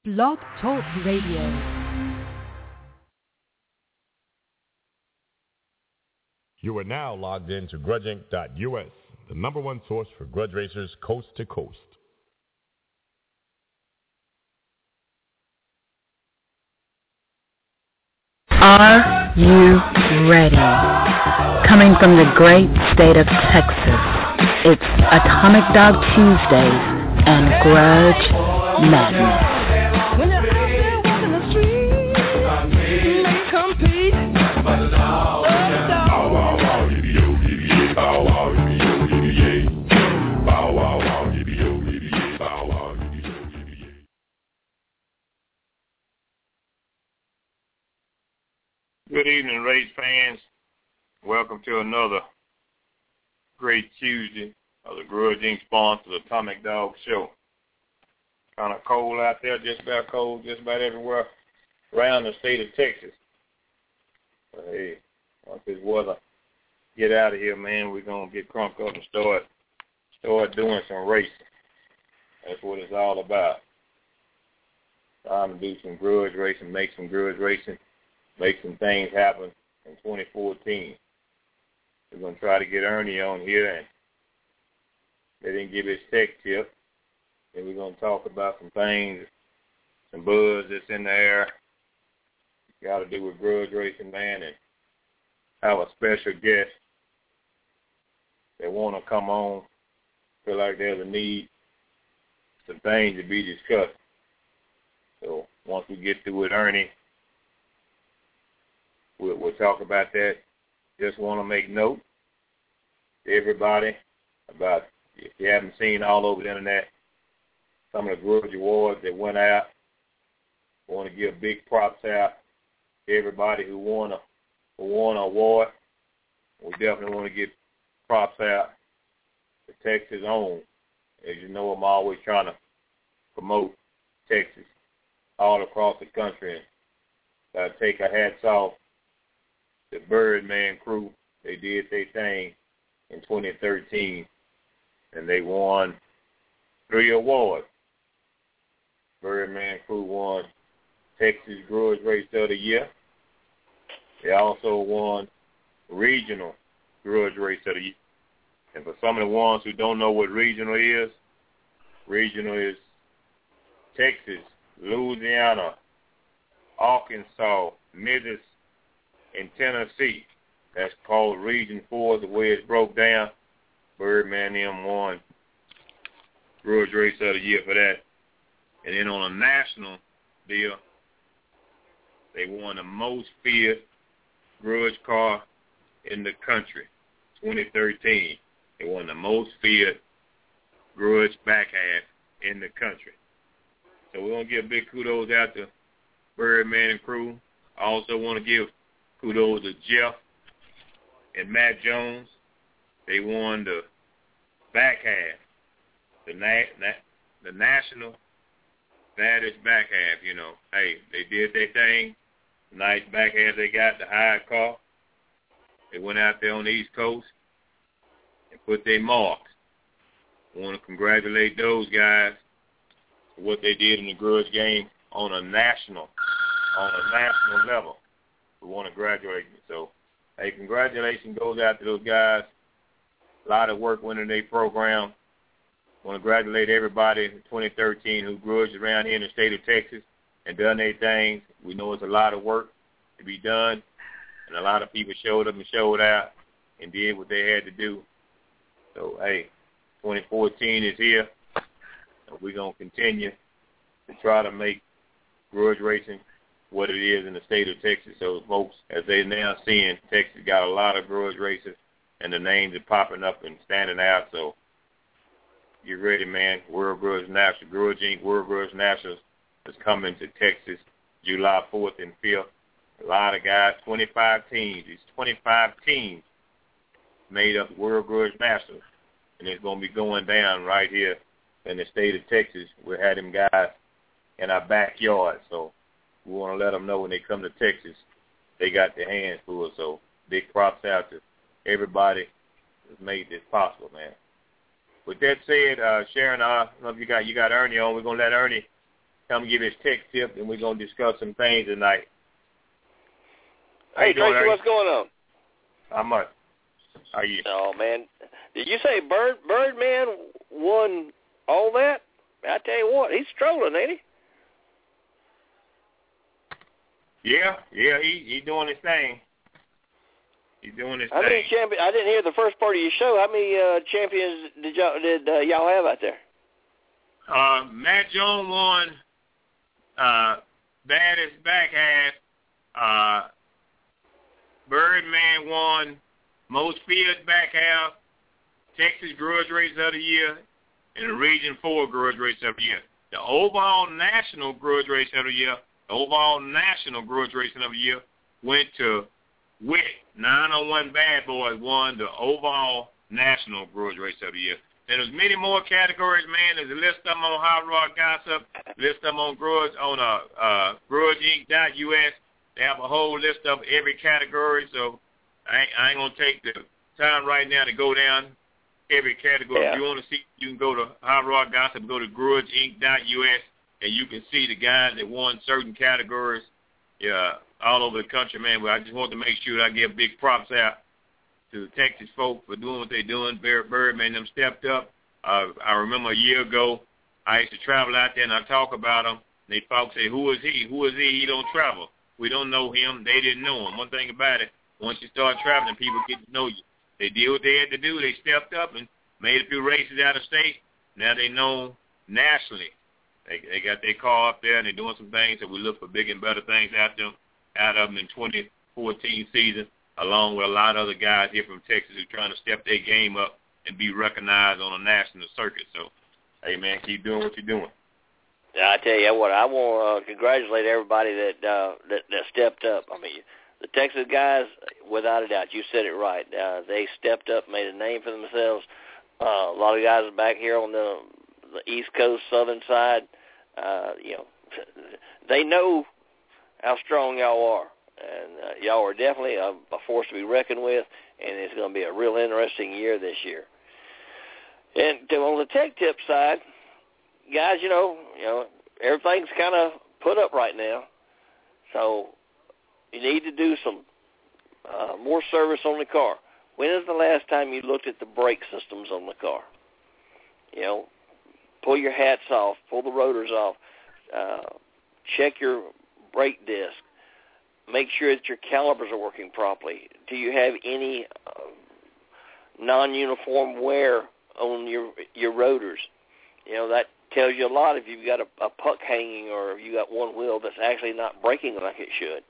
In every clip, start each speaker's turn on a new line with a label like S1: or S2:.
S1: Blog Talk Radio.
S2: You are now logged in to grudgeinc.us, the number one source for grudge racers coast to coast.
S1: Are you ready? Coming from the great state of Texas, it's Atomic Dog Tuesdays and Grudge Madness. When you're out there walking the street, you may compete.
S3: Good evening, race fans. Welcome to another great Tuesday of the Grudge Inc. sponsored Atomic Dog Show. Kind of cold out there, just about cold, just about everywhere around the state of Texas. But hey, once this weather get out of here, man, we're going to get crunked up and start doing some racing. That's what it's all about. Time to do some grudge racing, make some grudge racing, make some things happen in 2014. We're going to try to get Ernie on here and let him give his tech tip. Then we're going to talk about some things, some buzz that's in the air, got to do with grudge racing, man, and have a special guest that want to come on, feel like there's a need, some things to be discussed. So once we get through with Ernie, we'll talk about that. Just want to make note to everybody about, if you haven't seen all over the internet, some of the Grudge Awards that went out. I want to give big props out to everybody who won an award. We definitely want to give props out to Texas own. As you know, I'm always trying to promote Texas all across the country. And I take a hats off the Birdman crew. They did their thing in 2013, and they won 3 awards. Birdman crew won Texas Grudge Race of the Year. They also won Regional Grudge Race of the Year. And for some of the ones who don't know what regional is Texas, Louisiana, Arkansas, Mississippi, and Tennessee. That's called Region 4, the way it's broke down. Birdman them won Grudge Race of the Year for that. And then on a national deal, they won the most feared grudge car in the country, 2013. They won the most feared grudge back half in the country. So we're going to give big kudos out to Birdman and crew. I also want to give kudos to Jeff and Matt Jones. They won the back half, the national baddest back half, you know. Hey, they did their thing. Nice back half they got, the hired car. They went out there on the East Coast and put their marks. I want to congratulate those guys for what they did in the grudge game on a national level. We want to graduate. So, hey, congratulations goes out to those guys. A lot of work went in their program. I want to congratulate everybody in 2013 who grudged around here in the state of Texas and done their things. We know it's a lot of work to be done, and a lot of people showed up and showed out and did what they had to do. So, hey, 2014 is here, and we're going to continue to try to make grudge racing what it is in the state of Texas. So, folks, as they're now seeing, Texas got a lot of grudge racers, and the names are popping up and standing out. So, get ready, man. World Grudge National, Grudge Inc. World Grudge Nationals is coming to Texas July 4th and 5th. A lot of guys, 25 teams. These 25 teams made up World Grudge Nationals, and it's going to be going down right here in the state of Texas. We had them guys in our backyard, so we want to let them know when they come to Texas, they got their hands full. So big props out to everybody that's made this possible, man. With that said, Sharon, I don't know if you got Ernie on. We're going to let Ernie come give his tech tip, and we're going to discuss some things tonight.
S4: Hey, Tracy, what's going on?
S3: How much? How are you?
S4: Oh, man. Did you say Birdman won all that? I tell you what, he's strolling, ain't he?
S3: Yeah, he's doing his thing. He's doing his
S4: How
S3: thing.
S4: many champions? I didn't hear the first part of your show. How many champions did y'all have out there?
S3: Matt Jones won baddest back half. Birdman won most fierce back half. Texas Grudge Race of the Year and the Region 4 Grudge Race of the Year. The overall national Grudge Race of the Year, went to Witt. 901 Bad Boys won the overall national Grudge Race of the Year. And there's many more categories, man. There's a list of them on Hot Rod Gossip, list of them on Grudge on GrudgeInc.us. They have a whole list of every category, so I ain't gonna take the time right now to go down every category.
S4: Yeah.
S3: If you want to see, you can go to Hot Rod Gossip, go to GrudgeInc.us, and you can see the guys that won certain categories all over the country, man. But I just want to make sure that I give big props out to the Texas folk for doing what they're doing. Birdman, them stepped up. I remember a year ago, I used to travel out there, and I talk about them. They folks say, who is he? Who is he? He don't travel. We don't know him. They didn't know him. One thing about it, once you start traveling, people get to know you. They did what they had to do. They stepped up and made a few races out of state. Now they know nationally. They got their car up there, and they're doing some things, and we look for bigger and better things out of them in 2014 season, along with a lot of other guys here from Texas who are trying to step their game up and be recognized on a national circuit. So, hey, man, keep doing what you're doing.
S4: Yeah, I tell you what, I want to congratulate everybody that stepped up. I mean, the Texas guys, without a doubt, you said it right. They stepped up, made a name for themselves. A lot of guys back here on the East Coast, southern side, they know how strong y'all are. And y'all are definitely a force to be reckoned with, and it's going to be a real interesting year this year. And on the tech tip side, guys, you know, everything's kind of put up right now, so you need to do some more service on the car. When is the last time you looked at the brake systems on the car? You know, pull your hats off, pull the rotors off, check your brake disc, make sure that your calipers are working properly. Do you have any non-uniform wear on your rotors? You know, that tells you a lot if you've got a puck hanging or if you got one wheel that's actually not braking like it should.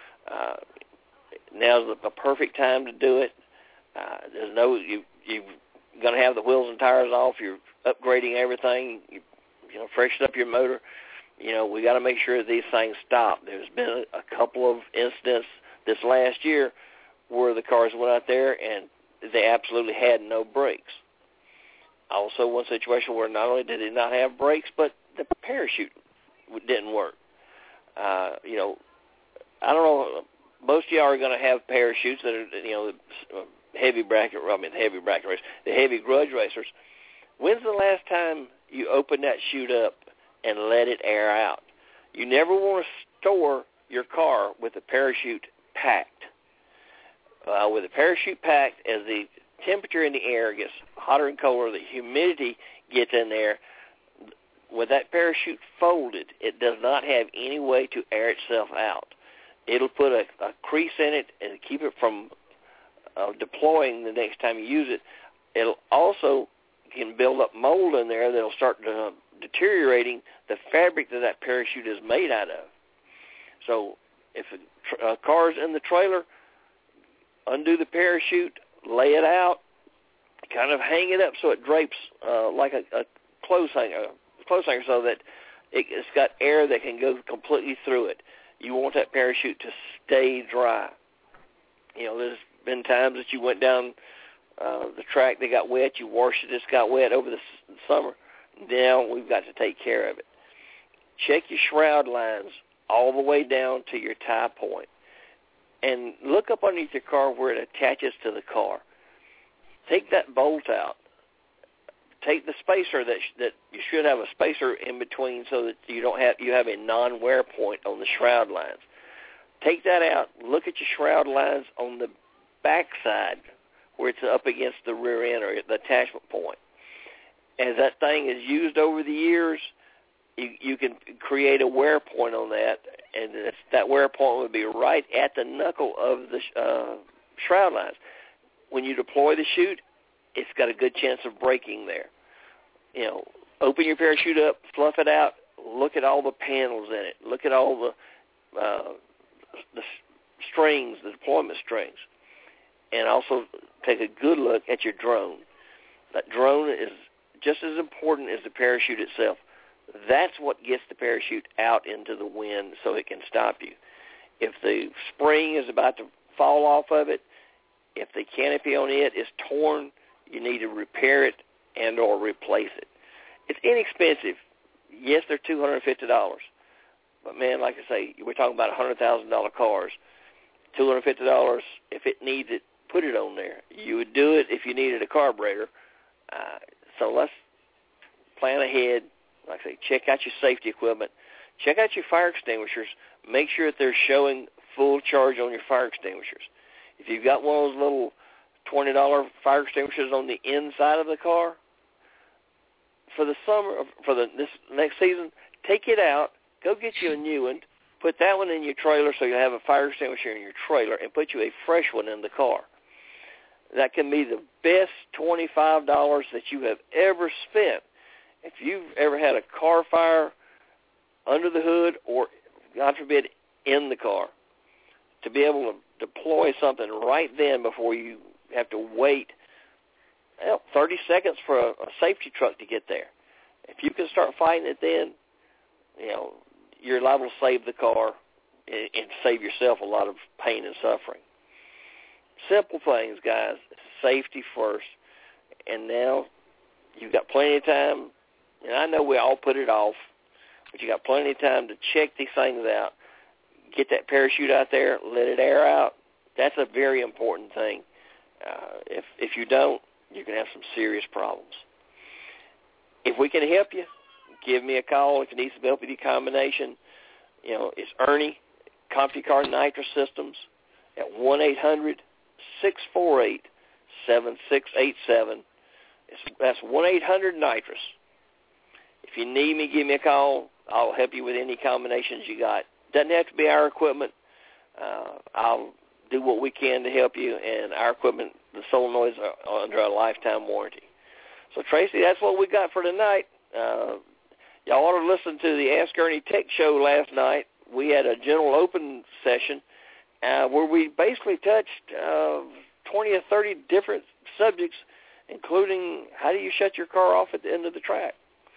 S4: Now's the perfect time to do it. There's no you're going to have the wheels and tires off. You're upgrading everything. You freshen up your motor. You know, we got to make sure that these things stop. There's been a couple of incidents this last year where the cars went out there and they absolutely had no brakes. Also, one situation where not only did they not have brakes, but the parachute didn't work. I don't know. Most of y'all are going to have parachutes that are, the heavy bracket race, the heavy grudge racers. When's the last time you opened that chute up and let it air out? You never want to store your car with the parachute packed. With the parachute packed, as the temperature in the air gets hotter and colder, the humidity gets in there. With that parachute folded, it does not have any way to air itself out. It'll put a crease in it and keep it from deploying the next time you use it. It'll also can build up mold in there that'll start deteriorating the fabric that parachute is made out of. So if a car's in the trailer, undo the parachute, lay it out, kind of hang it up so it drapes like a clothes hanger, so that it's got air that can go completely through it. You want that parachute to stay dry. There's been times that you went down the track, they got wet, you washed it, it's got wet over the summer. Now we've got to take care of it. Check your shroud lines all the way down to your tie point. And look up underneath your car where it attaches to the car. Take that bolt out. take the spacer that you should have a spacer in between so that you have a non-wear point on the shroud lines. Take that out. Look at your shroud lines on the back side where it's up against the rear end or the attachment point. As that thing is used over the years, you can create a wear point on that, and that wear point would be right at the knuckle of the shroud lines. When you deploy the chute, it's got a good chance of breaking there. Open your parachute up, fluff it out, look at all the panels in it, look at all the strings, the deployment strings, and also take a good look at your drone. That drone is just as important as the parachute itself. That's what gets the parachute out into the wind so it can stop you. If the spring is about to fall off of it, if the canopy on it is torn, you need to repair it and or replace it. It's inexpensive. Yes, they're $250. But, man, like I say, we're talking about $100,000 cars. $250, if it needs it, put it on there. You would do it if you needed a carburetor. So let's plan ahead. Like I say, check out your safety equipment. Check out your fire extinguishers. Make sure that they're showing full charge on your fire extinguishers. If you've got one of those little $20 fire extinguishers on the inside of the car, for the summer, this next season, take it out, go get you a new one, put that one in your trailer so you have a fire extinguisher in your trailer, and put you a fresh one in the car. That can be the best $25 that you have ever spent. If you've ever had a car fire under the hood or, God forbid, in the car, to be able to deploy something right then before you have to wait 30 seconds for a safety truck to get there. If you can start fighting it then, you're liable to save the car and save yourself a lot of pain and suffering. Simple things, guys. Safety first. And now you've got plenty of time. And I know we all put it off, but you got plenty of time to check these things out. Get that parachute out there, let it air out. That's a very important thing. If you don't, you can have some serious problems. If we can help you, give me a call. If you need some help with your combination, it's Ernie, CompuCar Nitrous Systems at 1-800-648-7687. That's 1-800-NITROUS. If you need me, give me a call. I'll help you with any combinations you got. Doesn't have to be our equipment. I'll do what we can to help you, and our equipment, the solenoids, are under a lifetime warranty. So, Tracy, that's what we got for tonight. Y'all ought to listen to the Ask Ernie Tech Show last night. We had a general open session where we basically touched 20 or 30 different subjects, including how do you shut your car off at the end of the track.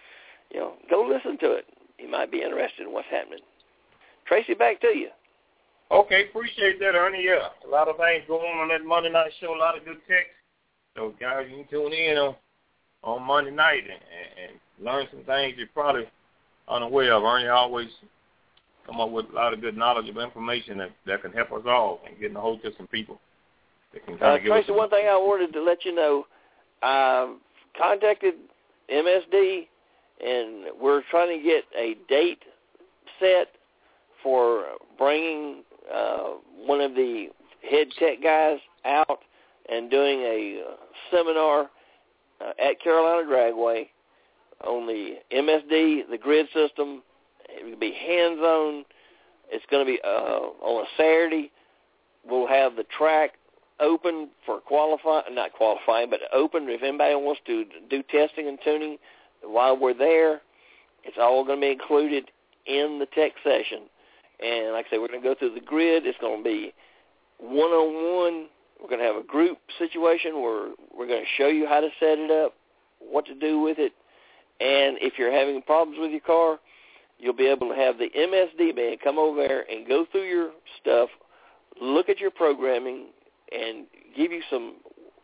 S4: Go listen to it. You might be interested in what's happening. Tracy, back to you.
S3: Okay, appreciate that, Ernie. Yeah, a lot of things going on that Monday night show, a lot of good tech. So, guys, you can tune in on Monday night and learn some things you're probably unaware of. Ernie always come up with a lot of good knowledge of information that can help us all and get a hold of some people that can kind of give us
S4: Tracy, one thing I wanted to let you know, I contacted MSD, and we're trying to get a date set for bringing one of the head tech guys out and doing a seminar at Carolina Dragway on the MSD, the grid system. It will be hands-on. It's going to be on a Saturday. We'll have the track open for not qualifying, but open if anybody wants to do testing and tuning while we're there. It's all going to be included in the tech session. And like I say, we're going to go through the grid. It's going to be one-on-one. We're going to have a group situation where we're going to show you how to set it up, what to do with it. And if you're having problems with your car, you'll be able to have the MSD man come over there and go through your stuff, look at your programming, and give you some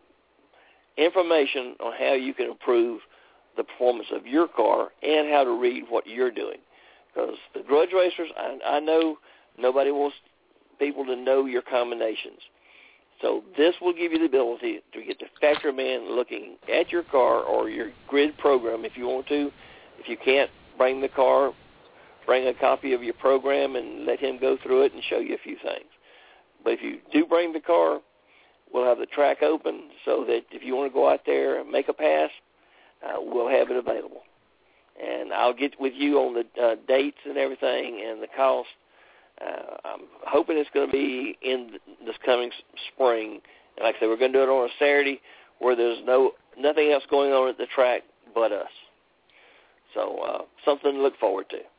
S4: information on how you can improve the performance of your car and how to read what you're doing. Because the grudge racers, I know nobody wants people to know your combinations. So this will give you the ability to get the factory man looking at your car or your grid program if you want to. If you can't bring the car, bring a copy of your program and let him go through it and show you a few things. But if you do bring the car, we'll have the track open so that if you want to go out there and make a pass, we'll have it available. And I'll get with you on the dates and everything and the cost. I'm hoping it's going to be in this coming spring. And like I said, we're going to do it on a Saturday where there's nothing else going on at the track but us. So something to look forward to.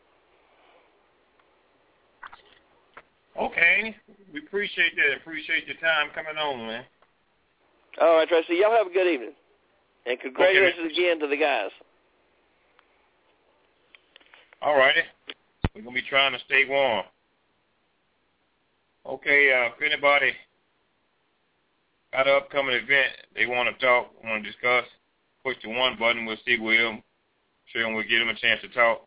S3: Okay. We appreciate that. Appreciate your time coming on, man.
S4: All right, Tracy. Y'all have a good evening. And congratulations again to the guys.
S3: All righty. We're going to be trying to stay warm. Okay, if anybody got an upcoming event they want to talk, want to discuss, push the 1 button. We'll see Will. Sure, and we'll give them a chance to talk.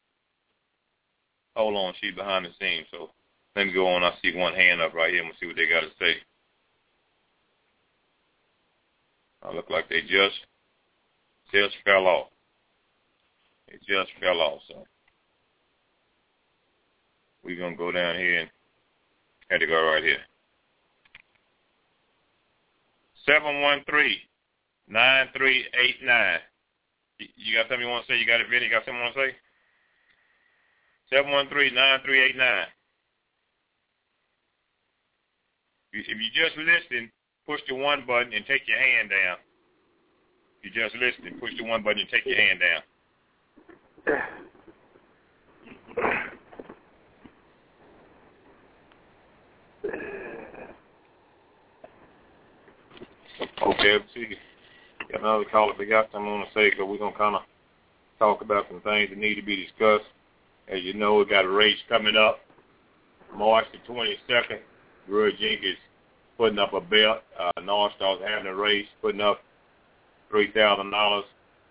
S3: Hold on, she's behind the scenes, so let me go on. I see one hand up right here. We'll see what they got to say. I look like they just fell off. It just fell off, so we're going to go down here and had to go right here. 713-9389. You got something you want to say? You got it, Vinny? You got something you want to say? 713-9389. If you just listen, push the 1 button and take your hand down. If you just listen, push the 1 button and take your hand down. Okay, let's see. Got another caller. If they got something I want to say, because we're going to kind of talk about some things that need to be discussed. As you know, we got a race coming up March the 22nd. Grudge Inc. is putting up a belt. North Star's having a race, putting up $3,000.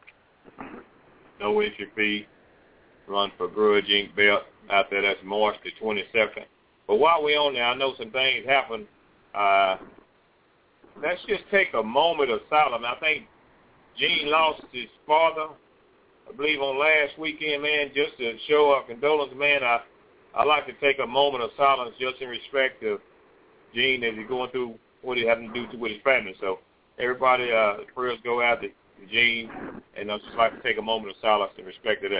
S3: No entry fee. Run for Grudge Inc. belt out there. That's March the 22nd. But while we're on there, I know some things happen. Let's just take a moment of silence. I think Gene lost his father, I believe, on last weekend, man, just to show our condolence, man. I like to take a moment of silence just in respect of Gene as he's going through what he having to do with his family. So everybody, prayers go out to Gene, and I'd just like to take a moment of silence in respect of that.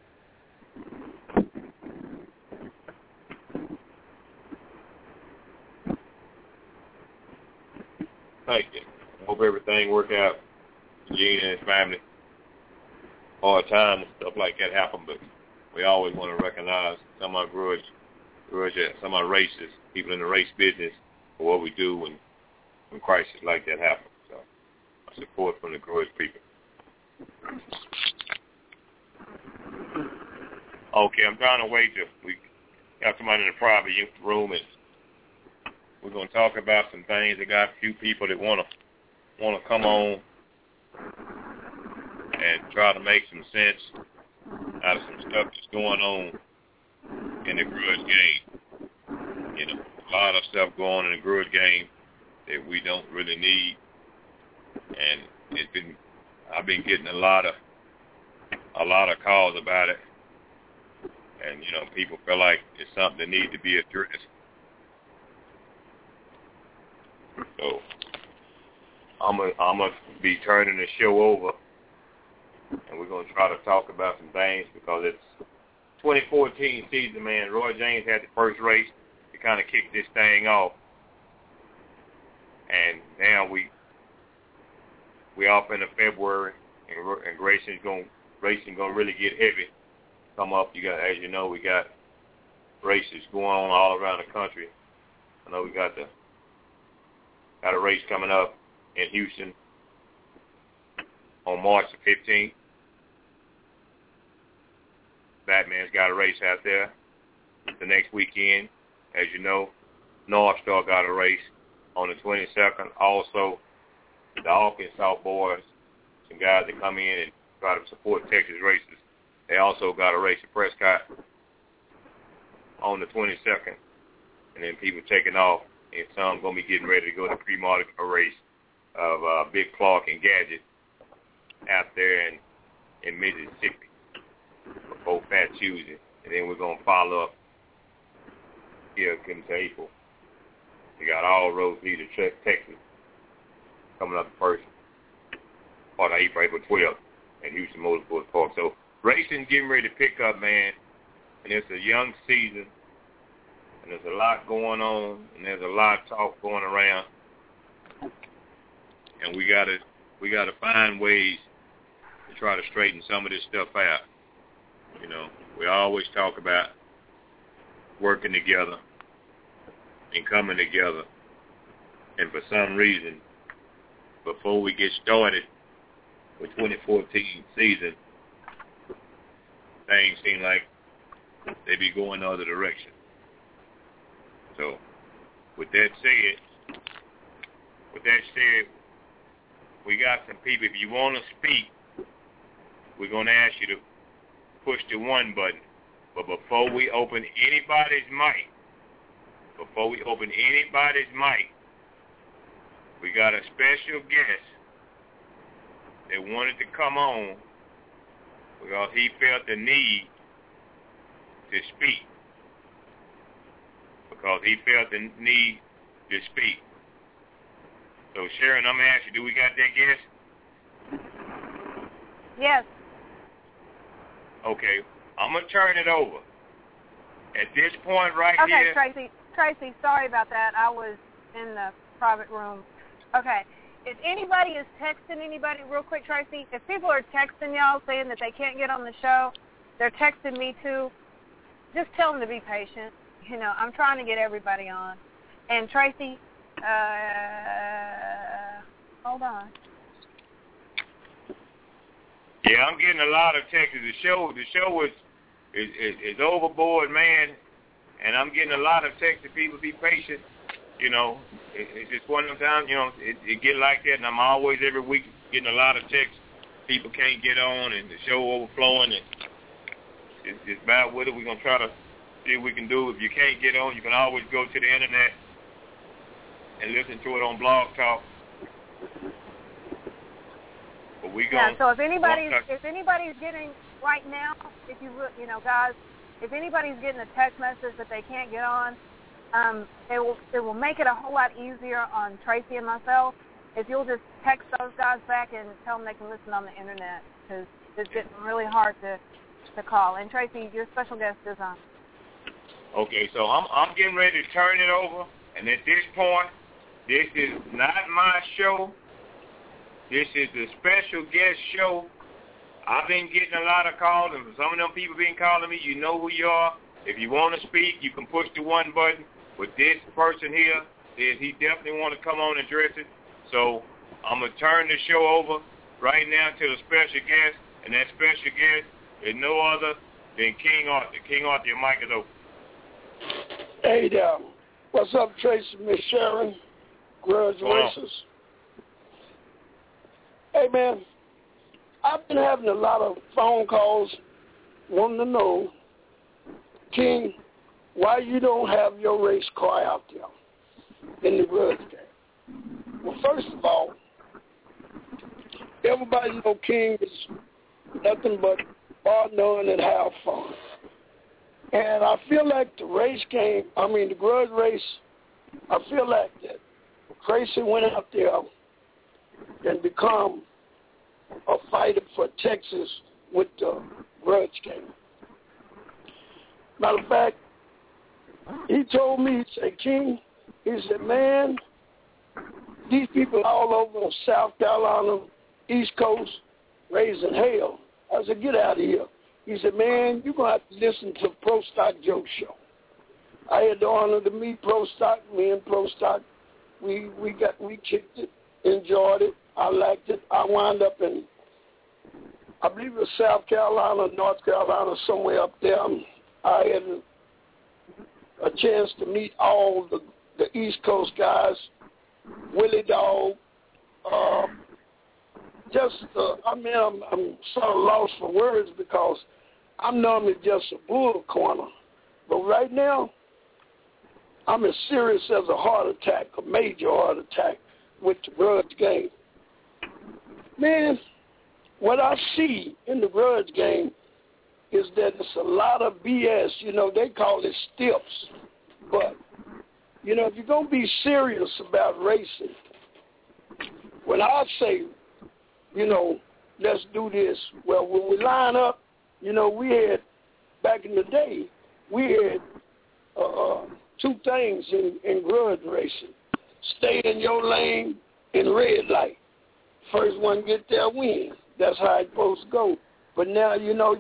S3: Thank you. I hope everything worked out for Gene and his family. Hard time and stuff like that happen, but we always want to recognize some of our grudge, some of our races, people in the race business, for what we do when crises like that happen. So, support from the grudge people. Okay, I'm trying to wait till we got somebody in the private room, and we're going to talk about some things. I got a few people that want to come on and try to make some sense out of some stuff that's going on in the grudge game. You know, a lot of stuff going on in the grudge game that we don't really need, and I've been getting a lot of calls about it, and you know, people feel like it's something that needs to be addressed. So I'm gonna be turning the show over, and we're gonna try to talk about some things because it's 2014 season, man. Roy James had the first race to kind of kick this thing off, and now we off into February, and racing gonna really get heavy. Come up, you got, as you know, we got races going on all around the country. I know we got a race coming up in Houston on March the 15th. Batman's got a race out there the next weekend. As you know, North Star got a race on the 22nd. Also, the Arkansas boys, some guys that come in and try to support Texas races, they also got a race at Prescott on the 22nd. And then people taking off and some going to be getting ready to go to the pre-Mardi Gras race of Big Clark and Gadget out there in Mississippi before Fat Tuesday. And then we're going to follow up here into April. We got All Roads Lead to Texas coming up the first part of April 12th at Houston Motorsports Park. So racing getting ready to pick up, man. And it's a young season. And there's a lot going on. And there's a lot of talk going around. And we gotta find ways to try to straighten some of this stuff out. You know, we always talk about working together and coming together. And for some reason, before we get started with 2014 season, things seem like they be going the other direction. So, with that said, we got some people. If you want to speak, we're going to ask you to push the 1 button. But before we open anybody's mic, we got a special guest that wanted to come on because he felt the need to speak. So, Sharon, I'm going to ask you, do we got that guest?
S5: Yes.
S3: Okay. I'm going to turn it over. At this point here...
S5: Okay, Tracy, sorry about that. I was in the private room. Okay. If anybody is texting anybody, real quick, Tracy, if people are texting y'all saying that they can't get on the show, they're texting me too, just tell them to be patient. You know, I'm trying to get everybody on. And Tracy, hold on.
S3: Yeah, I'm getting a lot of texts. The show is overboard, man, and I'm getting a lot of texts to people be patient. You know, it's just one of them times, you know, it get like that, and I'm always every week getting a lot of texts. People can't get on, and the show overflowing, and it's bad with it. We're going to try to see what we can do. If you can't get on, you can always go to the internet and listen to it on Blog Talk. But we
S5: so if anybody's getting right now, you know, guys, if anybody's getting a text message that they can't get on, it will make it a whole lot easier on Tracy and myself if you'll just text those guys back and tell them they can listen on the internet, because it's getting really hard to call. And Tracy, your special guest is on.
S3: Okay, so I'm getting ready to turn it over, and at this point, this is not my show. This is the special guest show. I've been getting a lot of calls, and some of them people been calling me. You know who you are. If you want to speak, you can push the 1 button. But this person here, he definitely want to come on and address it. So I'm going to turn the show over right now to the special guest, and that special guest is no other than King Arthur. King Arthur, your mic is open.
S6: Hey there. What's up, Tracy, Miss Sharon, Grudge Racers? Hey, man, I've been having a lot of phone calls wanting to know, King, why you don't have your race car out there in the Grudge game. Well, first of all, everybody know King is nothing but bar none and have fun. And I feel like the Grudge race, I feel like that Tracy went out there and become a fighter for Texas with the Grudge game. Matter of fact, he told me, he said, King, he said, man, these people all over South Carolina, East Coast, raising hell. I said, get out of here. He said, man, you're going to have to listen to Pro Stock Joe show. I had the honor to meet Pro Stock. Me and Pro Stock, we kicked it, enjoyed it. I liked it. I wound up in, I believe it was South Carolina, North Carolina, somewhere up there. I had a chance to meet all the East Coast guys, Willie Dog. I'm sort of lost for words because I'm normally just a bull corner. But right now, I'm as serious as a heart attack, a major heart attack with the grudge game. Man, what I see in the grudge game is that it's a lot of BS. You know, they call it stiffs. But, you know, if you're going to be serious about racing, when I say, you know, let's do this, well, when we line up, you know, we had, back in the day, we had two things in grudge racing. Stay in your lane and red light. First one get there, win. That's how it's supposed to go. But now, you know,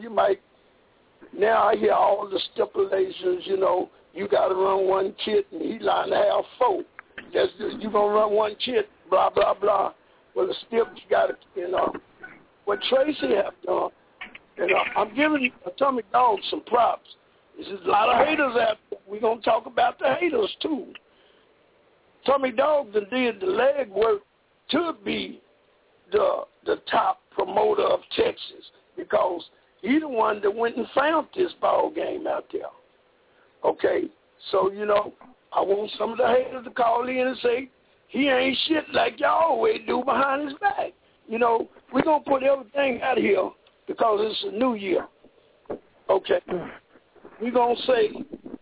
S6: now I hear all the stipulations, you know, you got to run one kit and he line to have four. That's just, you going to run one kit, blah, blah, blah. Well, the stiff, you got to, you know, what Tracy have done, and I'm giving Atomic Dog some props. There's a lot of haters out there. We're going to talk about the haters, too. Atomic Dog did the leg work to be the top promoter of Texas because he's the one that went and found this ball game out there. Okay, so, you know, I want some of the haters to call in and say, he ain't shit like y'all always do behind his back. You know, we're going to put everything out here because it's a new year. Okay. We're going to say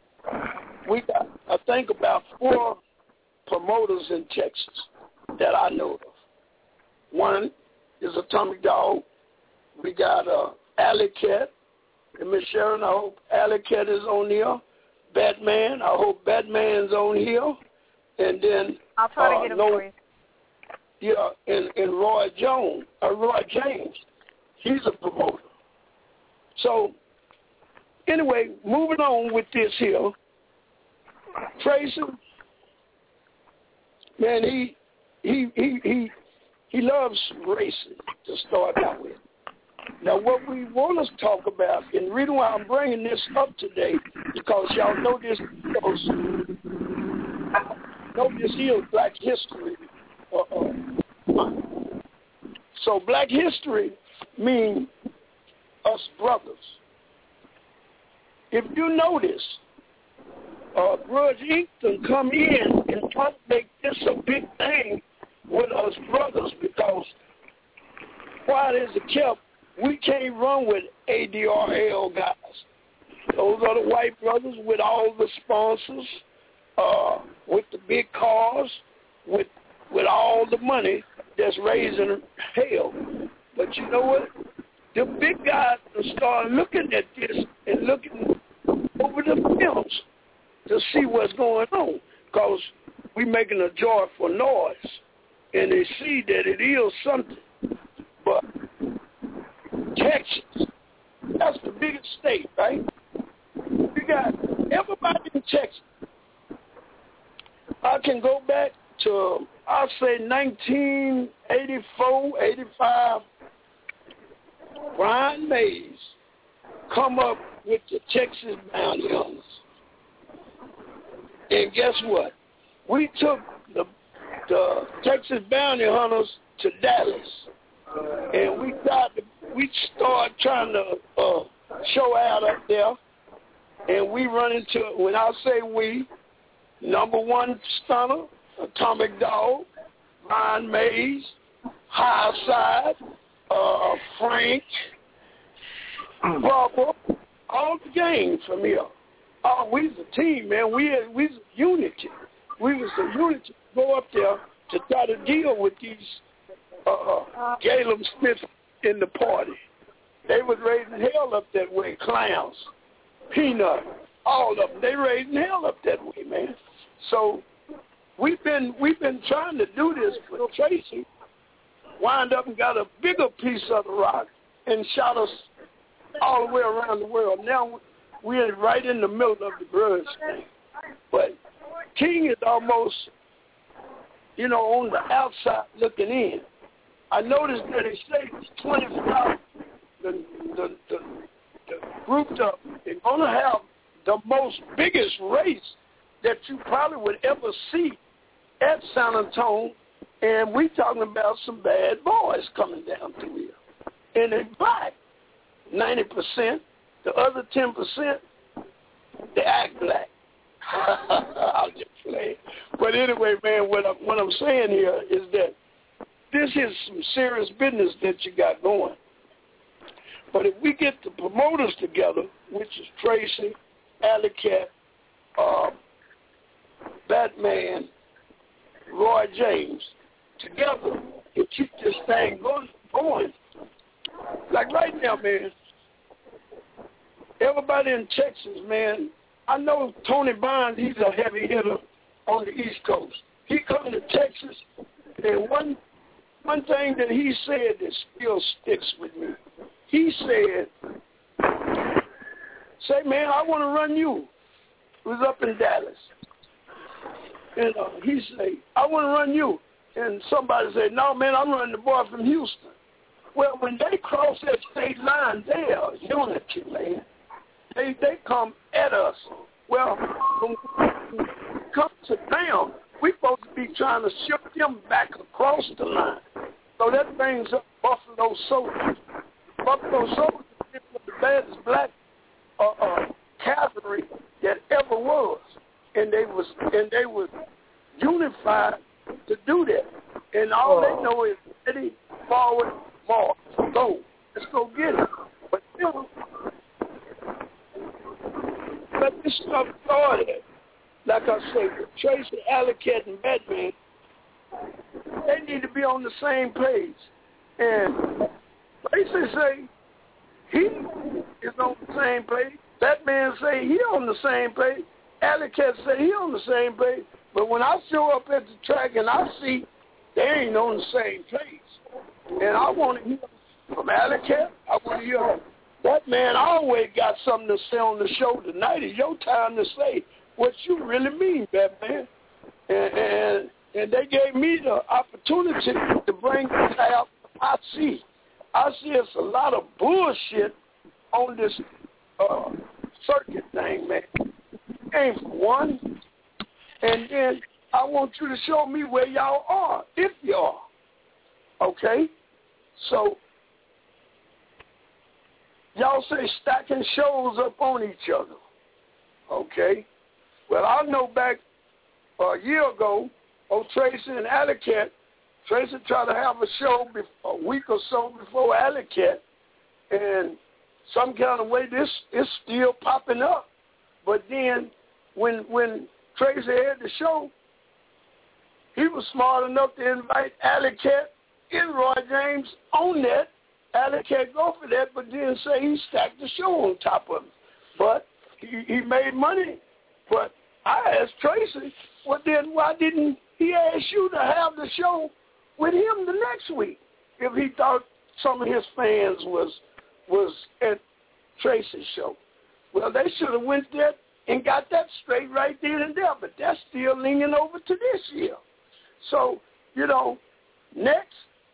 S6: we got, I think, about 4 promoters in Texas that I know of. One is Atomic Dog. We got Alley Cat. And Miss Sharon, I hope Alley Cat is on here. Batman, I hope Batman's on here. And then
S5: I'll try to get him for you.
S6: Yeah, and Roy James, he's a promoter. So, anyway, moving on with this here, Tracy, man, he loves racing to start out with. Now, what we want to talk about, and the reason why I'm bringing this up today, because y'all know this is Black History. So Black History means us brothers. If you notice, Grudge Inc. can come in and try to make this a big thing with us brothers because while it is a kept, we can't run with ADRL guys. Those are the white brothers with all the sponsors, with the big cars, with all the money that's raising hell. But you know what? The big guys start looking at this and looking over the films to see what's going on because we're making a joyful noise, and they see that it is something. But Texas, that's the biggest state, right? We got everybody in Texas. I can go back to, I'll say 1984, 85, Brian Mays come up with the Texas Bounty Hunters. And guess what? We took the Texas Bounty Hunters to Dallas. And we started trying to show out up there. And we run into, when I say we, number one stunner, Atomic Dog, Brian Mays, High Side, Frank, Bubba, all the gang from here. Oh, we was a team, man. We was a unity. We was a unity to go up there to try to deal with these Galen Smith in the party. They was raising hell up that way. Clowns, Peanut, all of them. They raising hell up that way, man. So we've been trying to do this with Tracy. Wind up and got a bigger piece of the rock and shot us all the way around the world. Now we're right in the middle of the grudge thing. But King is almost, you know, on the outside looking in. I noticed that they say it's 25. The group up, they're going to have the most biggest race that you probably would ever see at San Antonio, and we talking about some bad boys coming down through here. And they're black, 90%. The other 10%, they act black. I'm just I'm saying here is that this is some serious business that you got going. But if we get the promoters together, which is Tracy, Alley Cat, Batman, Roy James, together and keep this thing going. Like right now, man, everybody in Texas, man, I know Tony Bonds, he's a heavy hitter on the East Coast. He come to Texas, and one thing that he said that still sticks with me, he said, say, man, I want to run you. He was up in Dallas. And he said, I want to run you. And somebody said, no, man, I'm running the boy from Houston. Well, when they cross that state line, they are unity, man. They come at us. Well, when it comes to them, we're supposed to be trying to ship them back across the line. So that brings up Buffalo Soldiers. Buffalo Soldiers is the baddest black cavalry that ever was, and they was unified to do that. And all they know is ready, forward, march, go. Let's go get it. But still, let this stuff started. Like I say, Tracy, Alley Cat, and Batman, they need to be on the same page. And Tracy say he is on the same page. Batman say he on the same page. Alley Cat say he on the same page. But when I show up at the track and I see they ain't on the same page, and I want to hear from Alley Cat, I want to hear Batman always got something to say on the show. Tonight is your time to say what you really mean, Batman. And they gave me the opportunity to bring this out. I see it's a lot of bullshit on this circuit thing, man. Ain't for one. And then I want you to show me where y'all are, if you are. Okay? So y'all say stacking shows up on each other. Okay? Well, I know back a year ago, Tracy and Alley Cat, Tracy tried to have a show a week or so before Alley Cat, and some kind of way this is still popping up. But then when Tracy had the show, he was smart enough to invite Alley Cat and Roy James on that. Alley Cat go for that, but then say he stacked the show on top of it. But he made money. But I asked Tracy, well, then why didn't he ask you to have the show with him the next week if he thought some of his fans was at Tracy's show? Well, they should have went there and got that straight right then and there, but that's still leaning over to this year. So, next,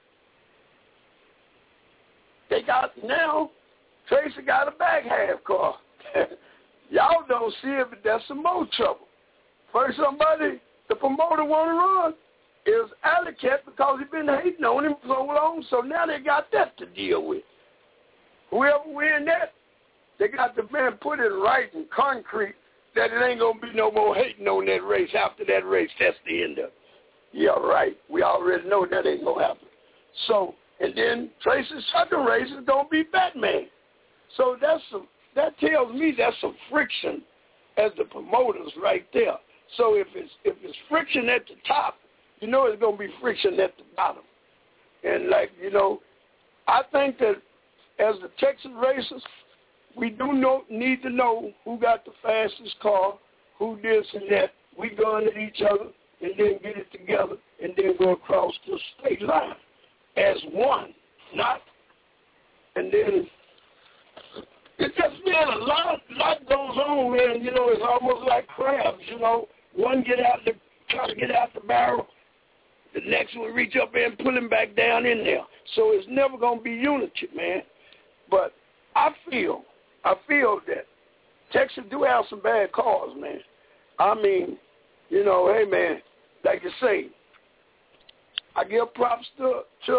S6: Tracy got a back half car. Y'all don't see it, but that's some more trouble. First, the promoter want to run is Alley Cat because he been hating on him so long, so now they got that to deal with. Whoever win that, they got the man put it right in concrete that it ain't going to be no more hating on that race. After that race, that's the end of it. Yeah, right. We already know that ain't going to happen. So, and then Tracy's second race is going to be Batman. So that tells me that's some friction as the promoters right there. So if it's friction at the top, it's going to be friction at the bottom. And I think that as the Texas racers, we need to know who got the fastest car, who this and that. We going at each other and then get it together and then go across the state line as one, not. And then it's just, man, a lot goes on, man. It's almost like crabs, One try to get out the barrel, the next one reach up there and pull him back down in there. So it's never going to be unity, man. But I feel that Texas do have some bad cars, man. I mean, hey, man, like you say, I give props to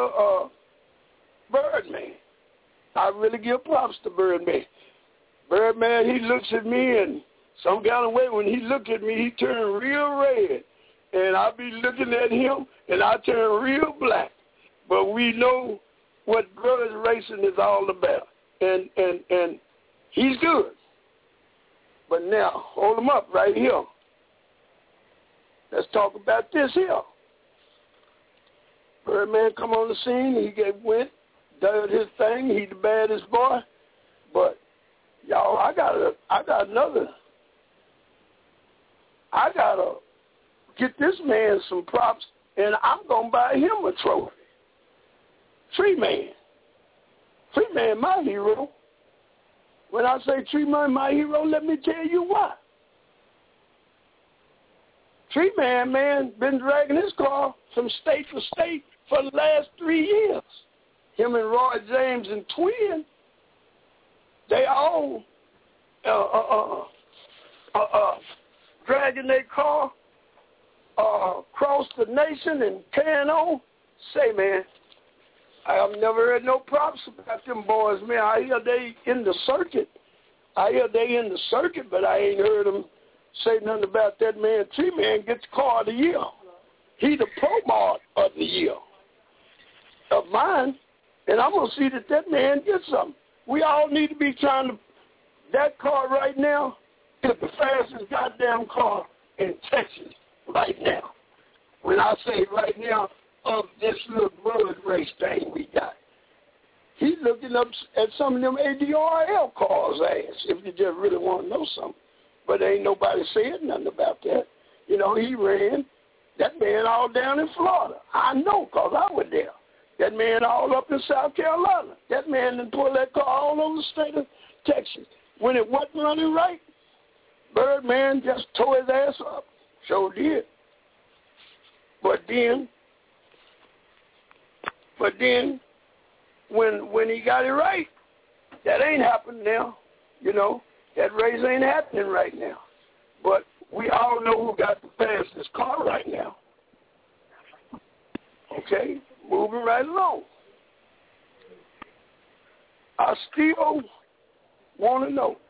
S6: Birdman. I really give props to Birdman. Birdman, he looks at me, and some kind of way when he looked at me, he turned real red. and I be looking at him, and I turn real black. But we know what grudge racing is all about, and he's good. But now, hold him up right here. Let's talk about this here. Birdman come on the scene. He went, did his thing. He the baddest boy. But y'all, I gotta get this man some props, and I'm gonna buy him a trophy. Tree Man, my hero. When I say Tree Man, my hero, let me tell you why. Tree Man, been dragging his car from state to state for the last 3 years. Him and Roy James and Twin, they all dragging their car across the nation and carrying on. Say, man, I have never heard no props about them boys, man. I hear they in the circuit. But I ain't heard them say nothing about that man. Tree Man gets car of the year. He the Pro Mart of the year of mine, and I'm going to see that man gets something. We all need to be trying to, that car right now is the fastest goddamn car in Texas right now. When I say right now, of this little road race thing we got. He's looking up at some of them ADRL cars' ass, if you just really want to know something. But ain't nobody saying nothing about that. You know, he ran that man all down in Florida. I know, because I was there. That man all up in South Carolina. That man done pulled that car all over the state of Texas. When it wasn't running right, Birdman just tore his ass up. Sure did. But then when he got it right, that ain't happening now. You know, that race ain't happening right now. But we all know who got the fastest car right now. Okay, moving right along. I still want to know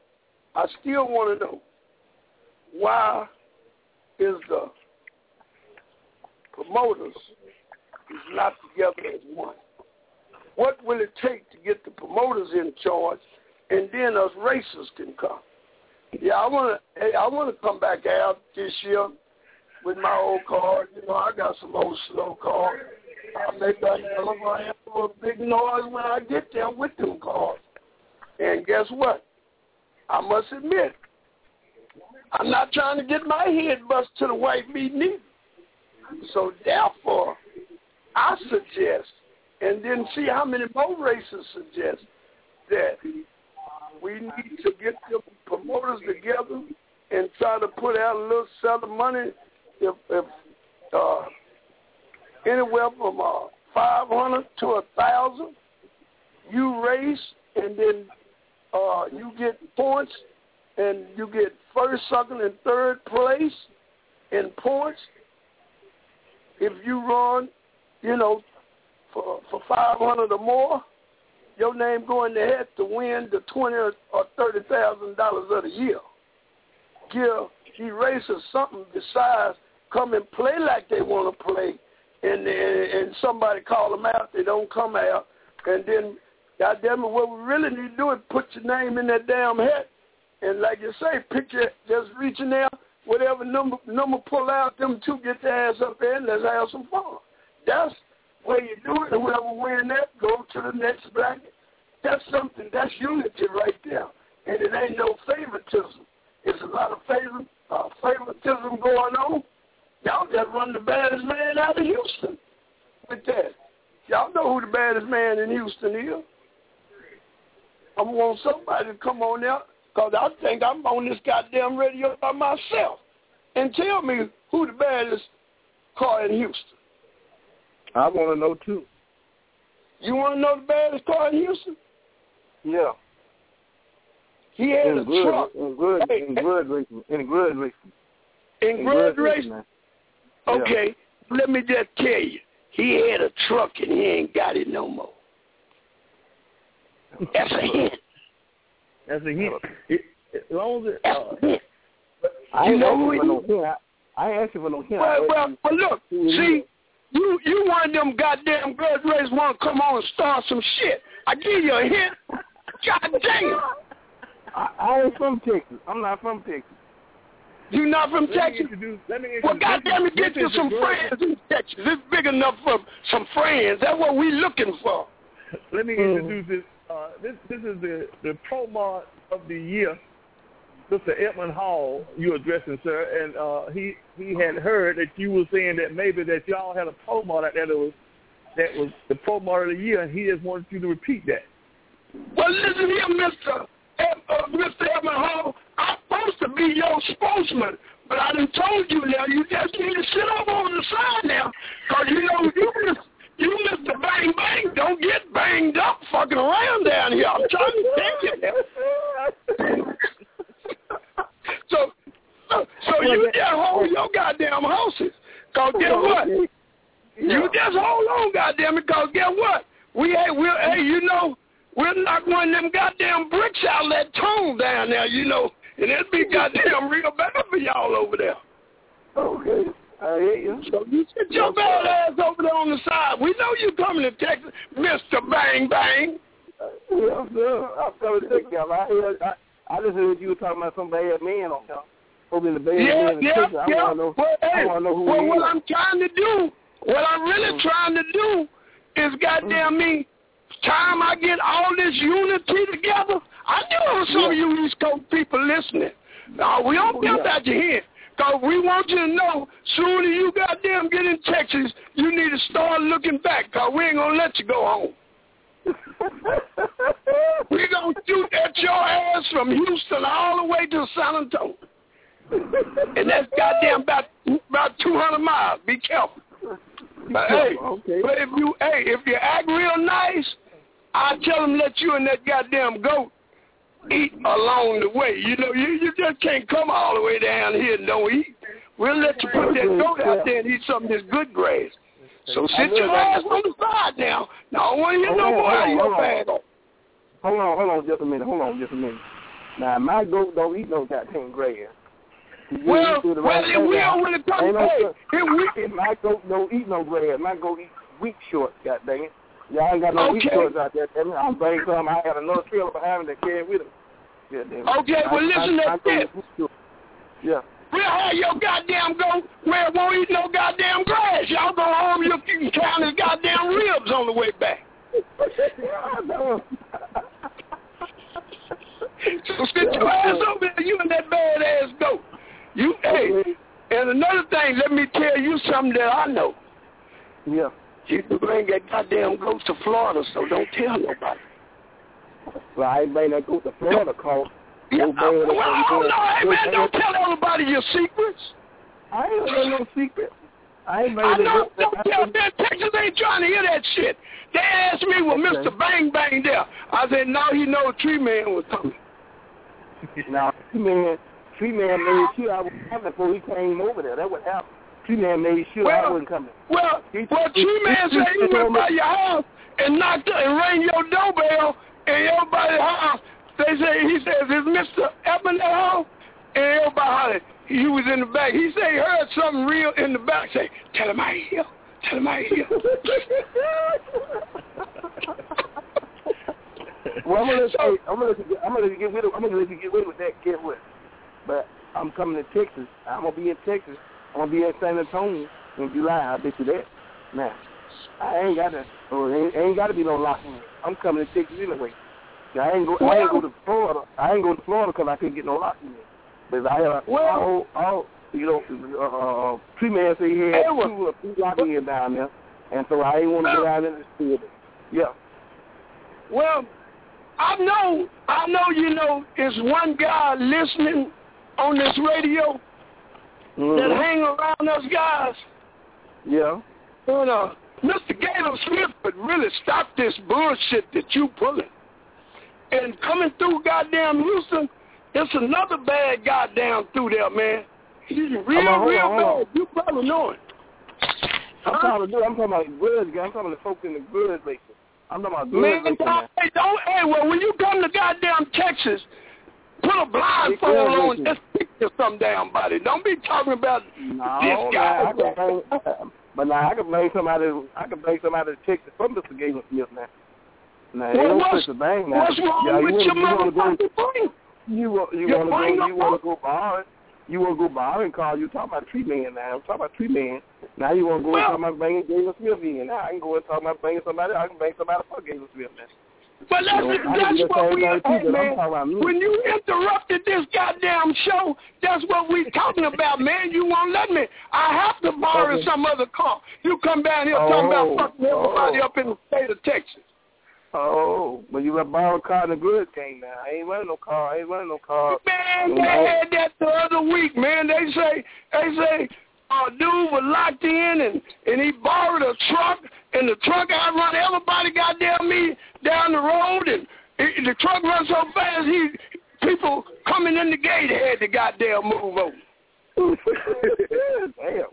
S6: why is the promoters is not together as one. What will it take to get the promoters in charge, and then us racers can come? Yeah, I want to come back out this year with my old car. You know, I got some old slow cars. I'll make a big noise when I get there with them cars. And guess what? I must admit, I'm not trying to get my head bust to the white meat neither. So therefore, I suggest, and then see how many more racers suggest, that we need to get the promoters together and try to put out a little sum of money, if anywhere from 500 to 1,000. You race, and then you get points, and you get first, second, and third place in points. If you run, you know, for 500 or more, your name going ahead to win the $20,000 or $30,000 of the year. Give these racers something besides come and play like they want to play, and somebody call them out, they don't come out, and then, goddamn it, what we really need to do is put your name in that damn hat, and like you say, just reach in there, whatever number pull out, them two get their ass up there and let's have some fun. That's where you do it, and whoever win that, go to the next bracket. That's something, that's unity right there. And it ain't no favoritism. It's a lot of favoritism going on. Y'all just run the baddest man out of Houston with that. Y'all know who the baddest man in Houston is. I want somebody to come on there, because I think I'm on this goddamn radio by myself, and tell me who the baddest car in Houston.
S7: I want to know, too.
S6: You want to know the baddest car in Houston?
S7: Yeah.
S6: He had a truck.
S7: In grudge racing. In
S6: grudge racing? Okay, yeah. Let me just tell you. He had a truck, and he ain't got it no more. That's a hint.
S7: That's a hint. As long as
S6: you know who he is?
S7: I ain't asking for no hint.
S6: Well, look, see, you one of them goddamn grudge raisers want to come on and start some shit. I give you a hint. God damn.
S7: I ain't from Texas. I'm not from Texas.
S6: You not from Texas? Well, goddamn it, get you some friends in Texas. It's big enough for some friends. That's what we looking for.
S8: Let me introduce this. This is the Pro-Mart of the year, Mr. Edmund Hall, you addressing, sir, and he had heard that you were saying that maybe that y'all had a Pro-Mart out there that was the Pro-Mart of the year, and he just wanted you to repeat that.
S6: Well, listen here, Mr. Edmund Hall, I'm supposed to be your spokesman, but I done told you now, you just need to sit up on the side now, because you know, you Mr. Bang Bang, don't get banged up fucking around down here. I'm trying to tell you now. So you just hold your goddamn horses, because guess what? You just hold on, goddamn it, because guess what? We'll knock one of them goddamn bricks out of that tone down there, you know, and it'll be goddamn real bad for y'all over there.
S7: Okay. I hear you.
S6: So you sit your bad ass over there on the side. We know you coming to Texas, Mr. Bang Bang.
S7: Yeah, sir. I'm coming to Texas. I just heard you were talking about some bad man on there. Over in the bad man in Texas. I want to know who he is.
S6: What I'm trying to do, what I'm really trying to do is goddamn me, time I get all this unity together, I know some of you East Coast people listening. No, we don't get that you here. Because we want you to know, soon as you goddamn get in Texas, you need to start looking back, because we ain't going to let you go home. We're going to shoot at your ass from Houston all the way to San Antonio. And that's goddamn about 200 miles. Be careful. But, but if you act real nice, I'll tell them let you and that goddamn goat eat along the way. You know, you just can't come all the way down here and don't eat. We'll let you put that goat out there and eat some of this good grass. So sit your ass on the side now. Now, I don't want to hear no more out of your bag.
S7: Hold on just a minute. Now, my goat don't eat no goddamn grass.
S6: Well, it will when it comes to
S7: my goat don't eat no grass. My goat eats wheat shorts, goddamn it. Y'all ain't got no wheat shorts out there. I'm bringing some. I had another trailer behind me that carried with him.
S6: Okay, well, listen to this.
S7: Yeah.
S6: We'll have your goddamn goat where it won't eat no goddamn grass. Y'all go home, you can count his goddamn ribs on the way back. So sit your ass over there, you and that bad-ass goat. And another thing, let me tell you something that I know.
S7: Yeah.
S6: You can bring that goddamn goat to Florida, so don't tell nobody.
S7: Well, I ain't bring that goat to Florida, cause
S6: yeah, hey, man, don't tell everybody your secrets.
S7: I ain't got no secret.
S6: I know, don't tell them. Texas ain't trying to hear that shit. They asked me, well, Mr. Bang Bang there. I said, no, he know Tree Man was coming.
S7: Now, Tree Man made sure I was coming before he came over there. That's what happened. Tree Man made sure I wasn't coming.
S6: Well, Tree Man said he went by your house and knocked and rang your doorbell, and everybody's house. He says, is Mr. Edmund at home? And everybody hollered. He was in the back. He said he heard something real in the back. Say, tell him I hear. Tell him I hear.
S7: Well, I'm gonna let you get with it. I'm gonna let you get with that. Get with. But I'm coming to Texas. I'm gonna be in Texas. I'm gonna be at San Antonio in July. I bet you that. Now, I ain't got to. Ain't got to be no lock-in. I'm coming to Texas anyway. I ain't go to Florida. I ain't go to Florida because I couldn't get no lock-in. But I have Tree Man said he had 2 or 3 lock-in down there, and so I ain't want to go down there and steal it. Yeah.
S6: Well, I know, it's one guy listening on this radio that hang around us guys.
S7: Yeah.
S6: Mr. Gator Smith would really stop this bullshit that you pulling. And coming through goddamn Houston, it's another bad goddamn through there, man. He's real bad. You probably know it.
S7: I'm talking about grudge guys. I'm talking about the folks in the grudge places. I'm talking about grudge places.
S6: Well, when you come to goddamn Texas, Put a blindfold on and just pick you some damn body. Don't be talking about this guy.
S7: But now I can blame somebody. I can blame somebody to Texas from Mr. Galen Smith now. Now
S6: well,
S7: what's wrong with your motherfucking brain? You want to go bar? You want to go bar and call you talking about Tree Man now? I'm talking about Tree Man. Now you want to go and talk about banging Galen Smith in. Now I can go and talk about banging somebody. I can bang somebody for Galen Smith now.
S6: But that's what we are, man. When you interrupted this goddamn show, that's what we talking about, man. You won't let me. I have to borrow some other car. You come down here talking about fucking everybody up in the state of Texas.
S7: Oh, but you got borrowed a car in the good thing now. I ain't running no car.
S6: Man, they had that the other week, man. They say, dude was locked in and he borrowed a truck, and the truck outrun everybody goddamn me down the road, and the truck run so fast people coming in the gate had to goddamn move over.
S7: Damn.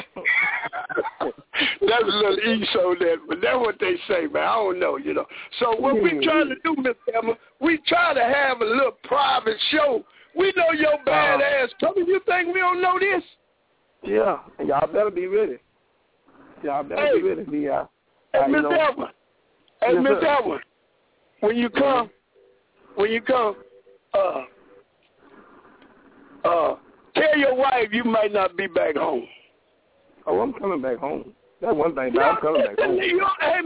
S6: That's a little east on that, but that's what they say, man. I don't know, you know. So what we trying to do, Miss Emma, we try to have a little private show. We know your bad ass coming. You think we don't know this?
S7: Yeah, and y'all better be ready. Y'all better be ready.
S6: Hey, Miss Edwin. Hey, Miss Edwin. When you come, tell your wife you might not be back home.
S7: Oh, I'm coming back home. That's one thing, but I'm coming back home.
S6: Hey,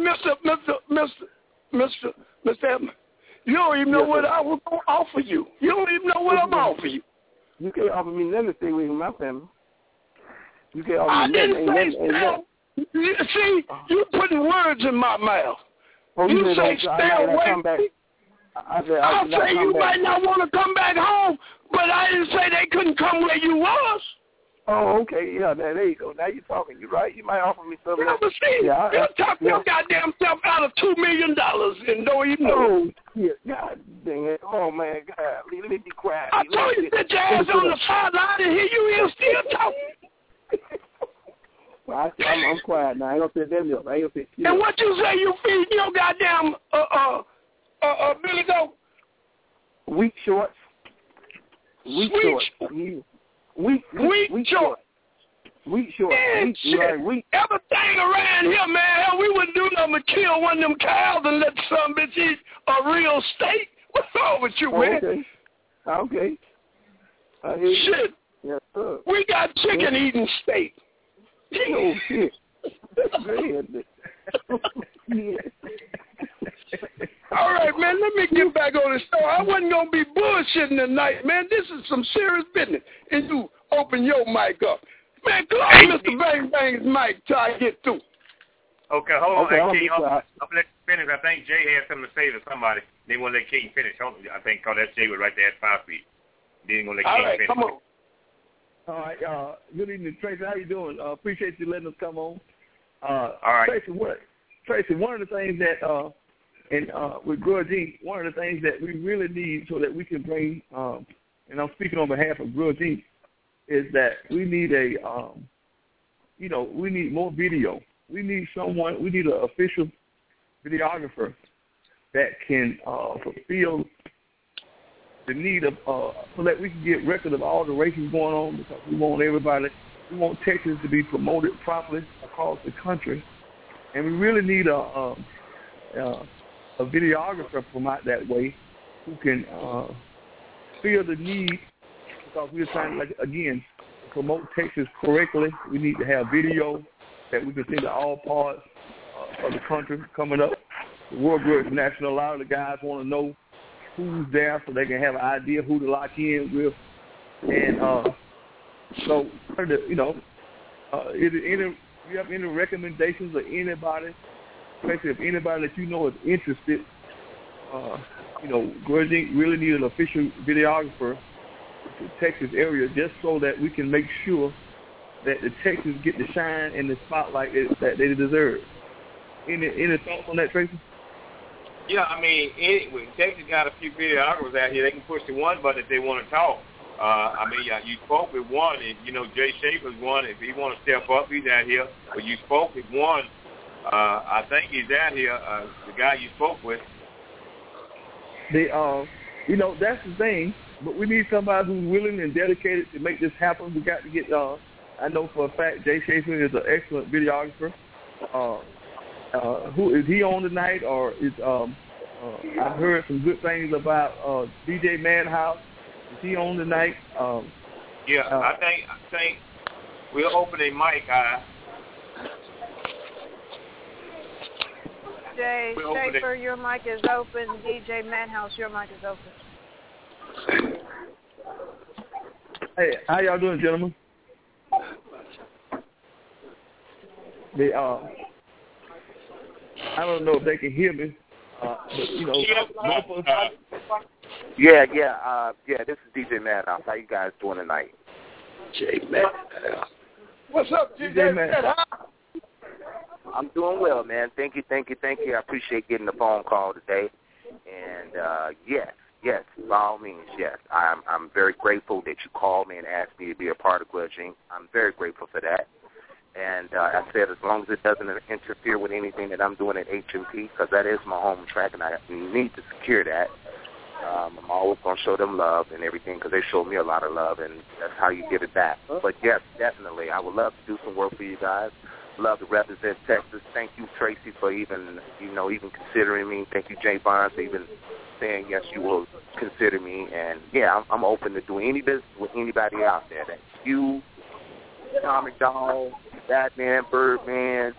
S6: Mr. Edmund, you don't even know what I was going to offer you. You don't even know what I'm offering you.
S7: You can't offer me nothing to stay with my family. You can't offer
S6: I
S7: me
S6: didn't
S7: nothing.
S6: See, you putting words in my mouth.
S7: Oh,
S6: you say stay away.
S7: I
S6: say you might not want to come back home, but I didn't say they couldn't come where you was.
S7: Oh, okay, yeah, there you go. Now you're talking. You're right. You might offer me something.
S6: Yeah, but see, you talk your goddamn self out of $2 million and don't even know.
S7: Oh, yeah, God dang it. Oh, man, God, let me be quiet.
S6: I told you that your ass on the sideline and here you is still talking.
S7: Well, I'm quiet now. I ain't gonna say that milk. I ain't gonna say shit.
S6: And what you say you feed your goddamn Billy Goat?
S7: Wheat shorts. Wheat shorts. Wheat shorts. Wheat shorts.
S6: Man,
S7: Wheat.
S6: Everything around here, man. Hell, we wouldn't do nothing but kill one of them cows and let some bitch eat a real steak. What's wrong with you, man?
S7: Okay.
S6: Shit.
S7: Yes, sir.
S6: We got chicken eating steak.
S7: Oh, shit.
S6: All right, man, let me get back on the show. I wasn't going to be bullshitting tonight, man. This is some serious business. And you open your mic up. Man, close Mr. Bang Bang's mic till I get through.
S3: Okay, hold on. King, I'm going to let you finish. I think Jay had something to say to somebody. They want to let King finish. I think that's Jay was right there at 5 feet. They didn't want to let King finish.
S6: Come on.
S8: All right. Good evening, Tracy. How you doing? Appreciate you letting us come on.
S3: All right.
S8: Tracy, one of the things that with Grudge Inc., one of the things that we really need so that we can bring, and I'm speaking on behalf of Grudge Inc., is that we need we need more video. We need an official videographer that can fulfill the need of, so that we can get record of all the races going on, because we want Texas to be promoted properly across the country. And we really need a videographer from out that way who can feel the need, because we're trying to, again, promote Texas correctly. We need to have video that we can send to all parts of the country coming up. The World Grudge National, a lot of the guys want to know who's there so they can have an idea who to lock in with. And so, you have any recommendations of anybody, especially if anybody that you know is interested, Grudge Inc. really need an official videographer to the Texas area, just so that we can make sure that the Texans get the shine and the spotlight that they deserve. Any thoughts on that, Tracy?
S3: Yeah, I mean, Texas got a few videographers out here. They can push the one button if they want to talk. You spoke with one, and, Jay Schaefer's one. If he want to step up, he's out here. But you spoke with one. I think he's out here, the guy you spoke with.
S8: That's the thing. But we need somebody who's willing and dedicated to make this happen. We got to get. I know for a fact Jay Schaefer is an excellent videographer. Who is he on tonight, or is I've heard some good things about DJ Madhouse. Is he on tonight?
S3: Yeah, I think we'll open a mic.
S5: Jay Schaefer, your mic is open. DJ Madhouse, your mic is open.
S8: Hey, how y'all doing, gentlemen? They I don't know if they can hear me, but you know,
S9: Yeah, this is DJ Madhouse. How you guys doing tonight?
S6: Jay Madhouse. What's up, DJ Madhouse?
S9: I'm doing well, man. Thank you. I appreciate getting the phone call today. And yes, by all means, yes. I'm very grateful that you called me and asked me to be a part of Grudge Inc. I'm very grateful for that. And I said as long as it doesn't interfere with anything that I'm doing at HMP, because that is my home track, and I need to secure that. I'm always going to show them love and everything, because they showed me a lot of love, and that's how you give it back. But, yes, definitely, I would love to do some work for you guys. Love to represent Texas. Thank you, Tracy, for even considering me. Thank you, Jay Barnes, for even saying, yes, you will consider me. And, yeah, I'm open to doing any business with anybody out there. That's you, Tom McDowell, Batman, Birdman,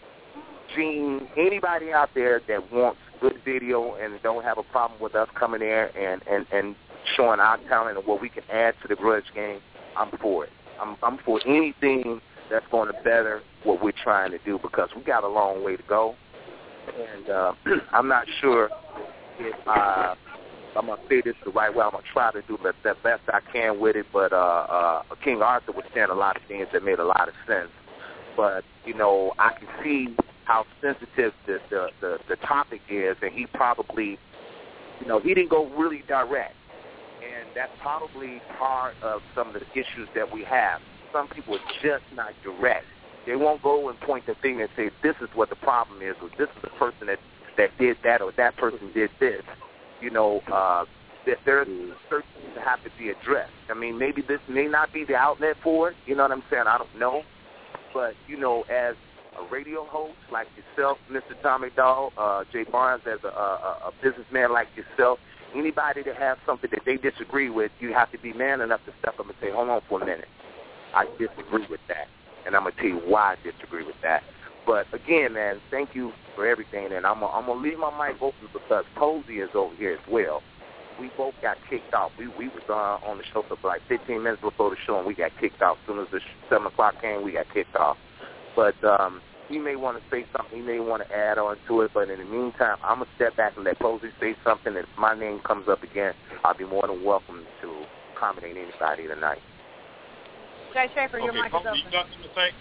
S9: Gene, anybody out there that wants good video and don't have a problem with us coming there and showing our talent and what we can add to the Grudge game, I'm for it. I'm for anything that's going to better what we're trying to do, because we got a long way to go. And I'm not sure if I'm going to say this the right way. I'm going to try to do the best I can with it, but King Arthur was saying a lot of things that made a lot of sense. But, you know, I can see how sensitive the topic is, and he probably, you know, he didn't go really direct. And that's probably part of some of the issues that we have. Some people are just not direct. They won't go and point the finger and say, this is what the problem is, or this is the person that did that, or that person did this. You know, that there's certain things that have to be addressed. I mean, maybe this may not be the outlet for it. You know what I'm saying? I don't know. But, you know, as a radio host like yourself, Mr. Tom McDowell, Jay Barnes, as a businessman like yourself, anybody that has something that they disagree with, you have to be man enough to step up and say, hold on for a minute. I disagree with that, and I'm going to tell you why I disagree with that. But, again, man, thank you for everything, and I'm going to leave my mic open because Posey is over here as well. We both got kicked off. We was on the show for like 15 minutes before the show, and we got kicked off. As soon as the 7 o'clock came, we got kicked off. But he may want to say something. He may want to add on to it. But in the meantime, I'm going to step back and let Posey say something. If my name comes up again, I'll be more than welcome to accommodate anybody tonight.
S5: Jay Schaefer, your mic is open.
S3: You got something to say?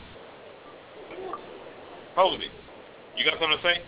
S3: Posey, you got something to say?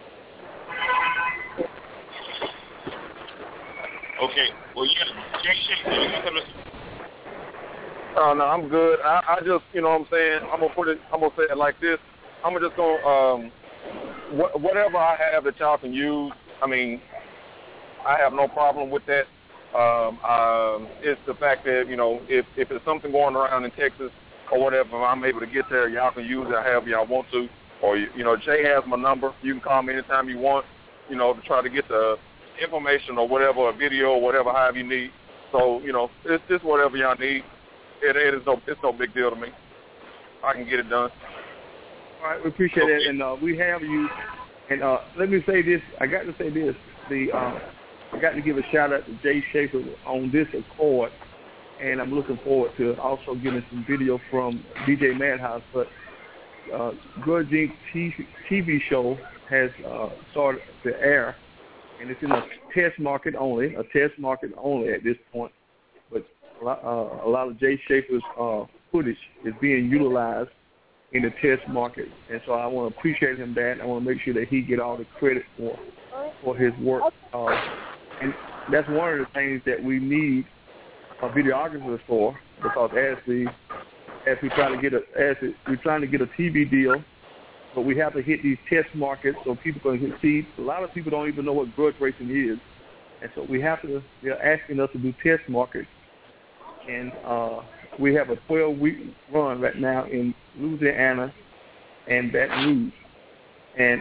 S3: Okay. Well, yeah, Jay Schaefer, you got something to say?
S10: Oh, no, I'm good. I just, you know what I'm saying, I'm going to say it like this. I'm just going to, whatever I have that y'all can use, I mean, I have no problem with that. It's the fact that, you know, if there's something going around in Texas or whatever, I'm able to get there, y'all can use it however y'all want to. Or, you know, Jay has my number. You can call me anytime you want, you know, to try to get the information or whatever, a video or whatever, however you need. So, you know, it's just whatever y'all need. It's no big deal to me. I can get it done.
S8: All right, we appreciate it, and we have you. And let me say this. I got to say this. I got to give a shout-out to Jay Schaefer on this accord, and I'm looking forward to also getting some video from DJ Madhouse. But Grudge Inc. TV show has started to air, and it's in a test market only at this point. But a lot of Jay Schaefer's footage is being utilized in the test market, and so I want to appreciate him that. I want to make sure that he get all the credit for his work, and that's one of the things that we need videographers for, because as we're trying to get a TV deal, but we have to hit these test markets so people can see. A lot of people don't even know what grudge racing is, And so they're asking us to do test markets. And we have a 12-week run right now in Louisiana and Baton Rouge. And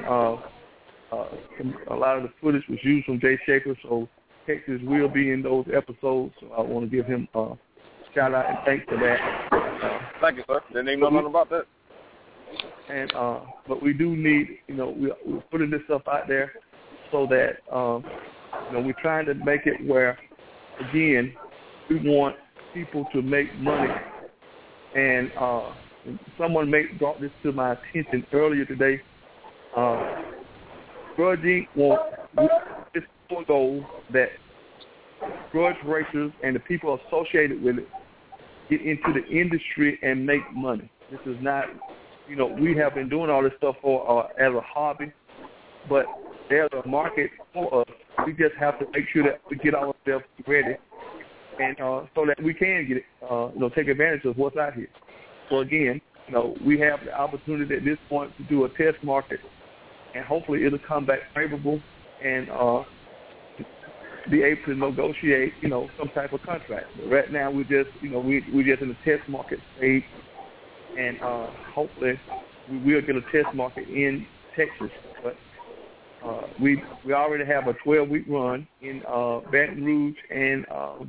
S8: a lot of the footage was used from Jay Schaefer, so Texas will be in those episodes. So I want to give him a shout out and thanks for that.
S10: Thank you, sir. Didn't even know nothing about that.
S8: And but we do need, we're putting this stuff out there so that we're trying to make it where, again, we want people to make money. And someone brought this to my attention earlier today. Grudge Inc. It's a goal that grudge racers and the people associated with it get into the industry and make money. This is not, we have been doing all this stuff for as a hobby, but there's a market for us. We just have to make sure that we get ourselves ready, and so that we can get it, take advantage of what's out here. So again, we have the opportunity at this point to do a test market, and hopefully it'll come back favorable and be able to negotiate, some type of contract. But right now we're just, we're just in the test market stage, and hopefully we will get a test market in Texas. But we already have a 12-week run in Baton Rouge and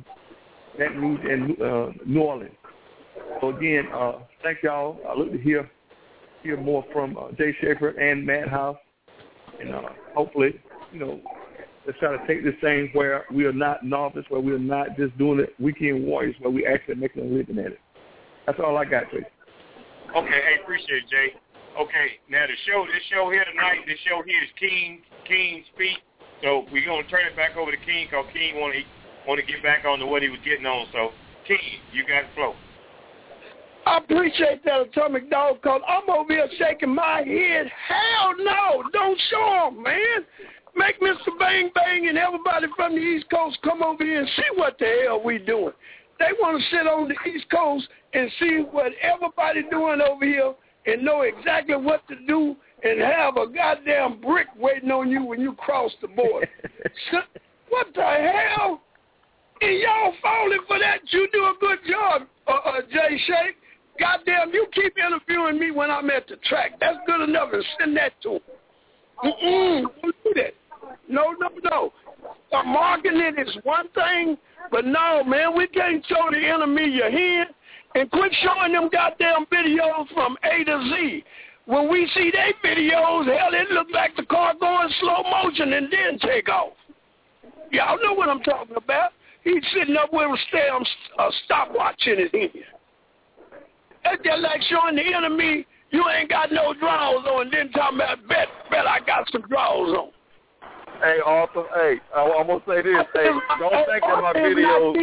S8: New Orleans. So again, thank y'all. I look to hear more from Jay Schaefer and Madhouse, and hopefully, let's try to take this thing where we are not novice, where we are not just doing it weekend warriors, where we actually making a living at it. That's all I got, Jay.
S3: Okay, hey, appreciate it, Jay. Okay, now this show here tonight, this show here is King Speak. So we're gonna turn it back over to King, because King want to get back on to what he was getting on. So King, you got the flow.
S6: I appreciate that, Atomic Dog, because I'm over here shaking my head. Hell no, don't show them, man. Make Mr. Bang Bang and everybody from the East Coast come over here and see what the hell we doing. They want to sit on the East Coast and see what everybody doing over here and know exactly what to do and have a goddamn brick waiting on you when you cross the border. What the hell? And y'all falling for that? You do a good job, Jay Shake. Goddamn, you keep interviewing me when I'm at the track. That's good enough, and send that to him. Don't do that. No. Marketing is one thing, but no, man, we can't show the enemy your hand and quit showing them goddamn videos from A to Z. When we see their videos, hell, it look like the car going slow motion and then take off. Y'all know what I'm talking about. He's sitting up with a stopwatch in his hand. That's just like showing the enemy you ain't got no drawers on, and then talking about, bet I got some drawers on.
S10: Hey, Arthur, hey, I'm going to say this. Hey, don't think that my videos.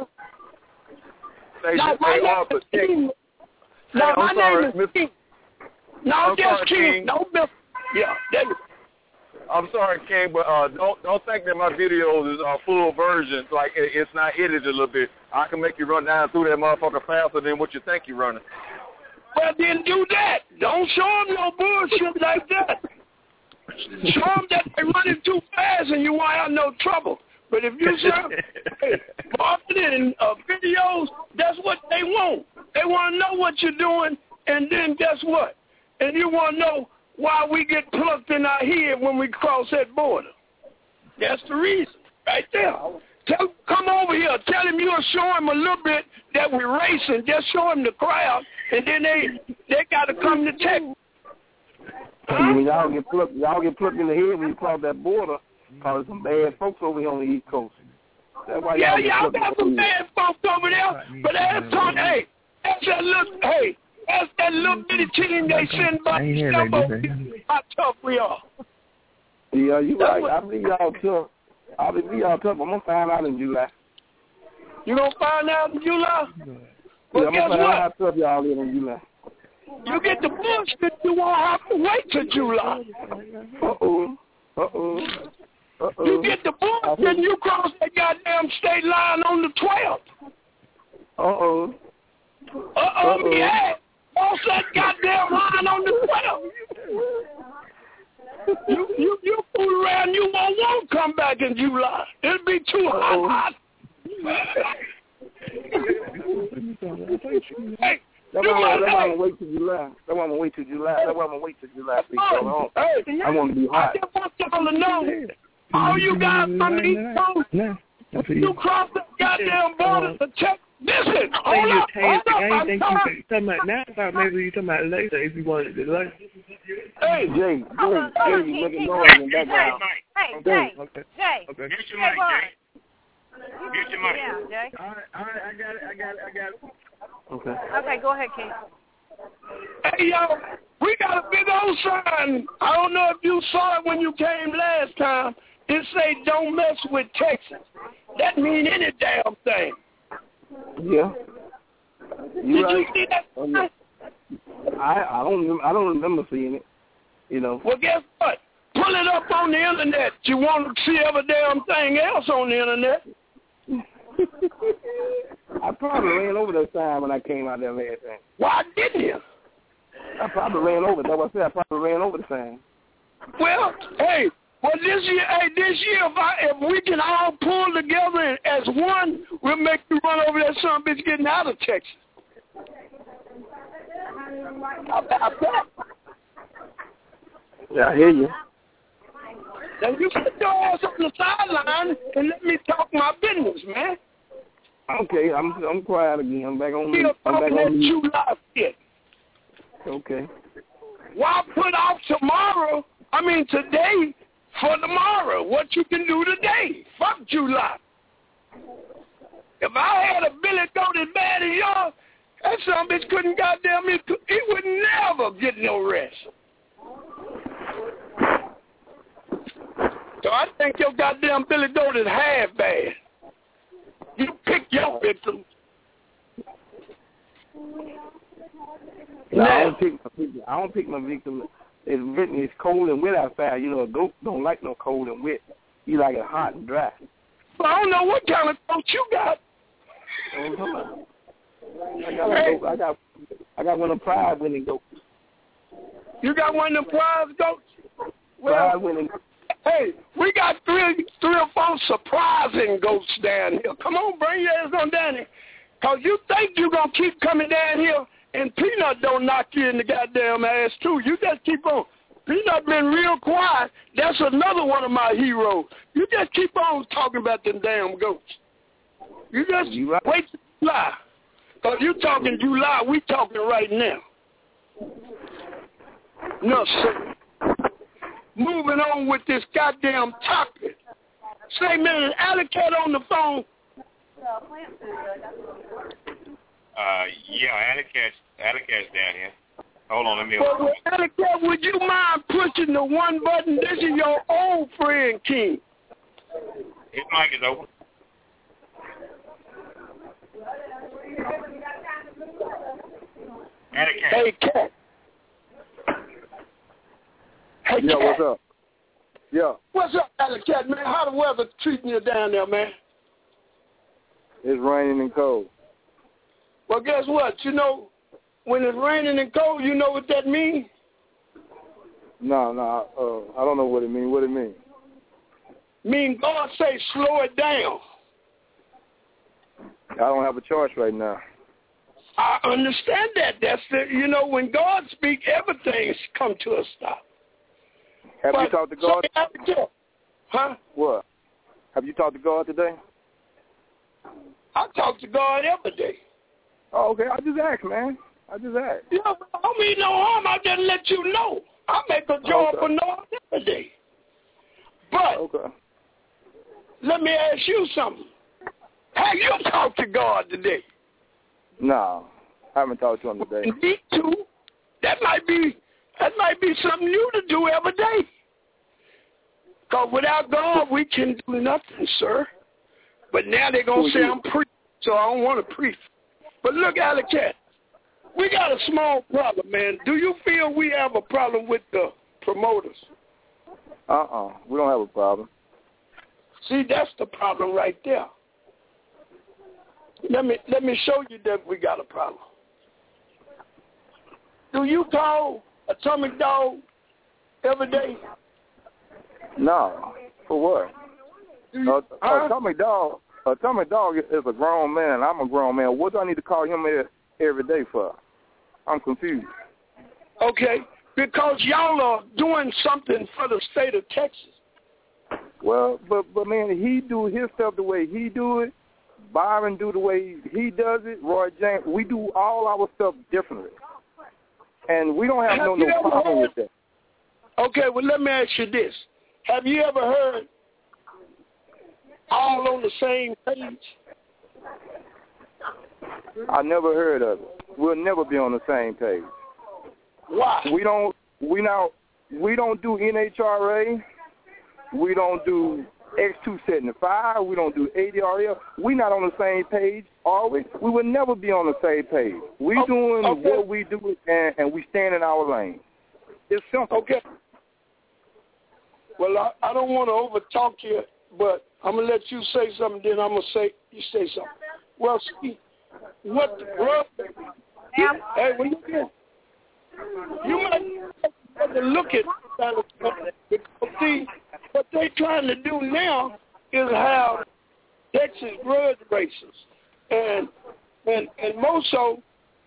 S10: Hey, Arthur, King.
S6: No, my name is King. No, just King. No, yeah, there you go.
S10: I'm sorry, King, but don't think that my videos is full versions. Like, it's not edited a little bit. I can make you run down through that motherfucker faster than what you think you're running.
S6: Well, then do that. Don't show them no bullshit like that. Show them that they're running too fast and you won't have no trouble. But if you say, marketing and videos, that's what they want. They want to know what you're doing, and then guess what? And you want to know why we get plucked in our head when we cross that border. That's the reason, right there. Come over here. Tell him you'll show him a little bit that we're racing. Just show him the crowd, and then they got to come to check.
S7: When y'all get plucked in the head when you cross that border, because there's some bad folks over here on the East Coast. That's why
S6: y'all got some bad folks over there. But that's that little bitty team they send by how tough we are.
S7: Yeah, you right. I believe y'all tough. I'm going to find out in July.
S6: You going to find out in July? Well,
S7: I'm going to find out how tough y'all is in July.
S6: You get the bullshit, you won't have to wait till July. You get the bullshit, you cross that goddamn state line on the 12th. Yeah. Cross that goddamn line on the 12th. You fool around, you won't come back in July. It'll be too hot. Hey,
S7: that's why I'm gonna wait till July. That's why I'm gonna wait till July. Hey, I want to be hot.
S6: I just want y'all to know, all you guys from the East Coast, you cross the goddamn border to check. Listen, hold up.
S8: I didn't think you were talking about now. I thought maybe you were talking about later if you wanted to delay.
S6: Hey,
S7: Jay, you making noise in the background.
S5: Hey, Jay.
S8: Okay.
S5: Jay.
S8: Okay.
S3: Mute your mic, Jay. Mute your mic.
S5: Yeah, Jay.
S8: All right, I got it.
S7: Okay.
S5: Okay, go ahead, Keith.
S6: Hey, yo, we got a big old sign. I don't know if you saw it when you came last time. It say, don't mess with Texas. That mean any damn thing.
S7: Yeah.
S6: Did you see that?
S7: Oh, yeah. I don't remember seeing it. You know.
S6: Well, guess what? Pull it up on the internet. You want to see every damn thing else on the internet?
S7: I probably ran over that sign when I came out there last time.
S6: Why didn't you?
S7: I probably ran over it. That's what I said. I probably ran over the sign.
S6: Well, hey. Well, this year, if we can all pull together as one, we'll make you run over that son of a bitch getting out of Texas.
S7: Yeah, I hear you.
S6: Now, you put your ass on the sideline and let me talk my business, man.
S7: Okay, I'm quiet again. I'm back on
S6: that July 5th.
S7: Okay.
S6: Why put off today for tomorrow? What you can do today? Fuck July. If I had a Billy Goat as bad as yours, that son of a bitch couldn't goddamn me. He would never get no rest. So I think your goddamn Billy Goat is half bad. You pick your victim.
S7: No, I don't pick my victim. It's written. It's cold and wet outside. You know, a goat don't like no cold and wet. He like it hot and dry.
S6: Well, I don't know what kind of goat you got.
S7: I got a goat. I got one of the prize winning goats.
S6: You got one of the prize goats? Well,
S7: prize winning.
S6: Hey, we got three or four surprising goats down here. Come on, bring your ass on down here. Because you think you're going to keep coming down here and Peanut don't knock you in the goddamn ass, too. You just keep on. Peanut been real quiet. That's another one of my heroes. You just keep on talking about them damn goats. You just wait till July. Because you talking July, we talking right now. No, sir. Moving on with this goddamn topic. Say, man, Alley Cat on the phone.
S3: Yeah, Alley Cat's down here. Hold on, let me
S6: open it. Alley Cat, would you mind pushing the one button? This is your old friend, King.
S3: His mic is open. Alley Cat.
S6: Hey, Cat. Hey,
S10: yeah,
S6: Cat.
S10: what's up? Yeah.
S6: What's up, Alley Cat, man? How the weather treating you down there, man?
S10: It's raining and cold.
S6: Well, guess what? You know, when it's raining and cold, you know what that means?
S10: No, I don't know what it means. What it mean?
S6: Mean God say slow it down.
S10: I don't have a choice right now.
S6: I understand that. That's when God speaks, everything's come to a stop.
S10: Have you talked to God?
S6: Huh?
S10: What? Have you talked to God today?
S6: I talk to God every day.
S10: Oh, okay. I just asked, man.
S6: Yeah, I don't mean no harm. I just let you know. I make a job for no every day. But let me ask you something. Have you talked to God today?
S10: No, I haven't talked to him today.
S6: Me too. That might be something new to do every day. Because without God, we can do nothing, sir. But now they're going to say I'm preaching, so I don't want to preach. But look, Alley Cat, we got a small problem, man. Do you feel we have a problem with the promoters?
S10: We don't have a problem.
S6: See, that's the problem right there. Let me show you that we got a problem. Do you call Atomic Dog every day?
S10: No. For what? Atomic Dog is a grown man. I'm a grown man. What do I need to call him every day for? I'm confused.
S6: Okay, because y'all are doing something for the state of Texas.
S10: Well, but man, he do his stuff the way he do it. Byron do the way he does it. Roy James, we do all our stuff differently, and we don't have no problem with that.
S6: Okay, well, let me ask you this: have you ever heard all on the same page?
S10: I never heard of it. We'll never be on the same page.
S6: Why?
S10: We don't do NHRA. We don't do X275. We don't do ADRL. We're not on the same page, are we? We would never be on the same page. We doing what we do, and we stand in our lane. It's simple.
S6: Okay. Well, I don't want to overtalk you, but I'm going to let you say something, then I'm going to say, you say something. Well, see, what the world, hey, when you get, you might have to look at that, because see, what they're trying to do now is have Texas grudge races, and more so,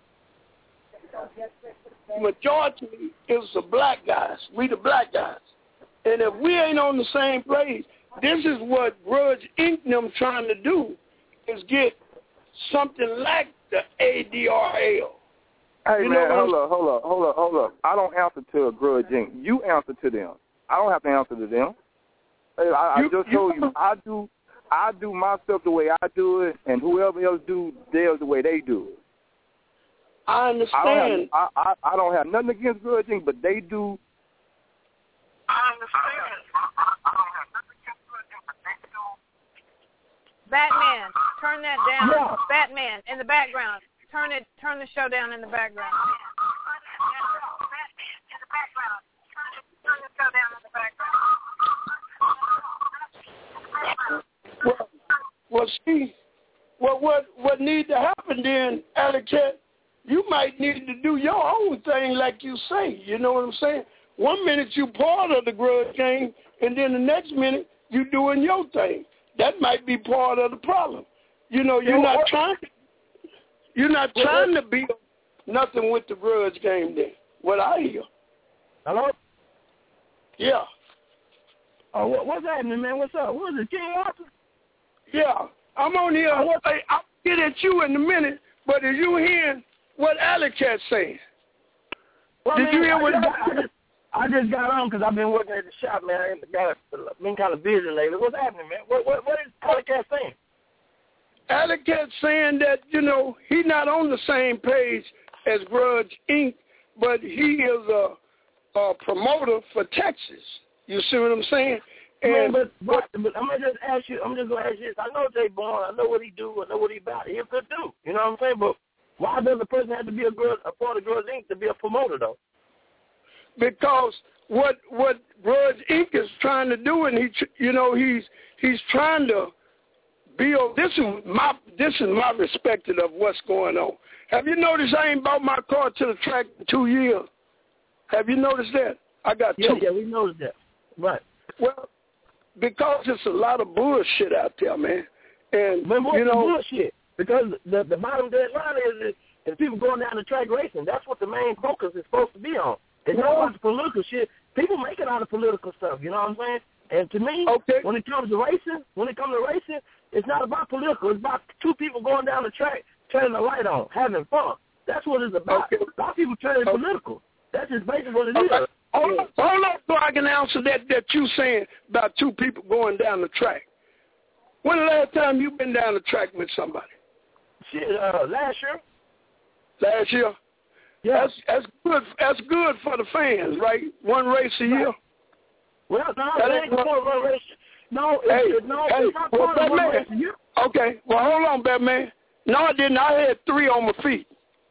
S6: majority is the black guys. We the black guys, and if we ain't on the same page, this is what Grudge Inc. them trying to do, is get something like the ADRL.
S10: Hey, man, hold up. I don't answer to a Grudge Inc. You answer to them. I don't have to answer to them. Hey, I just told you, I do my stuff the way I do it, and whoever else do theirs the way they do it.
S6: I understand.
S10: I don't have nothing against Grudge Inc., but they do.
S5: I understand. Batman, turn that down. Yeah. Batman, in the background. Turn the show down in the background.
S6: Well, see, what needs to happen then, Alley Cat, you might need to do your own thing like you say. You know what I'm saying? 1 minute you part of the grudge game, and then the next minute you doing your thing. That might be part of the problem. You know, you're not trying to be nothing with the grudge game then. What I hear.
S7: Hello?
S6: Yeah.
S7: Oh, what's happening, man? What's up? What is it, King Arthur?
S6: Yeah. I'm on here. I'll get at you in a minute, but are you hearing what Alley Cat's saying?
S7: Well,
S6: Did you hear what
S7: I just got on because I've been working at the shop, man. I've been kind of busy lately. What's happening, man? What is Alley Cat saying?
S6: Alley Cat's saying that, you know, he's not on the same page as Grudge Inc., but he is a promoter for Texas. You see what I'm saying? And
S7: but I'm gonna just ask you. I'm just gonna ask you this. I know Jay Bourne. I know what he do. I know what he about. He a good dude. You know what I'm saying? But why does a person have to be a part of Grudge Inc. to be a promoter, though?
S6: Because what Grudge Inc. is trying to do, and he's trying to build. This is my perspective of what's going on. Have you noticed I ain't bought my car to the track in 2 years? Have you noticed that? I got two.
S7: Yeah, we noticed that. Right.
S6: Well, because it's a lot of bullshit out there, man. And
S7: but what's the bullshit? Because the bottom dead line is people going down the track racing. That's what the main focus is supposed to be on. It's not about the political shit. People make it out of political stuff. You know what I'm saying? And to me, when it comes to racing, it's not about political. It's about two people going down the track, turning the light on, having fun. That's what it's about. A lot of people turn it political. That's just basically what it is.
S6: Hold on so I can answer that you saying about two people going down the track. When the last time you been down the track with somebody?
S7: Shit, last year.
S6: Last year?
S7: Yeah.
S6: That's good. That's good for the fans, right? One race a year.
S7: Well, no, that ain't one race. No, it's not part of one race a year.
S6: Okay, well, hold on, Batman. No, I didn't. I had 3 on my feet.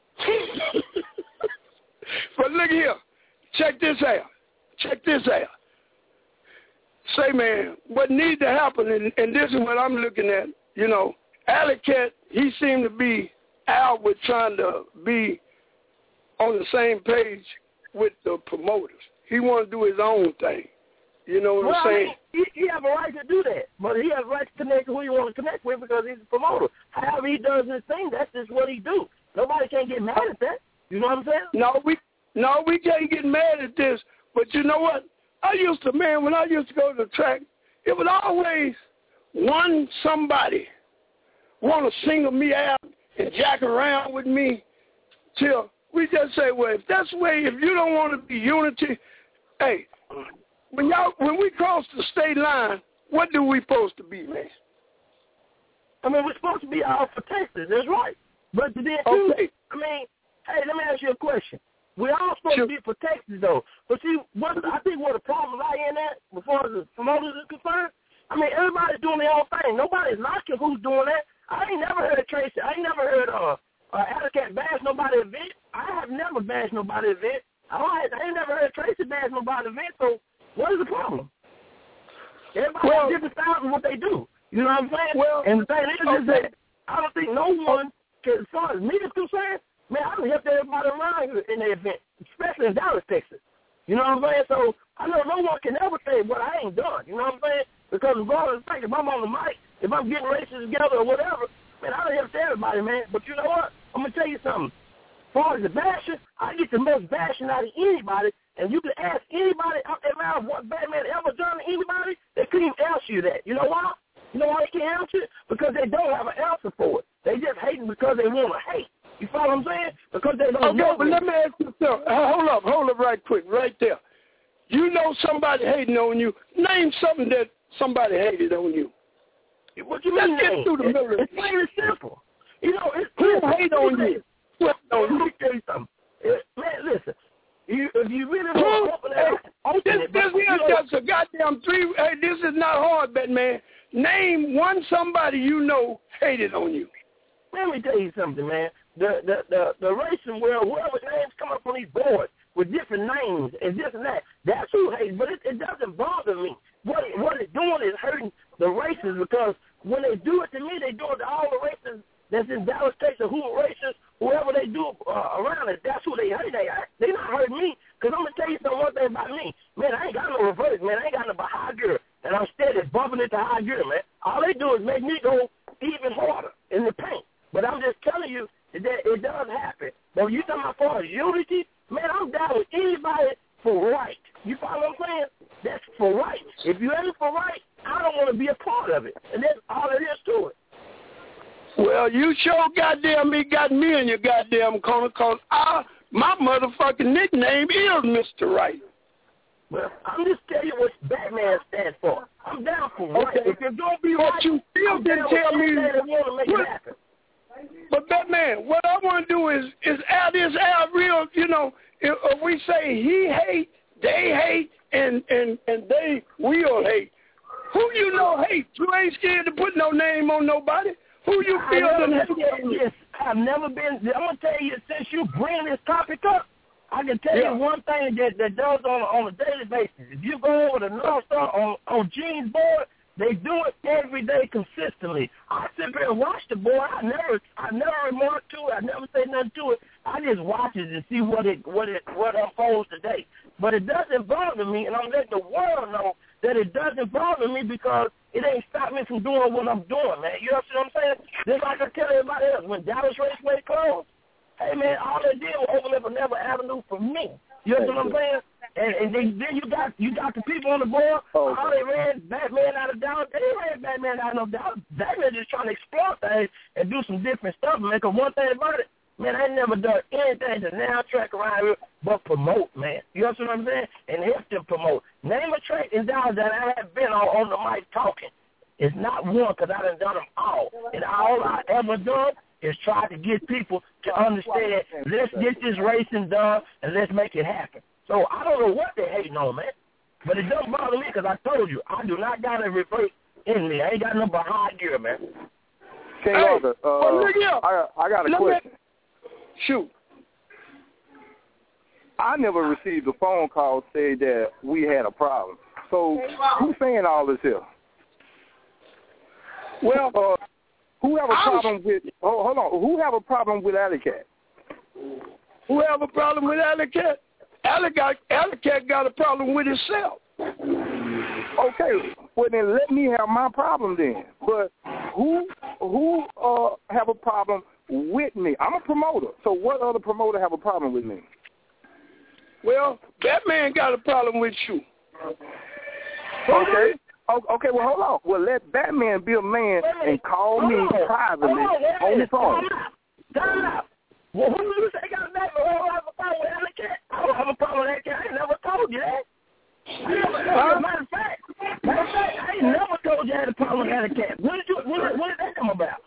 S6: But look here. Check this out. Say, man, what needs to happen, and this is what I'm looking at, you know, Alley Cat, he seemed to be out with trying to be on the same page with the promoters. He want to do his own thing. You know what I'm saying?
S11: I mean, he has a right to do that, but he has a right to connect with who he wants to connect with because he's a promoter. However he does his thing, that's just what he do. Nobody can get mad at that. You know what I'm saying?
S6: No, we can't get mad at this. But you know what? When I used to go to the track, it would always somebody want to single me out and jack around with me till we just say, well, if that's the way, if you don't want to be unity, hey, when we cross the state line, what do we supposed to be, man?
S11: I mean, we're supposed to be all for Texas. That's right. But then,
S6: okay.
S11: I mean, hey, let me ask you a question. We're all supposed to be for Texas, though. But see, I think where the problem lie in that, before the promoters is concerned, I mean, everybody's doing their own thing. Nobody's knocking who's doing that. I ain't never heard Tracy. I ain't never heard Alley Cat bash nobody's event. I have never bashed nobody's event. I ain't never heard Tracy bash nobody's event. So what is the problem? Everybody has different styles of what they do. You know what I'm saying? And the thing is that I don't think no one, as far as me is concerned, man, I don't help everybody around in the event, especially in Dallas, Texas. You know what I'm saying? So I know no one can ever say what I ain't done. You know what I'm saying? Because regardless of the fact, if I'm on the mic, if I'm getting races together or whatever, man, I don't help everybody, man. But you know what? I'm going to tell you something. As far as the bashing, I get the most bashing out of anybody, and you can ask anybody out there around what Batman ever done to anybody, they couldn't even answer you that. You know why? You know why they can't answer it? Because they don't have an answer for it. They just hating because they want to hate. You follow what I'm saying? Because they don't know.
S6: But let me ask you something. Hold up right quick, right there. You know somebody hating on you. Name something that somebody hated on you.
S11: What you mean?
S6: Let's get through the middle.
S11: It's plain and simple. You know,
S6: who hate on you?
S11: Let me tell you something. Man, listen. If you really want to open it,
S6: this is just a goddamn three. Hey, this is not hard, Batman. Name one somebody you know hated on you.
S11: Let me tell you something, man. The racing world, whoever names come up on these boards with different names and this and that, that's who hates. But it doesn't bother me. What it's doing is hurting the races because when they do it to me, they do it to all the races that's in Dallas, Texas, whoever they do around it, that's who they hurt. They not hurting me because I'm going to tell you one thing about me. Man, I ain't got no reverse, man. I ain't got no high gear, and I'm steady bumping it to high gear, man. All they do is make me go even harder in the paint. But I'm just telling you that it does happen. But when you talking about far as unity, man, I'm down with anybody for right. You follow what I'm saying? That's for right. If you ain't for right, I don't want to be a part of it. And that's all it is to it.
S6: Well, you sure got me in your goddamn corner because my motherfucking nickname is Mr. Right.
S11: Well, I'm just telling you what Batman stands for. I'm down for right.
S6: Okay.
S11: If you're going to be right,
S6: you still didn't tell me.
S11: Want to make it happen.
S6: But Batman, what I want to do is add this out real, you know, if we say he hate, they hate, and they will hate. Who you know hate? You ain't scared to put no name on nobody. Who you feel done hate?
S11: Yes, I've never been. I'm gonna tell you, since you bring this topic up, I can tell you one thing that does on a daily basis. If you go over the North Star on Gene's board, they do it every day consistently. I sit there and watch the board. I never remark to it. I never say nothing to it. I just watch it and see what unfolds today. But it doesn't bother me, and I'm letting the world know that it doesn't bother me because it ain't stopped me from doing what I'm doing, man. You know what I'm saying? Just like I tell everybody else, when Dallas Raceway closed, hey, man, all they did was open up another avenue for me. You know what I'm saying? And then you got the people on the board. All they ran Batman out of Dallas. They ran Batman out of Dallas. Batman just trying to explore things and do some different stuff. And make one thing about it, man, I ain't never done anything to now track around here but promote, man. You know what I'm saying? And help them promote. Name a track in Dallas that I have been on the mic talking. It's not one because I done them all. And all I ever done is try to get people to understand, let's get this racing done and let's make it happen. So I don't know what they're hating on, man. But it doesn't bother me because I told you, I do not got a reverse in me. I ain't got no behind gear, man.
S10: King Arthur, I got a question.
S6: Shoot.
S10: I never received a phone call saying that we had a problem. So who's saying all this here?
S6: Well,
S10: who have a problem with? Hold on. Who have a problem with Alley Cat?
S6: Who have a problem with Alley Cat? Alley Cat got a problem with himself.
S7: Okay, well then let me have my problem then. But who have a problem with me? I'm a promoter. So what other promoter have a problem with me?
S6: Well, Batman got a problem with you.
S7: Okay. Okay, well, hold on. Well, let Batman be a man and call me privately on the phone.
S11: Stop. Well, who you say got a Batman? I don't have a problem with that cat. I don't have a problem with that cat. I ain't never told you that. Matter of fact, I ain't never told you I had a problem with that cat. When did that come about?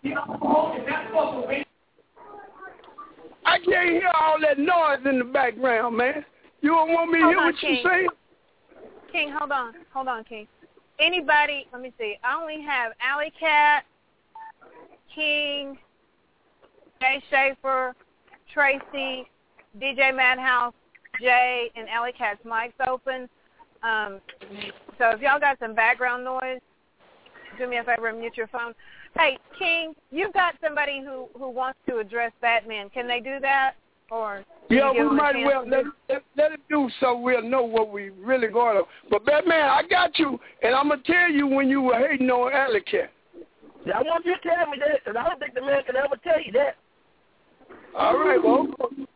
S6: I can't hear all that noise in the background, man. You don't want me to hear what you saying?
S5: King, hold on, King. Anybody, let me see. I only have Alley Cat, King, Jay Schaefer, Tracy, DJ Madhouse, Jay, and Alley Cat's mic's open. So if y'all got some background noise, do me a favor and mute your phone. Hey, King, you've got somebody who wants to address Batman. Can they do that? Or
S6: yeah, we might well let it do so we'll know what we really going to. But Batman, I got you, and I'm gonna tell you when you were hating on Alley Cat.
S11: I want you to tell me that, because I don't think the man can ever tell you that.
S6: All right, well,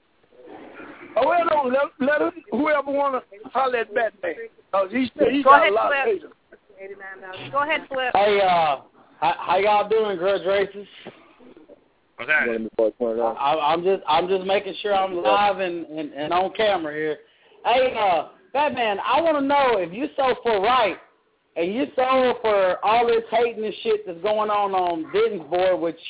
S6: let us, whoever want to holler at Batman, because he's got a lot of haters.
S5: Go ahead, Flip.
S12: Hey, how y'all doing, Grudge Racers?
S3: What's that?
S12: I'm just making sure I'm live and on camera here. Hey, Batman, I want to know if you so for right and you so for all this hating and shit that's going on Denton's board, which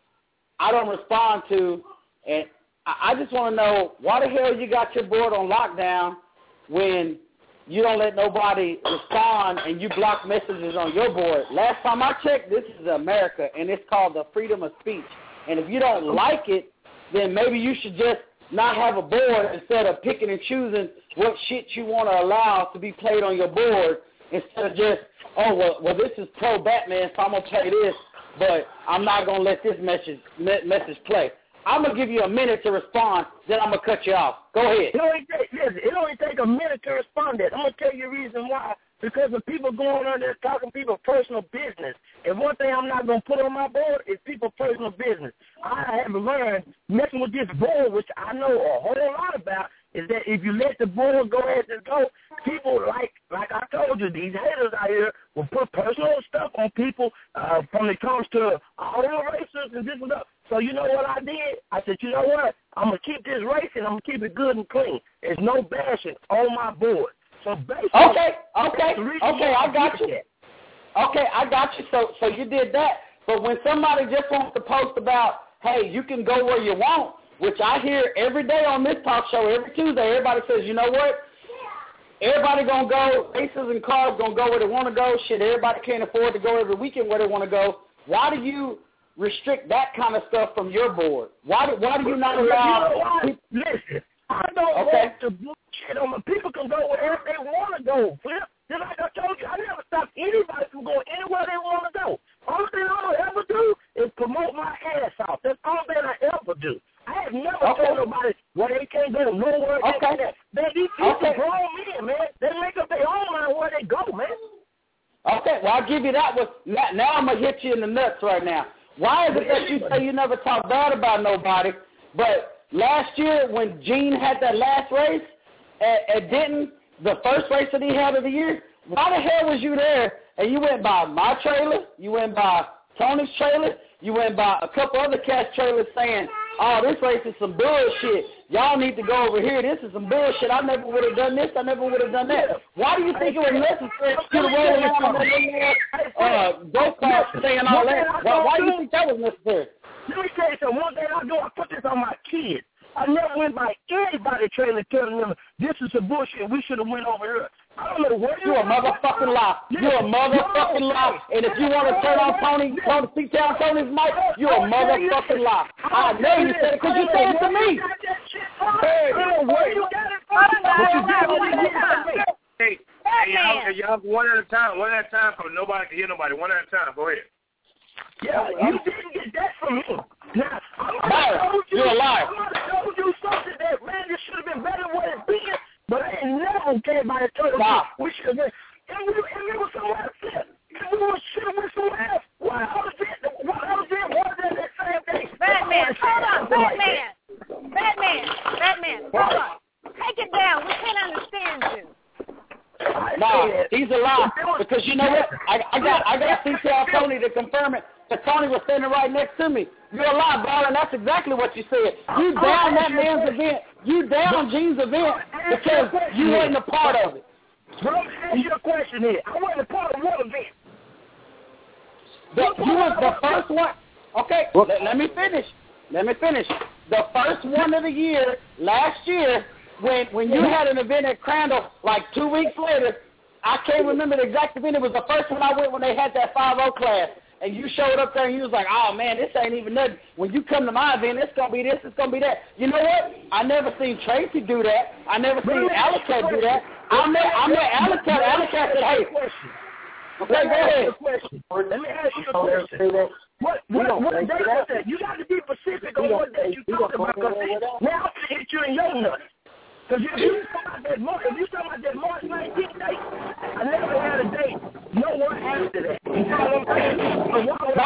S12: I don't respond to, and I just want to know why the hell you got your board on lockdown when you don't let nobody respond and you block messages on your board. Last time I checked, this is America, and it's called the freedom of speech. And if you don't like it, then maybe you should just not have a board instead of picking and choosing what shit you want to allow to be played on your board instead of just, oh, well this is pro-Batman, so I'm going to play this, but I'm not going to let this message play. I'm going to give you a minute to respond, then I'm going to cut you off. Go ahead.
S11: It only take a minute to respond to that. I'm going to tell you the reason why. Because of people going on there talking people's personal business. And one thing I'm not going to put on my board is people's personal business. I have learned, messing with this board, which I know a whole lot about, is that if you let the board go as it go, people like I told you, these haters out here will put personal stuff on people when it comes to all the races and this and that. So you know what I did? I said, you know what? I'm going to keep this racing. I'm going to keep it good and clean. There's no bashing on my board. So basically,
S12: okay, I got you. Okay, I got you. So you did that. But when somebody just wants to post about, hey, you can go where you want, which I hear every day on this talk show, every Tuesday, everybody says, you know what? Everybody going to go, races and cars going to go where they want to go. Shit, everybody can't afford to go every weekend where they want to go. Why do you restrict that kind of stuff from your board? Why do you not allow people?
S11: Listen, I don't want to bullshit on them. People can go wherever they want to go. Just like I told you, I never stop anybody from going anywhere they want to go. All thing I'll ever do is promote my ass off. That's all that I ever do. I have never told nobody where they can't go nowhere. Man, these people grown men, man. They make up their own mind where they go, man.
S12: Okay, well, I'll give you that one. Now I'm going to hit you in the nuts right now. Why is it that you say you never talk bad about nobody, but last year when Gene had that last race at Denton, the first race that he had of the year, why the hell was you there and you went by my trailer, you went by Tony's trailer, you went by a couple other cats' trailers saying, oh, this race is some bullshit. Y'all need to go over here. This is some bullshit. I never would have done this. I never would have done that. Why do you think it was necessary to roll around on go-kart saying all that? Why do you think that was necessary?
S11: Let me tell you something. One thing I do, I put this on my kids. I never went by anybody's trailer telling them this is some bullshit. We should have went over here. I don't know what
S12: you're a motherfucking lie. You're a motherfucking lie. And if you want to turn on Tony's mic, you're a motherfucking lie. I know you said it because you said it to me.
S3: Hey, y'all one at a time, so nobody can hear nobody. One at a time. Go ahead.
S11: Yeah, you didn't get that from me. Now,
S12: you're a liar.
S11: I might have told you something that, man, this should have been better than what it's been, but I ain't never came by and told you we should have been. it was somewhere else. And we should have went somewhere else. What other event was that same day?
S5: Batman, hold on, Batman, hold on. Take it down. We can't understand you.
S12: No, he's a lie. Because you know what? I got CTL Tony to confirm it. But Tony was standing right next to me. You're a lie, bro, and that's exactly what you said. You down that man's event. You down Gene's event because you wasn't a part of it.
S11: Bro, ask you a question here. I wasn't a part of what event?
S12: But you was the first one. Okay, let me finish. The first one of the year, last year, when you had an event at Crandall, like 2 weeks later, I can't remember the exact event. It was the first one I went when they had that 5-0 class. And you showed up there and you was like, oh, man, this ain't even nothing. When you come to my event, it's going to be this, it's going to be that. You know what? I never seen Tracy do that. I never seen Alicat do that. I met Alicat. Alicat said, hey. Okay, go ahead.
S11: Let me ask you a question. What day was that? You got to be specific on what day you talking about. Because now I'm going to hit you in your nuts. Because if you talking about that March 19th date, I never had a date. No one after that. You know what I'm saying?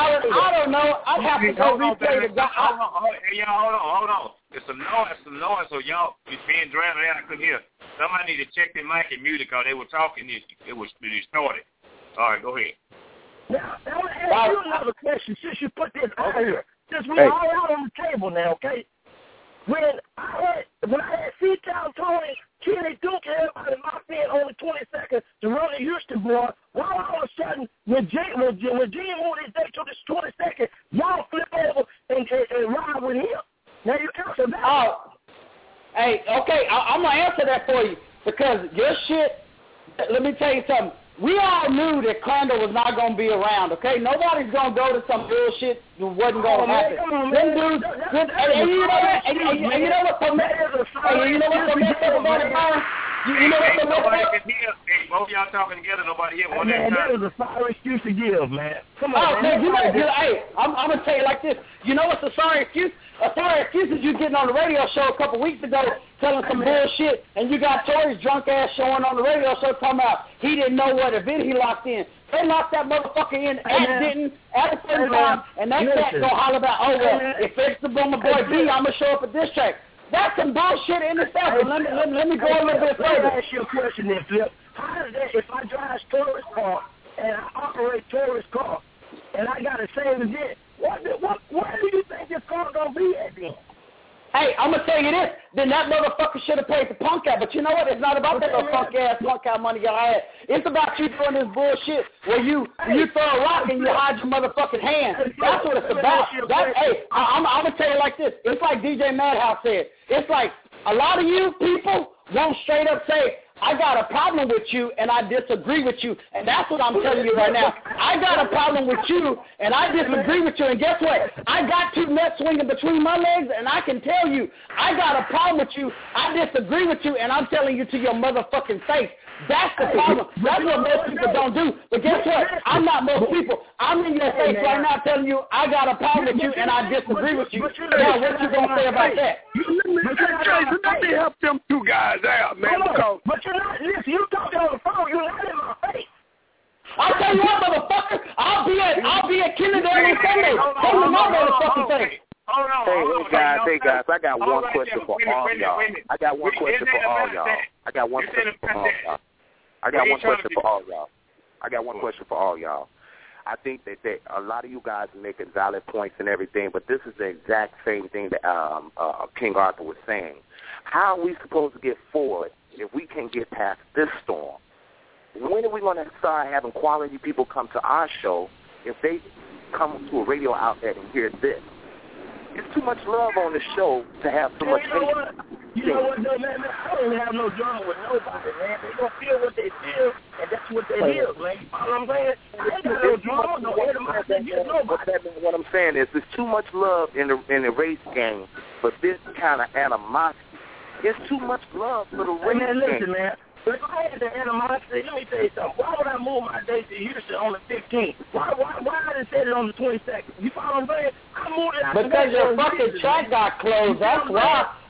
S12: I don't know. I'd have to go replay the guy.
S3: Hey, y'all, hold on. There's some noise, so y'all is being drowned out. I couldn't hear. Somebody need to check their mic and mute it because they were talking. It was distorted. All right, go ahead.
S11: Now, I want to ask you another question since you put this out here. Since we're all out on the table now, okay? When I had C-Town Tony, Kenny Duke, everybody locked in on the 22nd to run the Houston boy, why all of a sudden, when Gene moved his date to this 22nd, y'all flip over and ride with him? Now you answer that.
S12: Oh, hey, okay, I'm going to answer that for you because your shit, let me tell you something. We all knew that Crandall was not going to be around, okay? Nobody's going to go to some bullshit that wasn't going to happen. Them dudes, and you know what? And you know what's so messed up about it, Byron? You know what's so messed up?
S3: Hey, both y'all talking together, nobody here. One
S11: man, that was a sorry excuse to give, man. Come on, man.
S12: Hey, I'm going to tell you like this. You know what's a sorry excuse? A sorry excuse is you getting on the radio show a couple weeks ago telling some bullshit, and you got Tori's drunk ass showing on the radio show talking about he didn't know what event he locked in. They locked that motherfucker in at a certain time, and that cat go holler about, oh, well, if it's the my boy B, I'm going to show up at this track. That's some bullshit in itself. Let me go a little bit further.
S11: Let me ask you a question then, Flip. How does that, if I drive Tori's car and I operate Tori's car and I got the same event, where do you think this car going to be at then?
S12: Hey, I'm going to tell you this. Then that motherfucker should have paid the punk out. But you know what? It's not about that little punk out money y'all had. It's about you doing this bullshit where you throw a rock and you hide your motherfucking hand. That's what it's about. I'm going to tell you like this. It's like DJ Madhouse said. It's like a lot of you people won't straight up say, I got a problem with you and I disagree with you, and that's what I'm telling you right now. I got a problem with you and I disagree with you, and guess what? I got two nuts swinging between my legs, and I can tell you, I got a problem with you, I disagree with you, and I'm telling you to your motherfucking face. That's the problem. That's what most people don't do. But guess what? I'm not most people. I'm in your face right now telling you I got a problem with you and I disagree with you. Now, what you going to say about that?
S6: Let me help them two guys out, man.
S11: But you're not, listen, you talking on the phone, you're not in my face.
S12: I'll tell you what, motherfucker, I'll be at kindergarten Sunday. Come to my motherfucking face.
S9: Hey guys, I got one question for all y'all. I got one question for all y'all. I think that a lot of you guys are making valid points and everything, but this is the exact same thing that King Arthur was saying. How are we supposed to get forward if we can't get past this storm? When are we going to start having quality people come to our show if they come to a radio outlet and hear this? It's too much love on the show to have so much hate.
S11: You know what, though, man? I don't have no drama with nobody, man. They going to feel what they feel, and that's what they feel, man. You know what I'm saying? I ain't got no drama, no animosity against nobody.
S9: What I'm saying is there's too much love in the race game for this kind of animosity. There's too much love for the race game.
S11: Listen, man. If I had the animosity, let me tell you something. Why would I move my date to Houston on the 15th? Why I didn't set it on the 22nd? You follow what I'm saying? I moved it out
S12: because your fucking track got closed. That's why.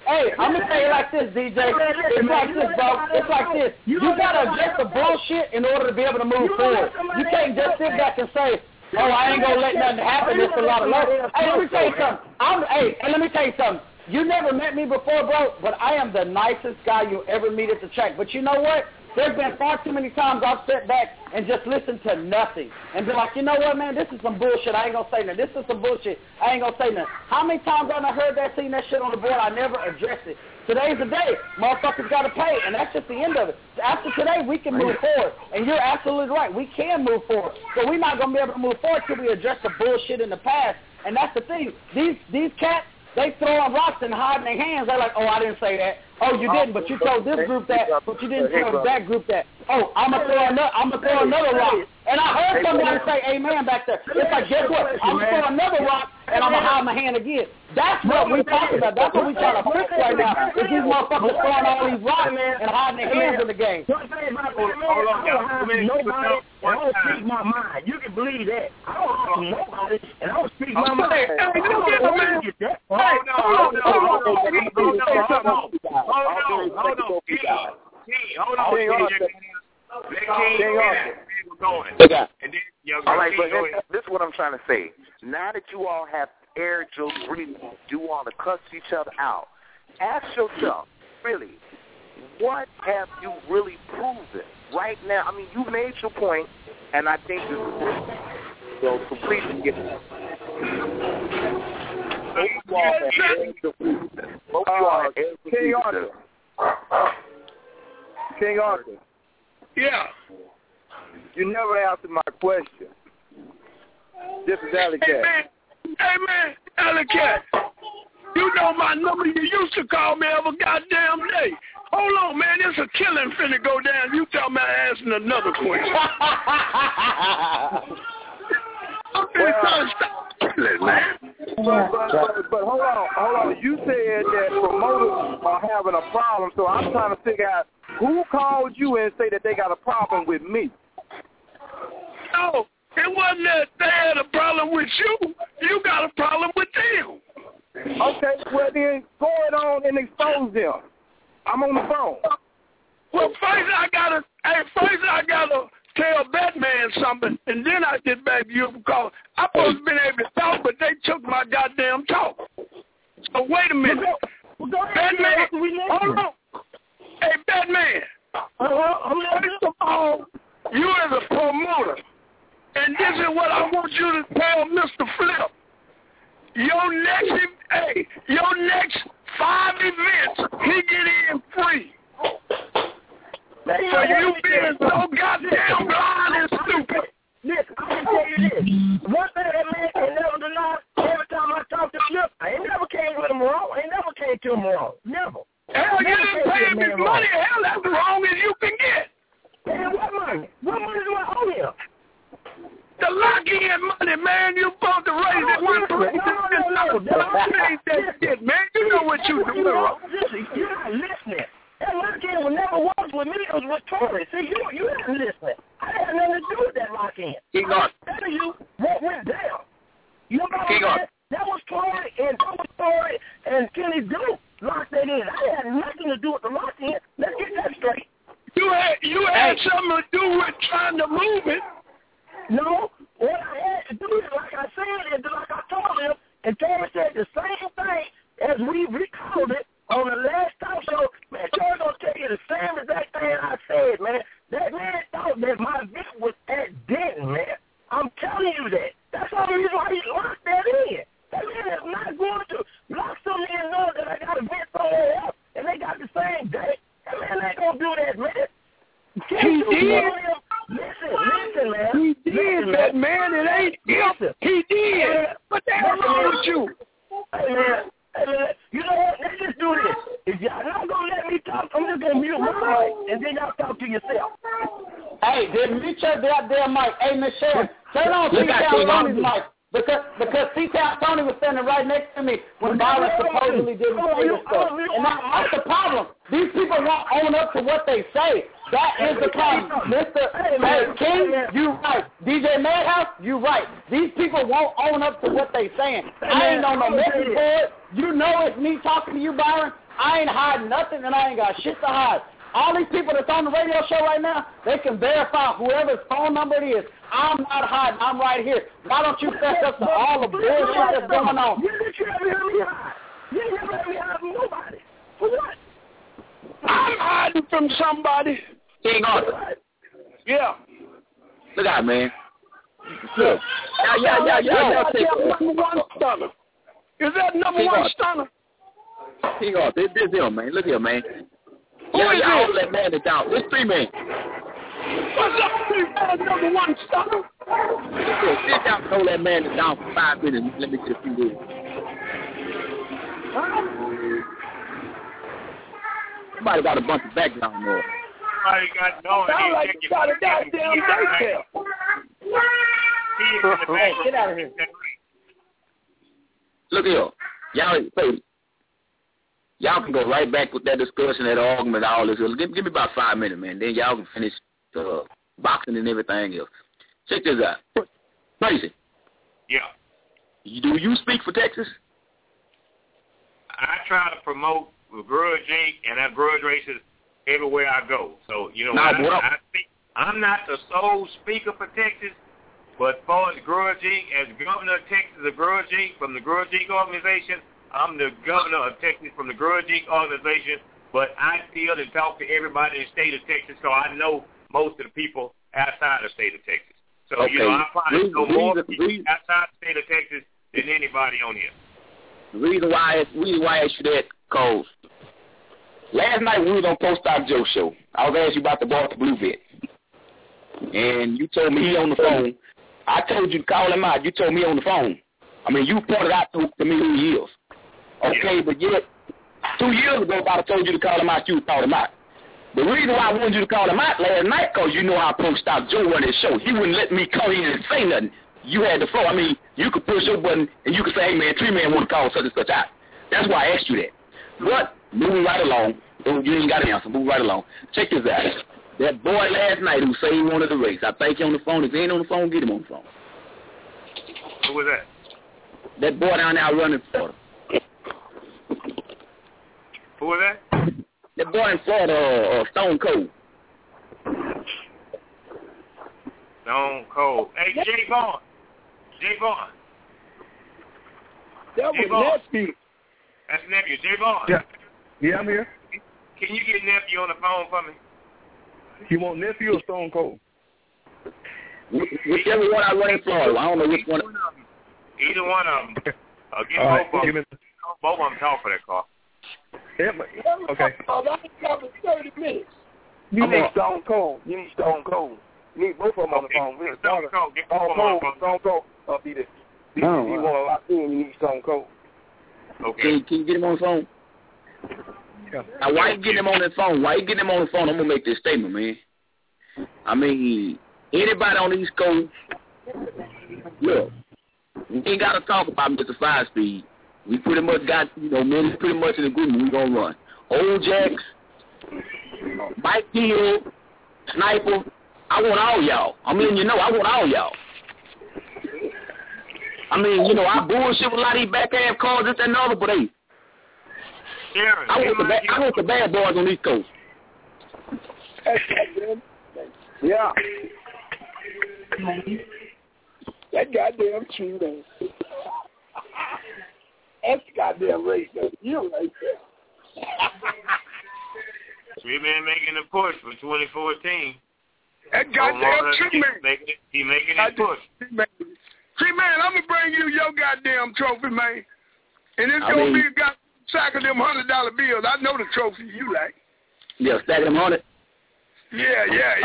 S12: Hey, I'm going to say it like this, DJ. It's like this, bro. It's like this. You got to address the bullshit in order to be able to move forward. You can't just sit back and say, oh, I ain't going to let nothing happen. It's a lot of love. Hey, let me tell you something. Let me tell you something. You never met me before, bro, but I am the nicest guy you'll ever meet at the track. But you know what? There's been far too many times I've sat back and just listened to nothing and been like, you know what, man, this is some bullshit. I ain't going to say nothing. This is some bullshit. I ain't going to say nothing. How many times have I heard that, seen that shit on the board? I never addressed it. Today's the day. Motherfuckers got to pay, and that's just the end of it. After today, we can move forward. And you're absolutely right. We can move forward. So we're not going to be able to move forward till we address the bullshit in the past. And that's the thing. These cats, they throwing rocks and hiding their hands. They're like, oh, I didn't say that. Oh, you didn't, but you told this group that, but you didn't tell that group that. Oh, I'm gonna throw another rock. And I heard somebody say amen back there. It's like, guess what? I'm gonna throw another rock, and I'm gonna hide my hand again. That's what we talking about. That's what we trying to fix right now. Is these motherfuckers throwing all these rocks and hiding their hands in the game.
S11: I don't speak my mind. You can believe that. I don't talk to nobody, and I don't speak my mind.
S9: All right, but this is what I'm trying to say. Now that you all have aired your grievance, you all have cussed each other out, ask yourself, really, what have you really proven right now? I mean, you made your point, and I think you'll completely get it.
S7: King Arthur.
S8: Yeah.
S7: You never answered my question. This is Alley Cat.
S8: Hey, man, Alley Cat. You know my number. You used to call me every goddamn day. Hold on, man. There's a killing finna go down. You tell me I'm asking another question. I'm trying to stop killing, man.
S7: But hold on. You said that promoters are having a problem, so I'm trying to figure out who called you and say that they got a problem with me.
S8: No, it wasn't that they had a problem with you. You got a problem with them.
S7: Okay, well then go on and expose them. I'm on the phone.
S8: Well, first I gotta tell Batman something, and then I get back to you because I supposed to been able to talk, but they took my goddamn talk. So wait a minute, Batman. Hold on. Hey, Batman. First of all, you as a promoter, and this is what I want you to tell Mr. Flip. Your next 5 events, he get in free. So you being so goddamn blind and stupid.
S11: Listen, I'm going to tell you this. One thing that man can never deny, every time I talk to Flip, I ain't never came with him wrong. I ain't never came to him wrong. Never.
S8: Hell, you didn't pay him his money. Hell, that's as wrong as you can get.
S11: Man, what money? What money do I owe him?
S8: The lock-in money, man. You supposed to raise it 1%. No, that shit, man. You know what you do.
S11: You're not listening. That lock-in will never work with me. It was with Tory. See, you ain't listening. I had nothing to do with that lock-in. I'm telling you what went down. You know what I'm saying? That was Tory and Kenny Duke locked that in. I had nothing to do with the lock-in. Let's get that straight.
S8: You had something to do with trying to move it.
S11: No, what I had to do is, like I said, and like I told him, and Tory said the same thing as we recalled it on the last talk show. Man, Tory's going to tell you the same exact thing I said, man. That man thought that my vent was at Denton, man. I'm telling you that. That's the reason why he locked that in. That man is not going to lock something in knowing that I got a vent somewhere else, and they got the same day. That man ain't going to do that, man.
S8: He did.
S11: Listen, man.
S8: He did that, man. It ain't him. He did. What the hell wrong with you?
S11: Hey, man. You know what? Let's just do this. If y'all not going to let me talk, I'm just going to mute my mic, and then y'all talk to yourself.
S12: Hey, then mute your goddamn mic. Hey, Miss Sharon, turn on T-Town Tony's mic. Because T-Town Tony was standing right next to me when Byron supposedly didn't say this stuff. And that's the problem. These people won't own up to what they say. That is the problem. Mr. King, you right. DJ Madhouse, you right. These people won't own up to what they saying. I ain't on no message board. You know it's me talking to you, Byron. I ain't hiding nothing, and I ain't got shit to hide. All these people that's on the radio show right now, they can verify whoever's phone number it is. I'm not hiding. I'm right here. Why don't you fess up to all the bullshit that's going on?
S6: You never heard me hide. You never heard me hide from nobody. For what? I'm hiding from somebody.
S13: King Arthur.
S6: Yeah.
S13: Look out, man. Look. Yeah.
S6: Number one stunner. Is that number
S13: King
S6: one
S13: Arthur.
S6: stunner?
S13: King Arthur, this him, man. Look here, man.
S6: Who is
S13: y'all
S6: it?
S13: let man it down. This 3 man.
S6: What's up, 3 man, number one stunner?
S13: Sit down and hold that man it down for 5 minutes. Let me get a few words. Somebody got a bunch of background noise.
S3: Somebody got no.
S6: Sound like you got a goddamn daycare.
S12: Hey, get out of here.
S13: Look here. Y'all can go right back with that discussion, that argument, all this. Give me about 5 minutes, man. Then y'all can finish the boxing and everything else. Check this out. Tracy.
S3: Yeah.
S13: Do you speak for Texas?
S3: I try to promote the grudge Inc. and that grudge races everywhere I go. So, I'm not the sole speaker for Texas, but for the grudge Inc., as governor of Texas, the grudge Inc. from the grudge Inc. organization, I'm the governor of Texas from the grudge Inc. organization, but I deal and talk to everybody in the state of Texas, so I know most of the people outside the state of Texas. So,
S13: okay.
S3: I probably know more people outside the state of Texas than anybody on here.
S13: The reason why I asked you that, because last night we was on Post Stop Joe show. I was asking you about the Baltimore Blue Vet. And you told me he on the phone. I told you to call him out. You told me on the phone. I mean, you pointed out to me who he is. Okay, but yet 2 years ago, if I told you to call him out, you would call him out. The reason why I wanted you to call him out last night, because you know how Post Stop Joe run his show. He wouldn't let me come in and say nothing. You had the floor. I mean, you could push your button and you could say, hey, man, 3 man want to call such and such out. That's why I asked you that. But moving right along, you ain't got an answer. Move right along. Check this out. That boy last night who said he wanted to race, I think he on the phone. If he ain't on the phone, get him on the phone.
S3: Who was that?
S13: That boy down there running Florida.
S3: Who was that?
S13: That boy in Florida, Stone Cold.
S3: Stone Cold. Hey, Jay Vaughn.
S6: That was nephew.
S3: That's nephew. Jay Vaughn.
S8: Yeah, I'm here.
S3: Can you get nephew on the phone for me?
S8: You want nephew or Stone Cold?
S13: Whichever one I run in Florida. I don't know which one.
S3: Either one of them. Get both of them. Both of them talk for that car.
S8: Yeah, okay.
S6: Oh, that's for 30 minutes.
S7: You need Stone Cold. You need both of them on the phone.
S3: Stone Cold. Get both of them on the phone.
S7: Stone Cold. I'll be there. You want to lock in, you need Stone Cold.
S3: Okay.
S13: Can you get him on the phone?
S8: Yeah.
S13: Now, why you getting him on the phone? I'm going to make this statement, man. I mean, anybody on the East Coast, look, we ain't got to talk about Mr. 5-Speed. We pretty much got, men pretty much in agreement. We going to run. Old Jacks, Mike Hill, Sniper, I want all y'all. I mean, I want all y'all. I mean, I bullshit with a lot of these back-ass cars, this and another, but hey, I want the bad boys on the East Coast.
S6: Yeah. That goddamn true, man. That's goddamn race, man. You right there.
S3: We've been making a push for 2014.
S6: That goddamn true, man.
S3: He making a push.
S6: See, man, I'm going to bring you your goddamn trophy, man. And it's going to be a goddamn sack of them $100 bills. I know the trophy you like.
S13: Yeah, stack them on it.
S6: Yeah.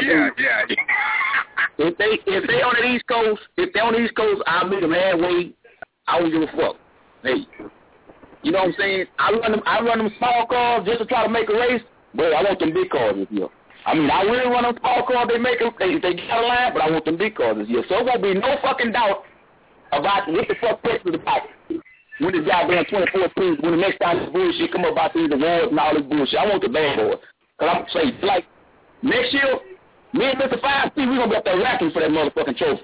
S13: If they on the East Coast, I'll meet them halfway. I don't give a fuck. Hey, you know what I'm saying? I run them small cars just to try to make a race, but I want them big cars this year. I mean, I really run them small cars. They get out of line, but I want them big cars this year. So there won't be no fucking doubt about what the fuck Texas about when the goddamn 2014, when the next time this bullshit come up about these awards and all this bullshit. I want the bad boys. Because I'm saying, like, next year, me and Mr. 5-Speed, we're going to be up there racking for that motherfucking trophy.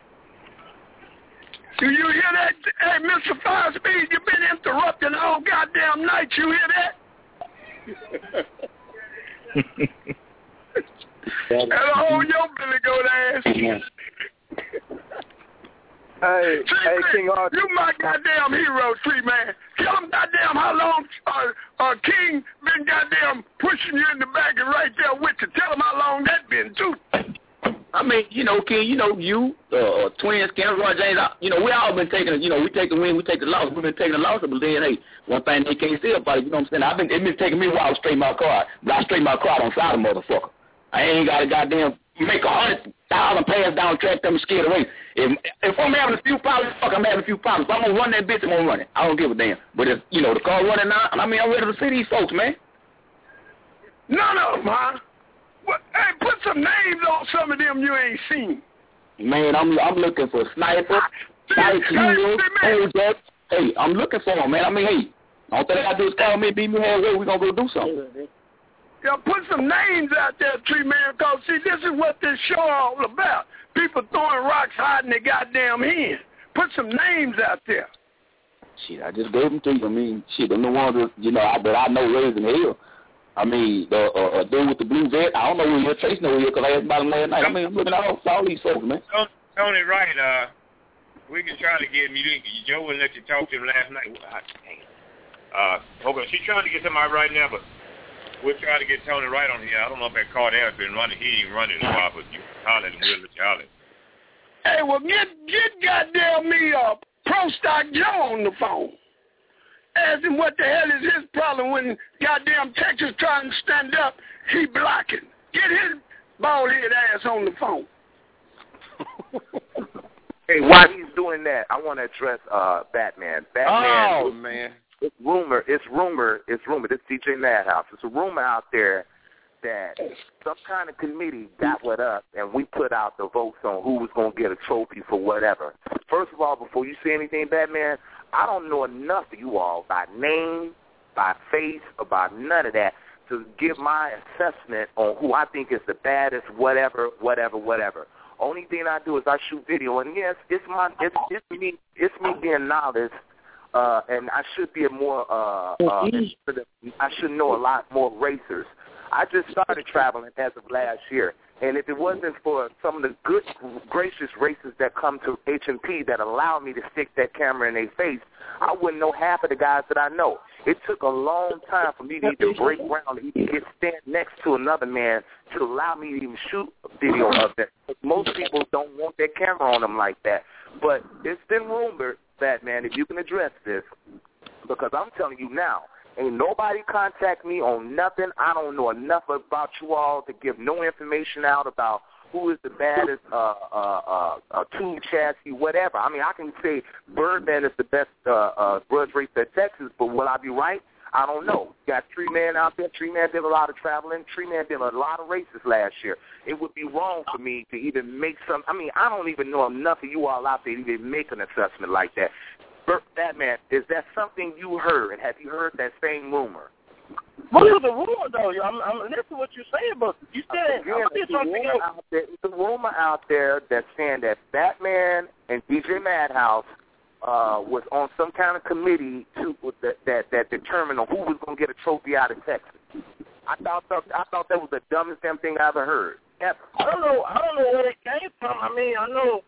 S6: Do you hear that? Hey, Mr. 5-Speed, you've been interrupting all goddamn night. You hear that? Hello, your Billy Goat ass.
S7: Hey, King Arthur.
S6: You my goddamn hero, Tree Man. Tell him goddamn how long King been goddamn pushing you in the back and right there with you. Tell him how long that been, too.
S13: I mean, King, you, Twins, Ken, Roy James, we all been taking, we take the win, we take the loss. We've been taking the loss, but then, hey, one thing they can't say about it, you know what I'm saying? It's been taking me a while to straighten my car, but I straighten my car on side of motherfucker. I ain't got to goddamn make 100,000 pass down track them scared away. If I'm having a few problems, I'm having a few problems. If I'm going to run that bitch, I'm going to run it. I don't give a damn. But if, the car running now, I mean, I'm ready to see these folks, man.
S6: None of them, huh? Well, hey, put some names on some of them you ain't seen.
S13: Man, I'm looking for Sniper, Hey, I'm looking for them, man. I mean, hey, all thing I do is call me, beat me halfway, we're going to go do something.
S6: Yeah, put some names out there, Tree Man, because, see, this is what this show all about. People throwing rocks hiding their goddamn hand. Put some names out there.
S13: Shit, I just gave them to you. I mean, shit, I'm the one that, that I know raising hell. I mean, the dude with the blue vet, I don't know where you're chasing over here because I asked about him last night. I mean, I'm looking at all these folks, man.
S3: Tony Wright, we can try to get him. Joe wouldn't let you talk to him last night. Okay, she's trying to get somebody right now, but we'll try to get Tony Wright on here. I don't know if that Cardell's been running. He ain't running in a while, but you holler at him. We'll let you holler.
S6: Hey, well, get goddamn me Pro Stock Joe on the phone. Ask him what the hell is his problem when goddamn Texas trying to stand up, he blocking. Get his bald-head ass on the phone.
S9: Hey, while he's doing that, I want to address Batman.
S10: Oh, man.
S9: It's rumor. This DJ Madhouse. It's a rumor out there that some kind of committee got with us and we put out the votes on who was going to get a trophy for whatever. First of all, before you say anything, Batman, I don't know enough of you all by name, by face, or by none of that to give my assessment on who I think is the baddest, whatever. Only thing I do is I shoot video, and yes, it's me being novice, and I should be I should know a lot more racers. I just started traveling as of last year, and if it wasn't for some of the good, gracious racers that come to H&P that allow me to stick that camera in their face, I wouldn't know half of the guys that I know. It took a long time for me to even break ground and even stand next to another man to allow me to even shoot a video of that. Most people don't want their camera on them like that. But it's been rumored, Batman, if you can address this, because I'm telling you now, ain't nobody contact me on nothing. I don't know enough about you all to give no information out about who is the baddest tube chassis, whatever. I mean, I can say Birdman is the best grudge racer in Texas, but will I be right? I don't know. You got Tree Man out there. Tree Man did a lot of traveling. Tree Man did a lot of races last year. It would be wrong for me to even make some. I mean, I don't even know enough of you all out there to even make an assessment like that. Batman, is that something you heard? Have you heard that same rumor?
S11: What is the rumor, though? I'm listening to what you're saying, but you said
S9: it's a rumor out there that's saying that Batman and DJ Madhouse was on some kind of committee that determined on who was going to get a trophy out of Texas. I thought that was the dumbest damn thing I ever heard. Ever.
S11: I don't know where it came from. I mean, I know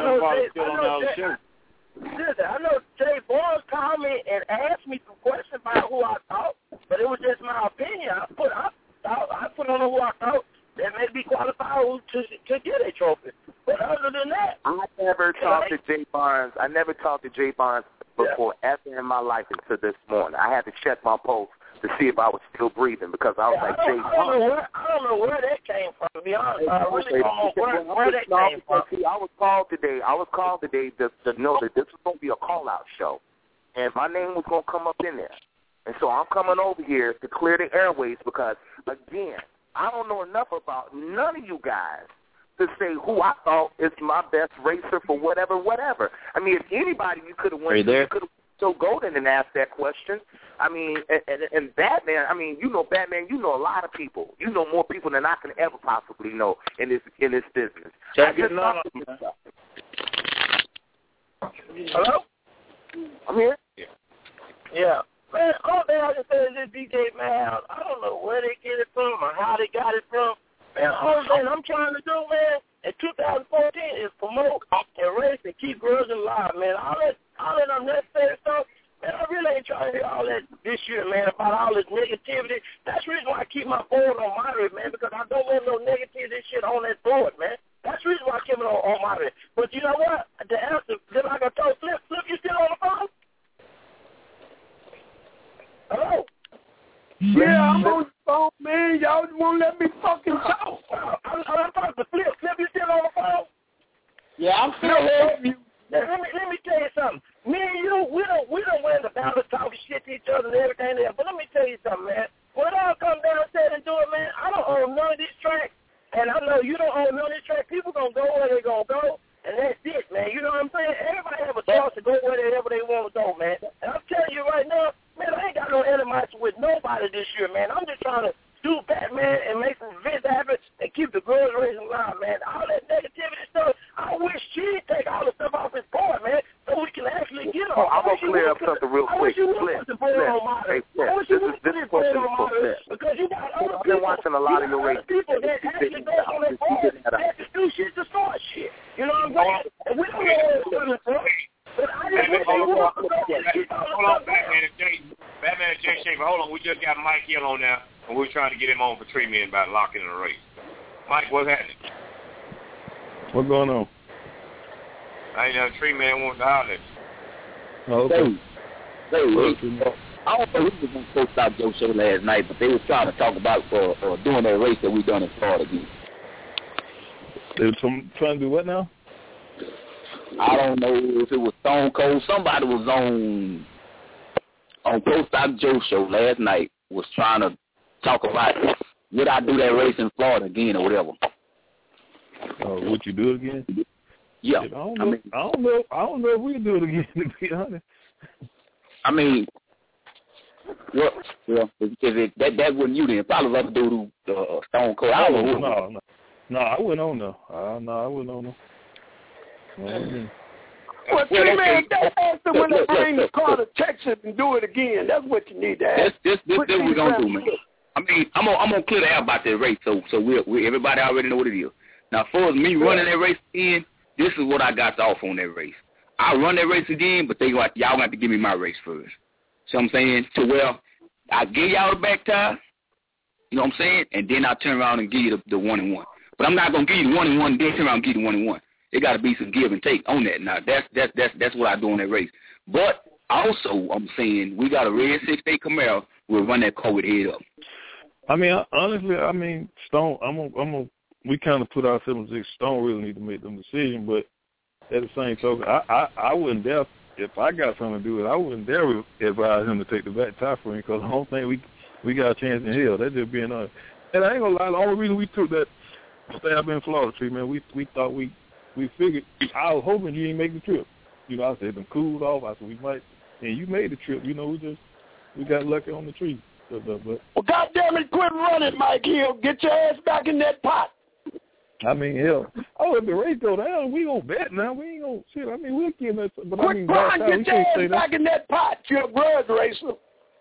S11: Jay Barnes called me and asked me some questions about who I thought, but it was just my opinion. I put on who I thought that may be qualified to get a trophy. But other than that,
S9: I never talked to Jay Barnes. I never talked to Jay Barnes before ever in my life until this morning. I had to check my pulse to see if I was still breathing because I was like, Jay Barnes.
S11: I don't know where that came from, to be honest. I really don't know where that came from.
S9: See, I was called today to know that this was going to be a call-out show, and my name was going to come up in there. And so I'm coming over here to clear the airways because, again, I don't know enough about none of you guys to say who I thought is my best racer for whatever. I mean, if anybody you could have went to, you could have so Golden and asked that question. I mean, and Batman, I mean, Batman, you know a lot of people. You know more people than I can ever possibly know in this business.
S11: Hello?
S9: I'm here?
S11: Yeah. Man, all they have to say is this DJ Madhouse. I don't know where they get it from or how they got it from. Man, all I'm trying to do, man, in 2014 is promote and race and keep girls alive, man. All that unnecessary stuff, man, I really ain't trying to hear all that this year, man, about all this negativity. That's the reason why I keep my board on moderate, man, because I don't want no negativity shit on that board, man. That's the reason why I keep it on moderate. But you know what? The answer, just like I told Flip, you still on the phone? Hello?
S6: Yeah, I'm on the phone, man. Y'all won't let me fucking talk.
S11: I'm talking to Flip. Flip, you still on the phone?
S12: Yeah, I'm still here.
S11: Let me tell you something. Me and you, we don't win the battle talking shit to each other and everything there. But let me tell you something, man. When it all come downstairs and do it, man, I don't own none of these tracks. And I know you don't own none of these tracks. People going to go where they going to go. And that's it, man. You know what I'm saying? Everybody have a chance to go wherever they want to go, man. And I'm telling you right now, man, I ain't got no animosity with nobody this year, man. I'm just trying to do Batman and make some events happen and keep the girls raising alive, man. All that negativity stuff, I wish she'd take all the stuff off his board, man, so we can actually get on.
S9: I'm going to clear up something real quick.
S11: Hey,
S9: this is question for Flip.
S11: Because you got other
S9: I've been watching a lot of your races.
S11: People that actually go on that board that do shit to start shit. You know what I'm saying? And we don't know what it's coming from. But I just wish they would
S3: hold on, Batman and Jay Shaver. Hold on, we just got Mike Hill on now, and we're trying to get him on for treatment about locking in a race. Mike, what's happening?
S8: What's going on?
S3: I ain't know Tree Man wants to holler at you.
S8: Oh, okay.
S13: I don't know who was on Post Stop Joe show last night, but they were trying to talk about doing that race that we done in Florida again.
S8: They were trying to do what now?
S13: I don't know if it was Stone Cold. Somebody was on Post Stop Joe show last night was trying to talk about would I do that race in Florida again or whatever.
S8: Would you do it again?
S13: Yeah.
S8: I don't know if we do it again, to be honest.
S13: I mean, well, if that wasn't you then. Probably other dude who Stone Cold. I don't know.
S8: No, I wouldn't own no. No, I wouldn't own no.
S6: Well, man, that's after when they bring the car to Texas and do it again. That's what you need to ask.
S13: This what we're going to do, man. I mean, I'm gonna clear the air about that race, so we everybody already know what it is. Now, for me running that race again, this is what I got off on that race. I run that race again, but y'all got to give me my race first. So I'm saying, to where I give y'all the back tire, you know what I'm saying, and then I turn around and give you the 1-1. But I'm not gonna give you the 1-1, then turn around and give you the 1-1. There got to be some give and take on that. Now that's what I do on that race. But also, I'm saying we got a red 6-8 Camaro. We'll run that car with head up.
S8: I mean, honestly, Stone. We kind of put ourselves in. Stone really need to make them decision, but at the same token, I wouldn't dare, if I got something to do with it, I wouldn't dare advise him to take the back tie for him because I don't think we got a chance in hell. That's just being honest. And I ain't gonna lie, the only reason we took that stab in Florida trip, man, we thought we figured. I was hoping you didn't make the trip. You know, I said them cooled off. I said we might, and you made the trip. You know, we got lucky on the tree. But
S6: well, goddamn it, quit running, Mike Hill. Get your ass back in that pot.
S8: I mean, hell, if the race go down, we gonna bet now. We ain't gonna shit. I mean, we'll give that. But
S6: quit
S8: I mean,
S6: get your ass back in that pot. You're a grudge racer.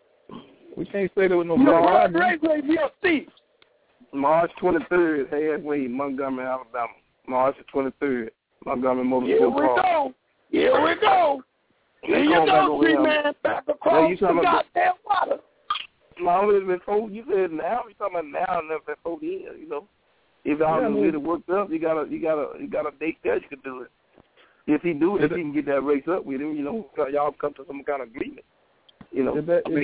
S8: We can't say that with no
S6: grudge racer. You're a thief.
S7: March 23rd, halfway, Montgomery, Alabama. March 23rd, Montgomery Motorsport Park.
S6: Here we go. Here you go, man. Back across the goddamn water.
S7: No, it's been 4. You said now. You talking about now? And been 4 years. You know, if y'all get it worked up, you got a date there. You can do it. If he do it, if he can get that race up with him, you know, y'all come to some kind of agreement. You know,
S8: is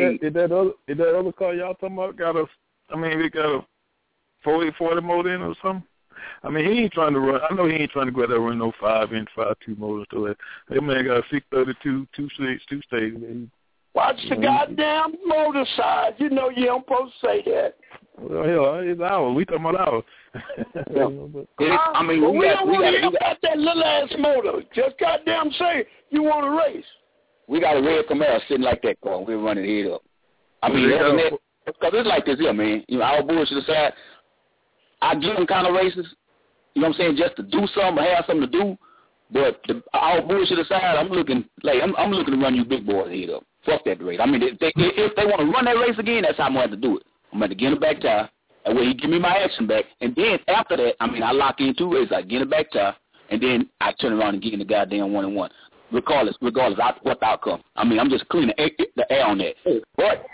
S8: that other car y'all talking about got a? I mean, it got a 40 motor in or something. I mean, he ain't trying to run. I know he ain't trying to go out there and run no 5-inch 5.2 motor. So that man got a 632, 2 stage.
S6: Watch the goddamn motor size. You know you don't supposed to say that.
S8: Well, hell, it's ours. We talking about ours.
S13: I mean,
S6: we don't got that little ass motor. Just goddamn say you want to race.
S13: We got a red Camaro sitting like that car. We're running head up. I mean, because it's like this here, man. You know, our bullshit aside, I give them kind of races, you know what I'm saying, just to do something or have something to do. But our bullshit aside, I'm looking to run you big boys head up. Fuck that race. I mean, if they want to run that race again, that's how I'm going to have to do it. I'm going to get in the back tire. And when he give me my action back, and then after that, I mean, I lock in 2 races. I get in the back tire, and then I turn around and get in the goddamn 1-1. Regardless of what the outcome. I mean, I'm just cleaning the air on that. But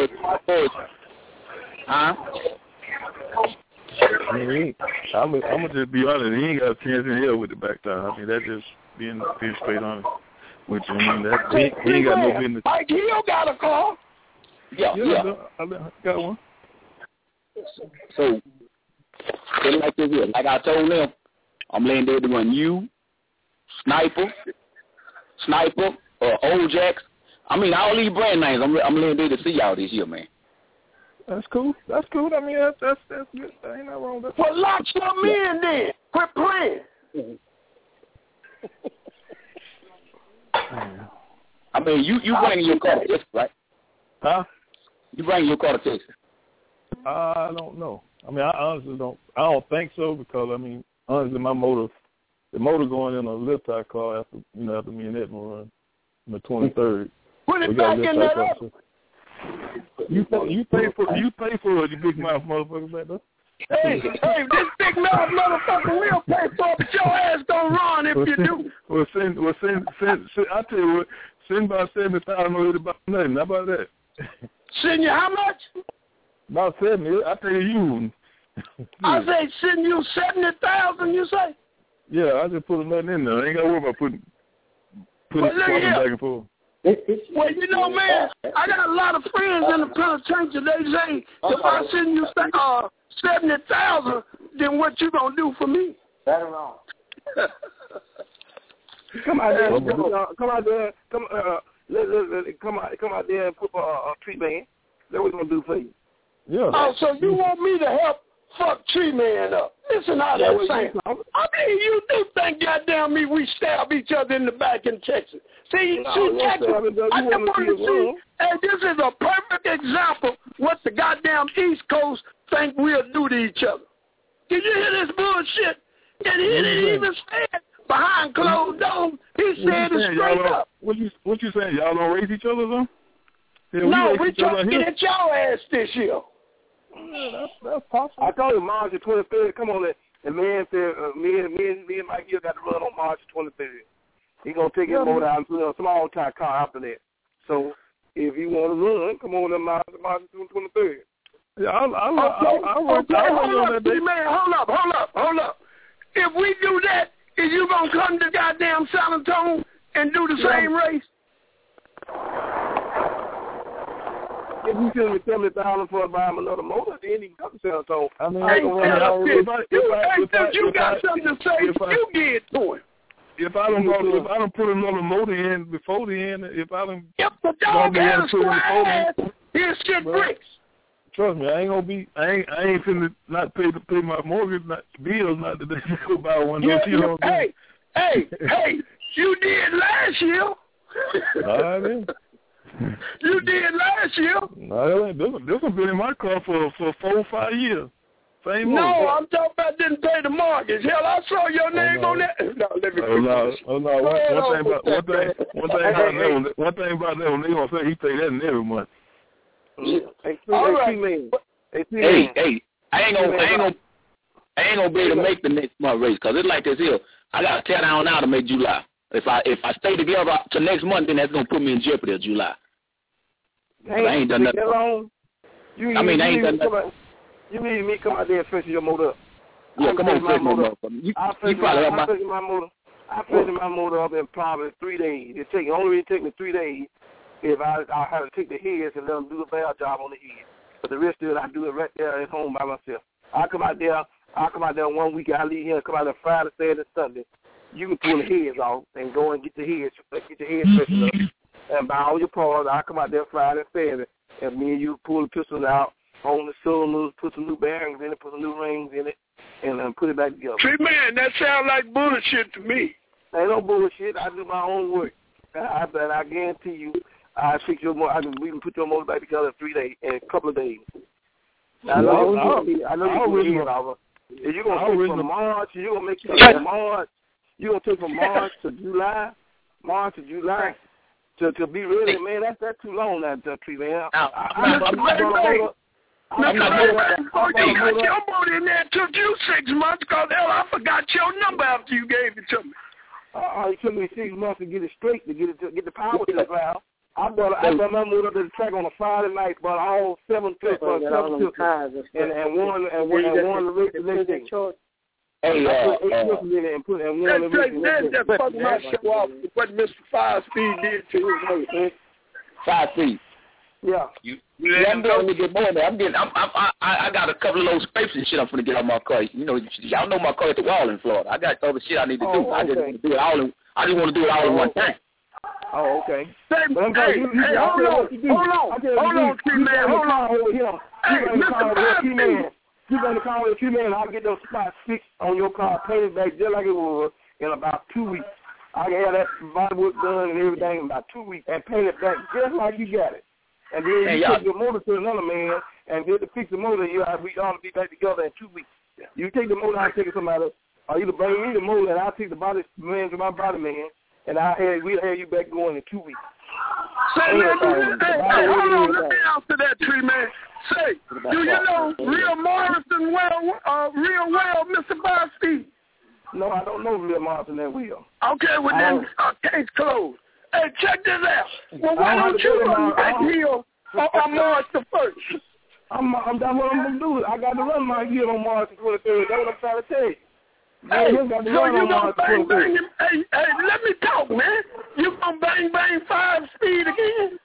S14: I mean, I'm gonna just be honest. He ain't got a chance in hell with the back tire. I mean, that's just being straight honest with you. I mean, he ain't got no business.
S6: Mike Hill got a car.
S13: Yeah.
S14: I got one.
S13: So, just like this here. Like I told them, I'm laying there to run you, Sniper, Old Jacks. I mean, all these brand names. I'm laying there to see y'all this year, man.
S14: That's cool. I mean, that's good. There ain't nothing wrong with that.
S6: Well, lock some in then. Quit playing.
S13: I mean, you bringing your car to Texas, right?
S14: Huh?
S13: You bringing your car to Texas?
S14: I don't know. I mean, I honestly don't. I don't think so because I mean, honestly, the motor going in a lift type car after me and Edmund run on the 23rd.
S6: Put it back in that up.
S14: You pay for it, you big mouth motherfucker back there.
S6: Hey, this big mouth motherfucker will pay for it, but your ass gonna run if you do.
S14: Well, send. I tell you what, send about 70,000 over about nothing. How about that?
S6: Send you how much?
S14: About 70. I tell you.
S6: I say send you 70,000. You say?
S14: Yeah, I just put nothing in there. I ain't gotta worry about putting back and forth.
S6: Well, you know, man, I got a lot of friends in the penitentiary. They say if I send you 70,000, then what you gonna do for me?
S7: That's wrong. Come out there, come out there and put a tree man. That's what we're gonna do for you.
S14: Yeah.
S6: Oh, so you want me to help fuck Tree Man up? Listen how that's saying. I mean, you do think, goddamn me, we stab each other in the back in Texas. See, Texas, I just want to see, and this is a perfect example what the goddamn East Coast think we'll do to each other. Did you hear this bullshit? And he didn't even say it behind closed doors. He said it straight up.
S14: What you saying? Y'all don't race each other, though? Yeah,
S6: no, we trying to get your ass this year.
S14: Yeah, that's possible.
S7: I told you March the 23rd. Come on, and man said me and Mike Gill got to run on March the 23rd. He gonna take his motor out into a small time car after that. So if you want to run, come on, March the 23rd.
S14: Yeah, I'll run on that day.
S6: Man, hold up. If we do that, is you gonna come to goddamn San Antonio and do the same race?
S7: If you give me 70,000 for buying another motor, then you can come to San Antonio.
S14: I mean,
S6: you got something to say, you get to it.
S14: If I don't put another motor in before the end, if
S6: the dog has a ass, here's shit bricks.
S14: Trust me, I ain't finna not pay my mortgage, not bills, not today. Go buy one.
S6: Hey, you did last year.
S14: I did.
S6: You did last year.
S14: No, this one been in my car for 4 or 5 years. Same
S6: no,
S14: mortgage. I'm
S6: talking about didn't pay the mortgage. Hell, I saw your name on that. No, let me
S14: One thing about that one, they gonna say he pay that in every month.
S7: Hey,
S13: I ain't gonna be able to make the next month race because it's like this here. I gotta tear down now to make July. If I stay together to next month, then that's gonna put me in jeopardy of July. I ain't done nothing. I ain't done nothing.
S7: You need me to come out there and freshen your motor up.
S13: Yeah, come on, freshen my motor up.
S7: I freshen my motor up in probably 3 days. Only take me 3 days if I have to take the heads and let them do the bad job on the head. But the rest of it, I do it right there at home by myself. I come out there 1 week. I leave here and come out there Friday, Saturday, Sunday. You can pull the heads off and go and get the heads freshened up and buy all your parts. I come out there Friday, Saturday, and me and you pull the pistons out on the cylinders, put some new bearings in it, put some new rings in it, and put it back together.
S6: Tree Man, that sounds like bullshit to me.
S7: Ain't no bullshit. I do my own work. I guarantee you, I fix your motor. We can put your motor back together in a couple of days. I know you can get over. If you're gonna take from March, you're gonna make it from March. You're gonna take from March to July. to be ready, man, that's too long, that tree, man.
S6: I'm not going before you got your motor in there, it took you 6 months because, hell, I forgot your number after you gave it to me.
S7: It took me 6 months to get it straight, to get the power to the ground. I brought my motor to the track on a Friday night, bought all 7 trips, and one the race the next day.
S6: Hey, that fucked my show off with what Mr. 5-Speed did to his motor.
S13: 5-Speed.
S7: Yeah.
S13: I'm going to get more than that. I got a couple of those scrapes and shit I'm going to get on my car. You know, y'all know my car at the wall in Florida. I got other shit I need to do. I just want to do it all in one time.
S7: Oh, okay.
S6: Hold on, T-Man, hold on. Hey, Mr. 5-Speed.
S7: You better call with a few minutes. I'll get those spots fixed on your car, painted back just like it was in about 2 weeks. I can have that body work done and everything in about 2 weeks and paint it back just like you got it. And then you take your motor to another man and get to fix the motor. We ought to be back together in 2 weeks. You take the motor, I'll take it to somebody else. Or you bring me the motor and I'll take the body man to my body man, and we'll have you back going in 2 weeks.
S6: Say, hold on, let me answer that, tree man. Say, do you know Real Morrison real well, Mr. 5-Speed?
S7: No, I don't know Real Morrison that well.
S6: Okay, well then, case closed. Hey, check this out. Well, why don't you run back here on March the 1st?
S7: That's what I'm going to do. I got to run my heel on March the 23rd. That's what I'm trying to tell you.
S6: Hey, so you gonna bang him? Hey, let me talk, man. You gonna bang 5-Speed again?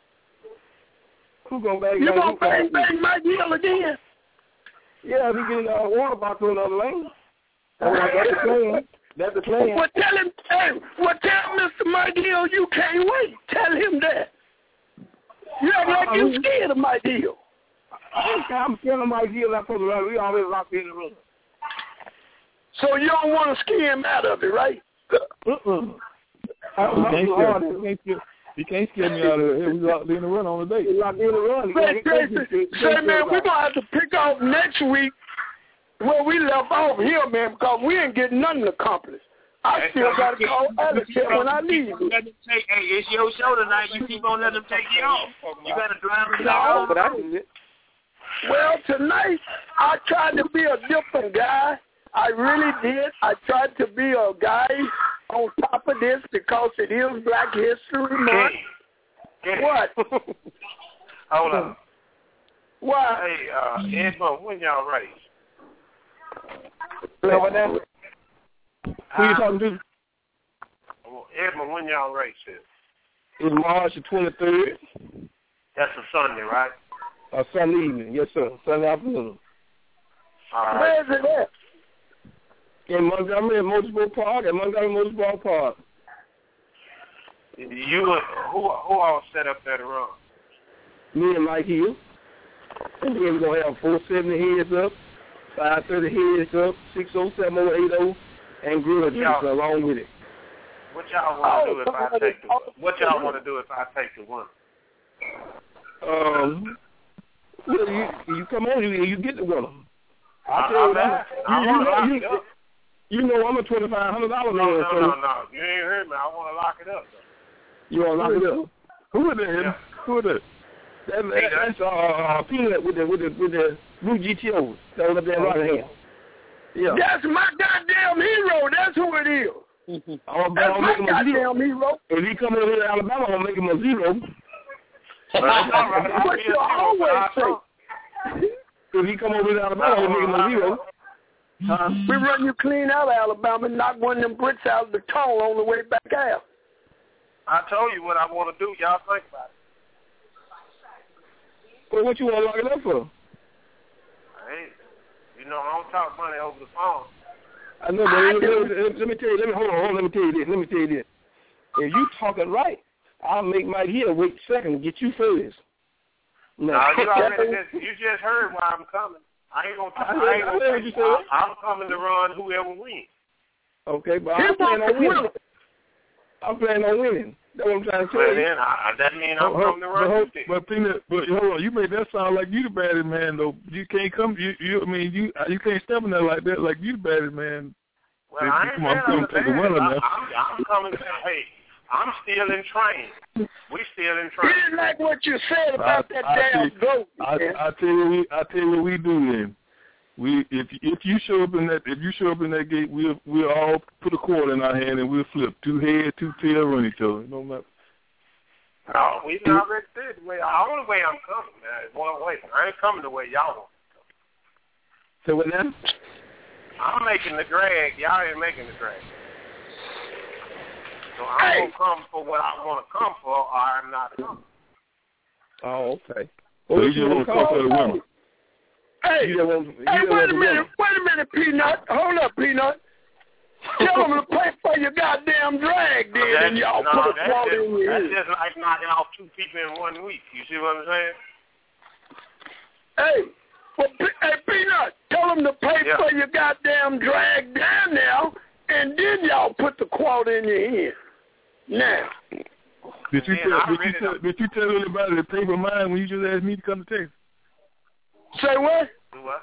S7: Who gonna bang?
S6: You gonna bang Mike Hill again?
S7: Yeah, if he get water bottle to another lane. That's the plan. That's the plan.
S6: Well, tell Mr. Mike Hill you can't wait. Tell him that. You act like you scared of Mike Hill.
S7: I'm scared of Mike Hill. I'm supposed to run. We always locked in the room.
S6: So you don't want to scare him out of it, right?
S14: You can't scare me out of it. We locked in the run on the day.
S7: Locked in the run.
S6: Say, man, we're going to have to pick off next week where we left off here, man, because we ain't getting nothing accomplished. I still got to call Alex here when I leave.
S3: Hey, it's your show tonight. You keep on letting them take you off. You got to drive them down.
S6: Well, tonight I tried to be a different guy. I really did. I tried to be a guy on top of this because it is Black History Month. What?
S3: Hold on.
S6: What?
S3: Hey, Edmund, when y'all race?
S7: What now? Who you talking to?
S3: Edmund, when y'all race is?
S7: It's March the 23rd.
S3: That's a Sunday, right?
S7: Sunday evening, yes, sir. Sunday afternoon.
S3: All right.
S6: Where is it at?
S7: In Montgomery Motorsport Park, at Montgomery Motorsport Park.
S3: Who all set up there to run?
S7: Me and Mike Hill. And then we're going to have 470 heads up, 530 heads up, 607, 080, and grudge along with it.
S3: What y'all want to do if I take the one? What y'all want to do if I take the one?
S7: Well, you come on, you get the one. You know I'm a $2,500 man.
S3: No. You ain't heard me. I want to lock it up, though.
S7: You want to lock it up?
S14: Who is that?
S3: Yeah.
S14: Who is that?
S7: That's Peanut with the blue GTO. That was up there in Rockingham. Yeah.
S6: That's my goddamn hero. That's who it is.
S7: That's
S6: my goddamn hero.
S7: If he come over here to Alabama, I'm going to make him a zero.
S6: What you always say.
S7: If he come over here to Alabama, I'm going to make him a zero.
S6: We run you clean out of Alabama and knock one of them bricks out of the tunnel on the way back out.
S3: I told you what I want to do. Y'all think about it.
S7: Well, what you want to lock it up for?
S3: Hey, I don't talk money over the phone.
S7: I know, but let me tell you. Hold on. Let me tell you this. If you talking right, I'll make Mike Hill wait second and get you first.
S3: No, you just heard why I'm coming. I ain't gonna talk. I'm coming to run whoever wins.
S7: Okay, but I'm planning on winning. I'm planning on winning. That's what I'm trying to tell you.
S3: Then that means I'm coming to run.
S14: But hold on, you made that sound like you the baddest man though. You can't come. You can't step in there like that. Like you the baddest man.
S3: Well, I ain't
S14: I'm coming to take a winner now.
S3: I'm coming to hey.
S15: I'm still in training. We still in
S6: He
S15: training.
S6: didn't like what you said about that damn goat.
S14: I tell you what we do then. If you show up in that gate, we'll all put a quarter in our hand and we'll flip 2 head, 2 tail, run each other. No matter.
S15: No, we already said the only way I'm coming, man, is one way. I ain't coming the way y'all want.
S7: So what now?
S15: I'm making the drag. Y'all ain't making the drag. So I'm going to come for what I want to come for, or I'm not coming.
S7: Oh, okay.
S14: So you just want to come for the women.
S6: Hey, wait a minute, Peanut. Hold up, Peanut. Tell them to pay for your goddamn drag, then, and y'all put a quote in your
S15: That's just like knocking off 2 people in 1 week. You see what I'm saying?
S6: Hey, Peanut, tell them to pay for your goddamn drag down now, and then y'all put the quote in your hand. Now.
S14: Did you tell anybody to pay for mine when you just asked me to come to Texas?
S6: Say what?
S15: What?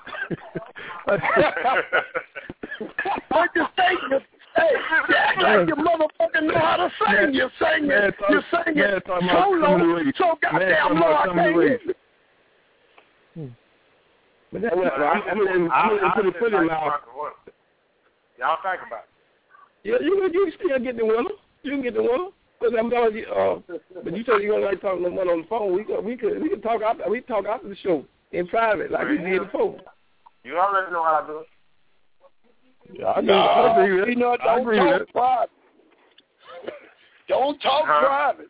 S6: What you think? Hey, you act like you motherfucking know how to sing. You're singing so low, so goddamn low, I can't hear you.
S7: But I'm gonna put a foot in my mouth.
S15: Y'all think about it.
S7: Yeah, you still get the winner. You can get the winner. But I'm telling you, but you said you don't like talking to one on the phone. We can talk after the show in private, like we did before.
S15: You already know how I do it.
S14: Yeah, I agree with it. I agree with it.
S6: Don't talk private.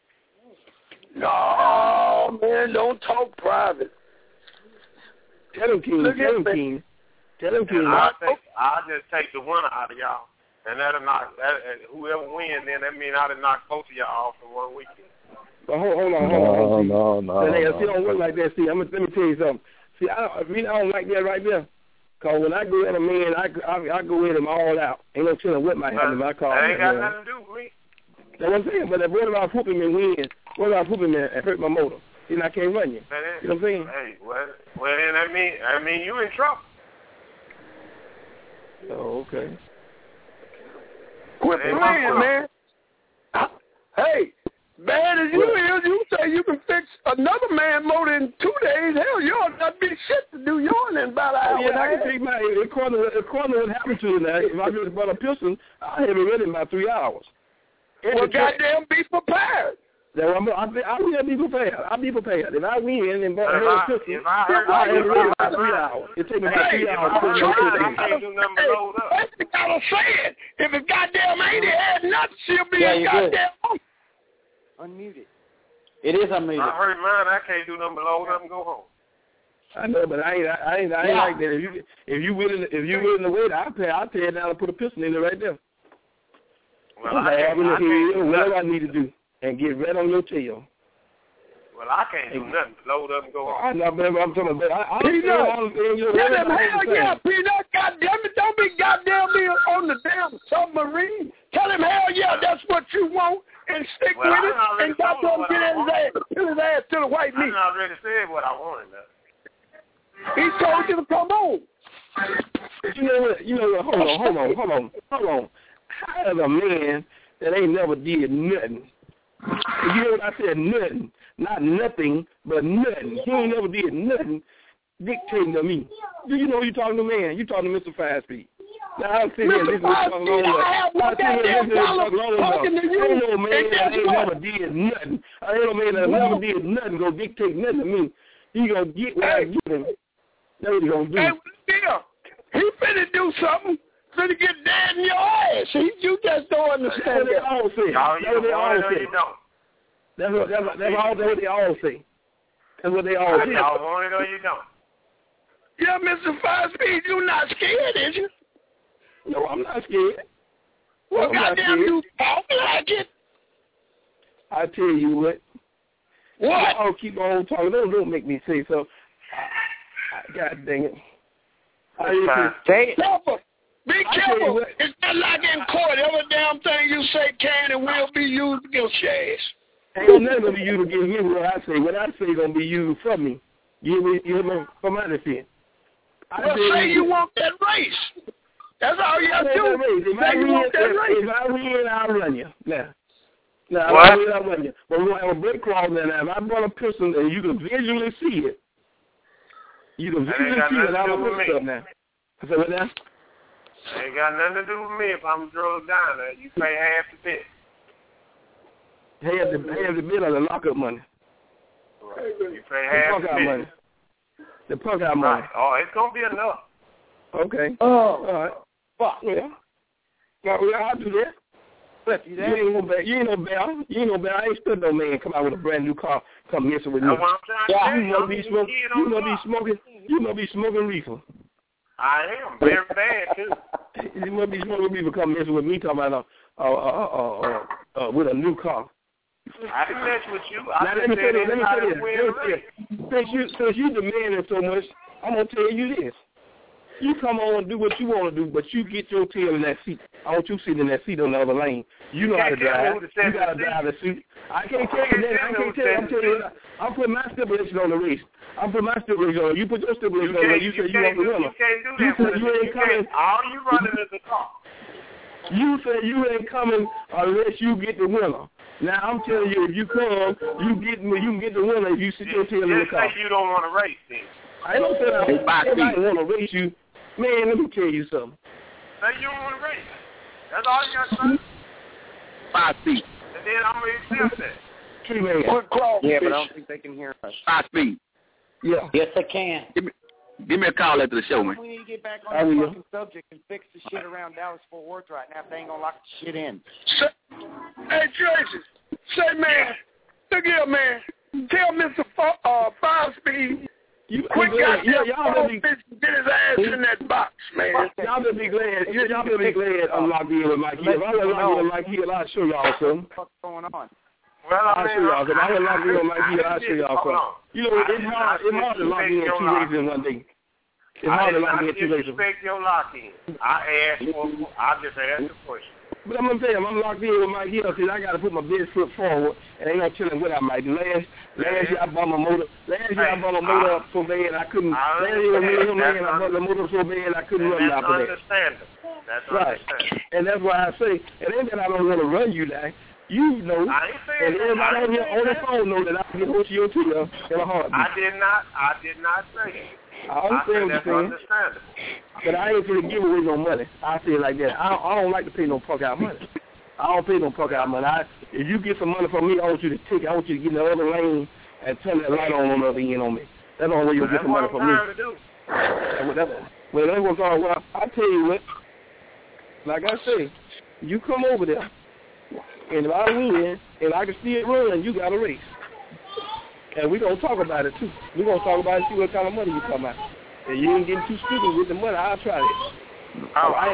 S6: No, man, don't talk private.
S7: Tell him, King. Tell him, King.
S15: I'll just take the winner out of y'all. And whoever wins, then that means I done knock both of y'all off in 1 weekend.
S7: But hold on.
S14: No.
S7: See, it don't work like that. See, let me tell you something. See, I don't like that right there. Because when I go at a man, I go at him all out. Ain't no telling what might happen if I call him.
S15: That ain't got nothing to do with me.
S7: That's what I'm saying. But what about whooping me and win? What about whooping me and hurt my motor? Then I can't run you. You know what I'm saying?
S15: Hey, well then I mean you in trouble.
S7: Oh, okay.
S6: Quit playing, man. Hey, bad as you is, you say you can fix another man motor in 2 days. Hell, you ought not be shit to do yours in about an hour.
S7: Yeah, I can take my according to what happened to you now. If I just bought a piston, I have it ready in about 3 hours.
S6: Well, goddamn, be prepared.
S7: I'll be prepared. I'll be prepared. If I win and bought a piston, I'll have it ready in about 3 hours. It takes me about 3 hours to put it
S6: I gotta say it. If it goddamn ain't had nothing, she'll be a goddamn
S12: unmuted. It is unmuted.
S15: I heard mine. I can't do nothing but load up and go home.
S7: I know, but I ain't like that. If you willing to wait, I'll tear it down and put a piston in it right there.
S15: Well,
S7: whatever I need to do, and get right on your tail.
S15: Well, I can't do nothing but load up and go home.
S7: I know, but I'm talking about.
S6: Peanut, goddamn it, don't be goddamn me on the damn submarine. Tell him, hell yeah, that's what you want, and stick with it, and goddamn get his ass to the white meat.
S15: I already said what I wanted.
S6: He told you to come on.
S7: You know what? Hold on. How is a man that ain't never did nothing? You know what I said? Nothing. Not nothing, but nothing. He ain't never did nothing dictating to me. Do you know who you talking to, man? You talking to Mr. 5 Speed. Now, I'm sitting here listening to talk long enough. I'm sitting here listening to talk long enough. Ain't no man that ain't never did nothing. Ain't no man that never did nothing go dictate nothing to me. He gonna get what I give him. That's what he gonna do.
S6: Hey, he finna do something. Finna get dead in your ass. You just don't understand.
S7: That's what they all say. That's what they all say. That's what they all say. That's what they all say.
S15: Y'all want it or you don't.
S6: Yeah, Mr. 5 Speed, you not scared, is you?
S7: No, I'm not scared.
S6: Well, goddamn, you talk like it.
S7: I tell you what.
S6: What?
S7: I'll keep on talking. Don't make me say so. God dang it. Be careful.
S6: It's not like in court. Every damn thing you say can and will be used against your ass.
S7: Ain't nothing going to be used against me what I say. What I say going to be used from me. You hear me? For my defense.
S6: Well, say you want that race. That's all you have to do.
S7: If I win, I'll run you. Now.
S6: Now,
S15: what?
S6: But we're going to have a brake clause there. Now, if I brought a pistol and you can visually see it, you can visually see it. I'm going to put stuff now. I said, what now?
S15: Ain't got nothing to do with me if I'm drugged down there. You pay half the bit.
S6: Half the bit of the lockup money.
S15: Right. You pay half the bit.
S6: Money. The punk out money.
S15: Right. Oh, it's going to be enough.
S6: Okay.
S11: Oh.
S6: All right.
S11: Fuck.
S6: Yeah. I'll do that. But you ain't no bell. You ain't no bell. I ain't stood no man come out with a brand new car, come messing with me.
S15: That's what I'm trying to
S6: You must be smoking. You must be smoking reefer.
S15: I am very bad too.
S6: You must be smoking reefer. Come messing with me talking about with a new car.
S15: I didn't mess with you.
S6: Now let me tell you. Since you demanding so much, I'm gonna tell you this. You come on and do what you want to do, but you get your tail in that seat. I want you sitting in that seat on the other lane. You know how to drive. You got to drive the seat. I can't tell you that. I'm telling you. I'm putting my stipulation on the race. I'm putting my stipulation on it. You put your stipulation on it. You said you want the winner.
S15: You can't do that.
S6: You said you ain't coming.
S15: All you running is a car.
S6: You said you ain't coming unless you get the winner. Now I'm telling you, if you come, you can get the winner if you sit your tail in the car.
S15: Just say you don't want to race, then.
S6: I don't say I want to race you. Man, let me tell you something.
S15: Say you don't want to race. That's all you got to say.
S13: 5 feet.
S15: And then I'm going to accept that.
S6: 3 man.
S9: Yeah, but I don't think they can hear us.
S13: 5 feet.
S6: Yeah.
S12: Yes, I can.
S13: Give me a call after the show, man.
S9: We need to get back on the fucking subject and fix the shit around Dallas-Fort Worth right now if they ain't going to lock the shit in.
S6: Hey, Tracy. Say, man. Look here, man. Tell Mr. 5-Speed. Quick, y'all better get his ass in that box, man. Y'all better be glad. Y'all better be glad I'm locked in with Mike Hill. If I was locked in with Mike Hill, I'll show y'all something.
S9: What's going on?
S15: Well,
S6: I'll show y'all something. I was locked in with Mike Hill, I'll show y'all something. You know, it's hard to lock in 2 races in one day. It's hard to lock in 2 races.
S15: I respect your lock-in. I just asked the question.
S6: But I'm going to tell you, I'm locked in with Mike Hill because I got to put my best foot forward, and ain't no telling what I might do. Last year I bought my motor. Up so bad I couldn't. I bought the motor so bad I couldn't run out of that.
S15: That's
S6: right. And that's why I say, it ain't that I don't want to run you down. You know, and everybody on the phone know that I can get hold of your tail in a heartbeat.
S15: I did not say it.
S6: I understand what you're saying. But I ain't going to give away no money. I say it like that. I don't like to pay no punk out money. I don't pay no punk out money. If you get some money from me, I want you to take it. I want you to get in the other lane and turn that light on the other end on me. That's the only way you'll get some money from me. Well, that's what's all. Well, I tell you what, like I say, you come over there, and if I win, and I can see it run, you got to race. And we're going to talk about it, too. We're going to talk about it, see what kind of money you come out. And you ain't getting too stupid with the money, I'll try it. I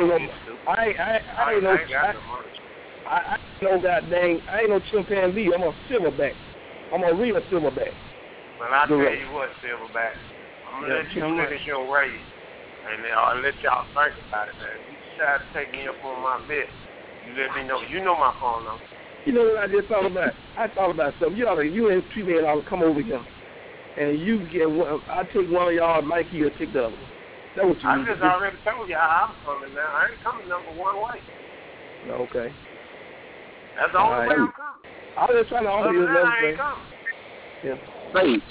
S6: ain't no chimpanzee. I'm a silverback. I'm a real silverback.
S15: Well, I'll tell you what, silverback. I'm going to let you finish your race, and I'll let y'all think about it, man. If you decide to take me up on my bet, you let me know. You know my phone number.
S6: You know what I just thought about? I thought about something. You and 3 men ought to come over here, and you get one. I take one of y'all, Mikey, you'll take the other. That's what you
S15: I just already told you how I'm coming now. I ain't coming number one way.
S6: Okay.
S15: That's the only way I'm coming.
S6: I was just trying to offer you another thing. Yeah.
S13: Hey.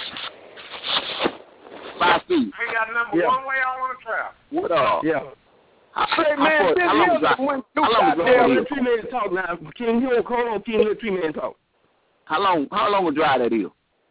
S13: 5 feet.
S15: I got number one way I want to travel.
S13: What up?
S6: Yeah.
S7: Hey, man, this is one
S6: let 3 men talk now. King, you don't call on King, let 3 men talk.
S13: How long a drive that is?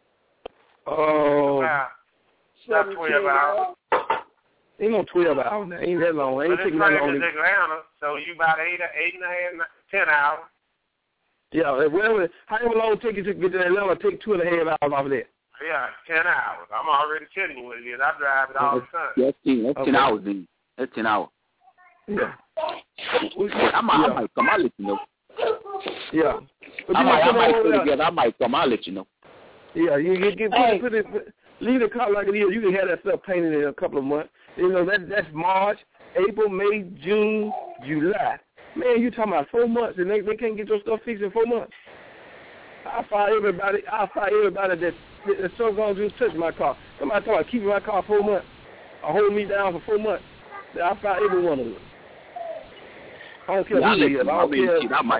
S15: About 12 hours.
S6: Ain't no 12 hours now. Ain't that long. Ain't taking that long.
S15: But it's Atlanta, so you about 8.5, 10 hours.
S6: Yeah, well, however long it takes you to get to Atlanta, take 2.5 hours off of that.
S15: Yeah, 10 hours. I'm already telling you what it is. I drive it all the time.
S13: That's 10 hours then. That's 10 hours.
S6: Yeah.
S13: I might come. I'll let you know.
S6: Yeah. But
S13: I might put it together. I might come. I'll let you know.
S6: Yeah, you leave the car like it is. You can have that stuff painted in a couple of months. You know, that's March, April, May, June, July. Man, you talking about 4 months, and they can't get your stuff fixed in 4 months. I'll fire everybody that's so going to touch my car. Somebody talking about keeping my car 4 months or holding me down for 4 months. I'll fire every one of them.
S7: I don't care who they is. I don't care.
S13: I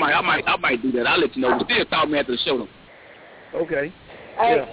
S13: might do that. I'll let you know. Still call me after the show, though.
S7: Okay.
S12: Hey,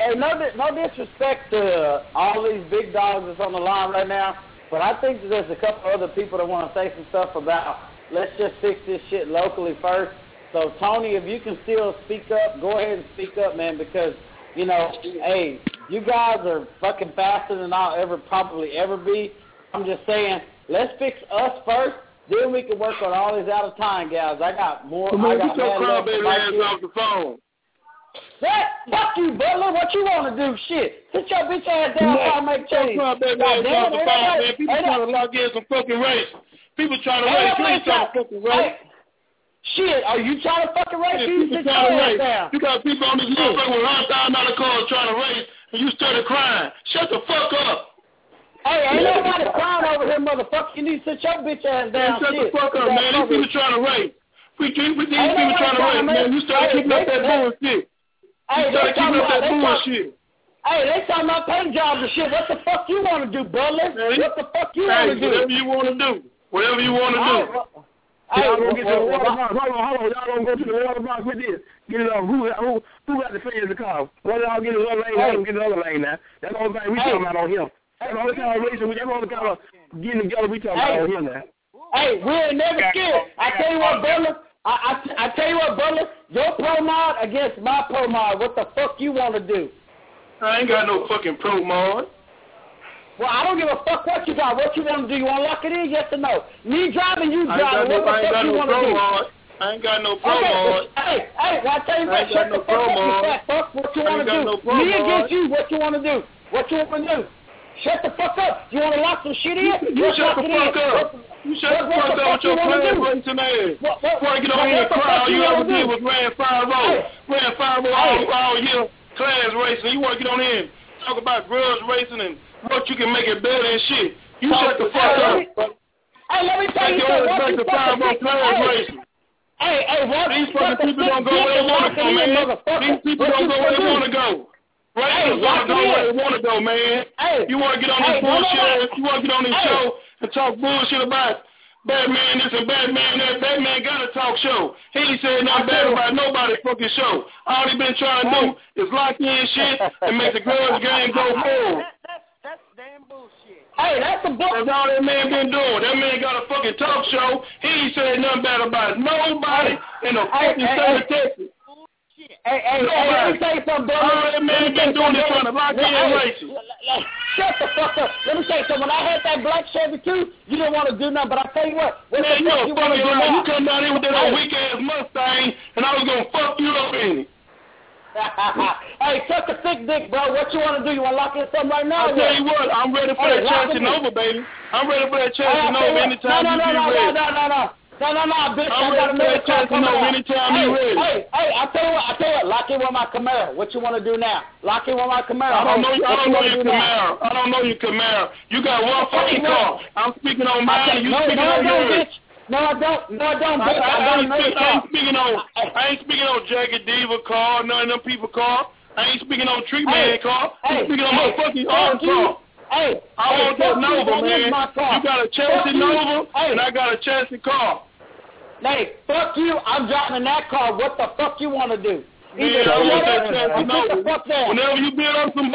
S12: no disrespect to all these big dogs that's on the line right now, but I think that there's a couple other people that want to say some stuff about let's just fix this shit locally first. So, Tony, if you can still speak up, go ahead and speak up, man, because, you know, hey, you guys are fucking faster than I'll probably ever be. I'm just saying, let's fix us first, then we can work on all these out-of-time guys. I got more. I got
S11: your crybaby ass off the phone.
S12: What? Fuck you, Butler. What you want to do? Shit. Sit your bitch ass down before I make change.
S11: Your crybaby ass off the phone, man. People trying to lock in some fucking race. People trying to race. You ain't trying to fucking race.
S12: Shit, are you trying to fucking race?
S11: You trying to race. You got people on this motherfucker with $100,000 cars trying to race, and you started crying. Shut the fuck up.
S12: Hey, ain't nobody crying over here, motherfucker. You need to sit your bitch ass down.
S11: Shut the fuck up, man. These people trying to race. We these people trying to race, man. You started keeping up that bullshit.
S12: Hey,
S11: you started keeping up that bullshit.
S12: Hey, they talking about paint jobs and shit. What the fuck you want to do, Butler? What the fuck you want to do?
S11: Whatever you want to do. Whatever you want to do.
S7: Y'all gonna get to the water box. Hold on. Y'all gonna go to the water box with this. Get it on. Who got the finish the car? One of y'all get the other lane, let them get the other lane now. That's the only thing we talking about on him. That's the only kind of racing. That's the only kind of getting together we talking about on him now.
S12: Hey, we ain't never scared. I tell you what, Butler. I tell you what, Butler. Your pro mod against my pro mod. What the fuck you want to do?
S11: I ain't got no fucking pro mod.
S12: Well, I don't give a fuck what you got. What you want to do? You want to lock it in? Yes or no? Me driving, you driving. What the fuck you want to do?
S11: I ain't got no pro mod.
S12: Hey, well, I tell you what, shut the fuck up, you fat fuck. What you want to do? Me against you, what you want to do? What you want to do? Shut the fuck up. You want to lock some shit in?
S11: You shut the fuck up. You shut the fuck up with your class racing ass. Before I get on here and cry, all you ever did was ran 5 rows. Ran 5 rows all year, class racing. You want to get on here and talk about grudge racing and what you can make it better and shit. You shut the fuck up.
S12: Hey, let me tell you something.
S11: Take the 5 row class racing.
S12: Hey,
S11: these fucking people don't go where they want to go, man. These people don't go where they want to go. Racers don't go where they want to go, man. You want to get on this bullshit, you want to get on this show and talk bullshit about Batman this and Batman that. Batman got a talk show. He ain't said nothing bad about nobody's fucking show. All he been trying to do is lock in shit and make the girls game go forward.
S12: That's damn bullshit. Hey, that's a bullshit.
S11: That's all that man been doing. That man got a fucking talk show. He ain't said nothing bad about nobody in the fucking state of Texas.
S12: Hey, let me tell you something, brother.
S11: All that man been doing is trying to lock in races.
S12: Shut the fuck up. Let me tell you something. When I had that black Chevy too, you didn't want to do nothing. But I tell you what,
S11: man, you want to do now? You come down here with that old weak ass Mustang, and I was gonna fuck you up in it.
S12: Hey, suck a thick dick, bro. What you want to do? You want to lock in something right now?
S11: I'll tell you what. I'm ready for that chasing over, baby. I'm ready for that chasing over anytime you be ready.
S12: No, bitch.
S11: I'm ready for that chasing over anytime you ready.
S12: Hey, I tell you what. Lock in with my Camaro. What you want to do now? Lock in with my Camaro.
S11: I don't know your Camaro. I don't know your Camaro. You got one fucking car. I'm speaking on mine, and you speaking on yours.
S12: No, I don't. Bitch.
S11: I ain't speaking on Jagged Diva car, none of them people car. I ain't speaking on Tree Man car. I'm speaking on my fucking own car. I want that Nova, man. You got a chassis Nova, and I got a chassis car.
S12: Hey, fuck you. I'm driving that car. What the fuck you want to do?
S11: Man, I want that chassis Nova. Whenever you build up some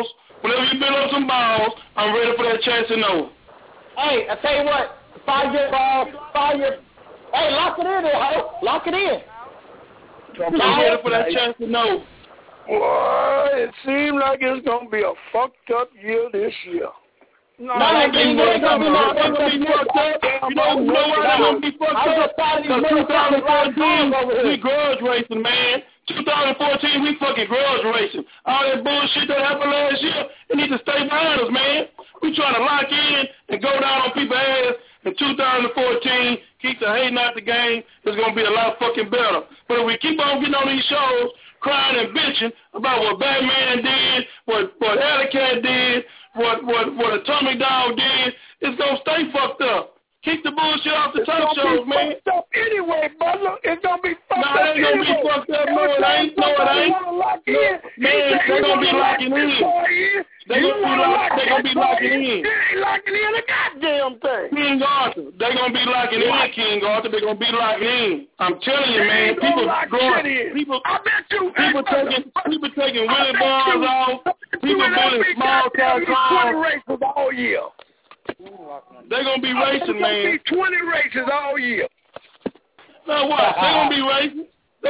S11: balls, I'm ready for that chassis Nova.
S12: Hey, I tell you what. 5-year balls, 5-year. Hey, lock it in there, ho. Lock it in.
S11: I'm ready for that chassis Nova.
S6: Well, it seems like it's going to be a fucked up year this year.
S11: No, it ain't going to be fucked up. You know why they're going to be fucked up? Because 2014, we grudge racing, man. 2014, we fucking grudge racing. All that bullshit that happened last year, it needs to stay behind us, man. We trying to lock in and go down on people's ass. In 2014, keep the hating out the game. It's going to be a lot fucking better. But if we keep on getting on these shows, crying and bitching about what Batman did, what Alley Cat did, what Atomic Dog did, it's going to stay fucked up. Keep the bullshit off the talk shows, man.
S6: It's fucked up anyway, brother. It's going to be fucked up anyway.
S16: gonna be fucked up. No, it ain't. Man, they gonna be locking in. They gonna be locking in.
S6: They ain't locking in a goddamn thing.
S16: King Arthur. They gonna be locking in, King Arthur. They gonna be locking in. I'm telling you, man. People taking Willie bars off. People building small car cars.
S6: 20 races all year.
S16: They gonna be racing, man.
S6: 20 races all year.
S16: Now what? They gonna be racing.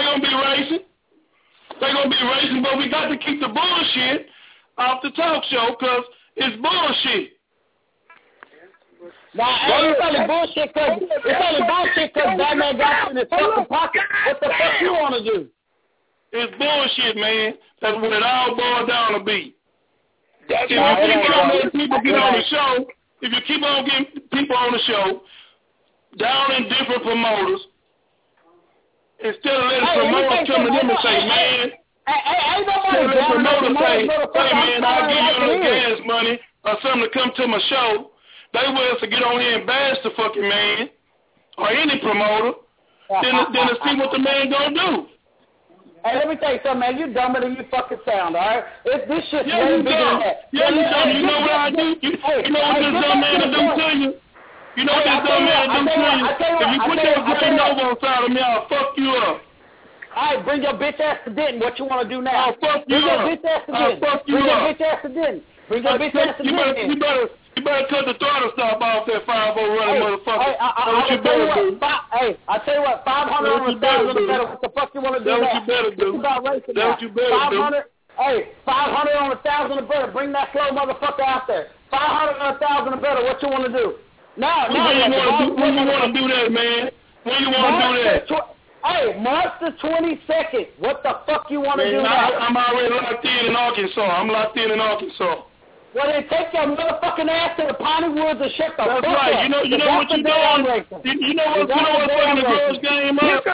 S16: But we got to keep the bullshit off the talk show because it's bullshit.
S12: Now, it's only bullshit because Batman got in his fucking pocket. What the fuck you want to do?
S16: It's bullshit, man. That's what it all boils down to be.
S6: If
S16: you keep on letting people get on the show, if you keep on getting people on the show, down in different promoters, instead of letting promoters come to them and say, man,
S12: ain't nobody
S16: let promoters say, hey, man, I'll give you a little gas money or something to come to my show. They will to get on here and bash the fucking man or any promoter, then to see what the man gonna do.
S12: Hey, let me tell you something, man. You dumber than you fucking sound, all right? This shit's
S16: yeah,
S12: way bigger than that.
S16: Yeah, you dumb. You know what I do? You know what this dumb man will do to you? You know what this dumb man will do to you? If you put your brain over on side of me, I'll fuck you up.
S12: All right, bring your bitch ass to Denton. What you want to do now?
S16: I'll fuck you up.
S12: Bring your bitch ass to Denton. Bring your bitch ass to Denton. Bring your bitch ass to Denton.
S16: You better cut the throttle stop off that 5-0 running motherfucker.
S12: I tell you what, 500 on the 1,000 better. What the fuck you want to do?
S16: That's what you better do. That's what you better do.
S12: 500 on 1,000 or better. Bring that slow motherfucker out there. 500 on 1,000 or better. What you want to do?
S16: When you want to do that, man? When you want to do that?
S12: Hey, March the 22nd. What the fuck you want to do now?
S16: I'm already locked in Arkansas. I'm locked in Arkansas.
S12: Well, then take your motherfucking ass to the Piney Woods and shut the fuck up.
S16: That's right. You know what you're doing? You know what's fucking the girls' game up?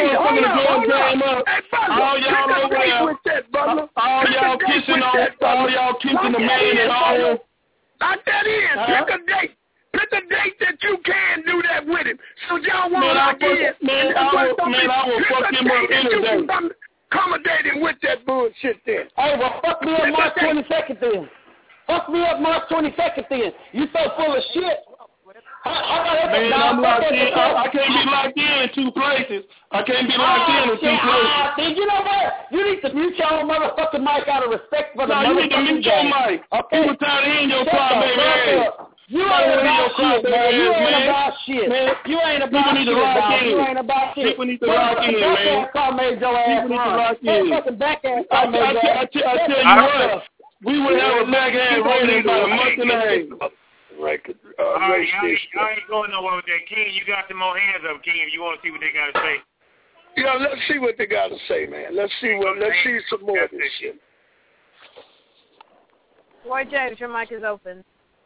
S16: All y'all over there. All y'all kissing the man at home.
S6: Lock that in. Pick a date. Pick a date that you can do that with him. So y'all want to lock in.
S16: I will fuck him up any day.
S6: Accommodate him with that bullshit then.
S12: Hey, well, fuck me up March 22nd then. Fuck me up March 22nd then. You so full of shit.
S16: Man, I'm locked in. I can't be locked in two places. I can't be locked in two places.
S12: You know what? You need to mute your own motherfucking mic out of respect for the motherfucking
S16: you need to mute your mic.
S12: Okay?
S16: You were tired of hearing your crybaby ass.
S12: You ain't about shit, man. You ain't about shit. You ain't about shit, dog. You ain't about shit.
S16: People need to lock in, man.
S12: Car made your ass run. Fucking back ass car made your ass.
S16: I tell you what. We would have a back ass rating about a month and a half.
S15: I ain't going nowhere with that. King, you got them more hands up, King, if you want to see what they got to say.
S6: Yeah, let's see what they got to say, man. Let's see some more of this shit.
S5: Roy James, your mic is open.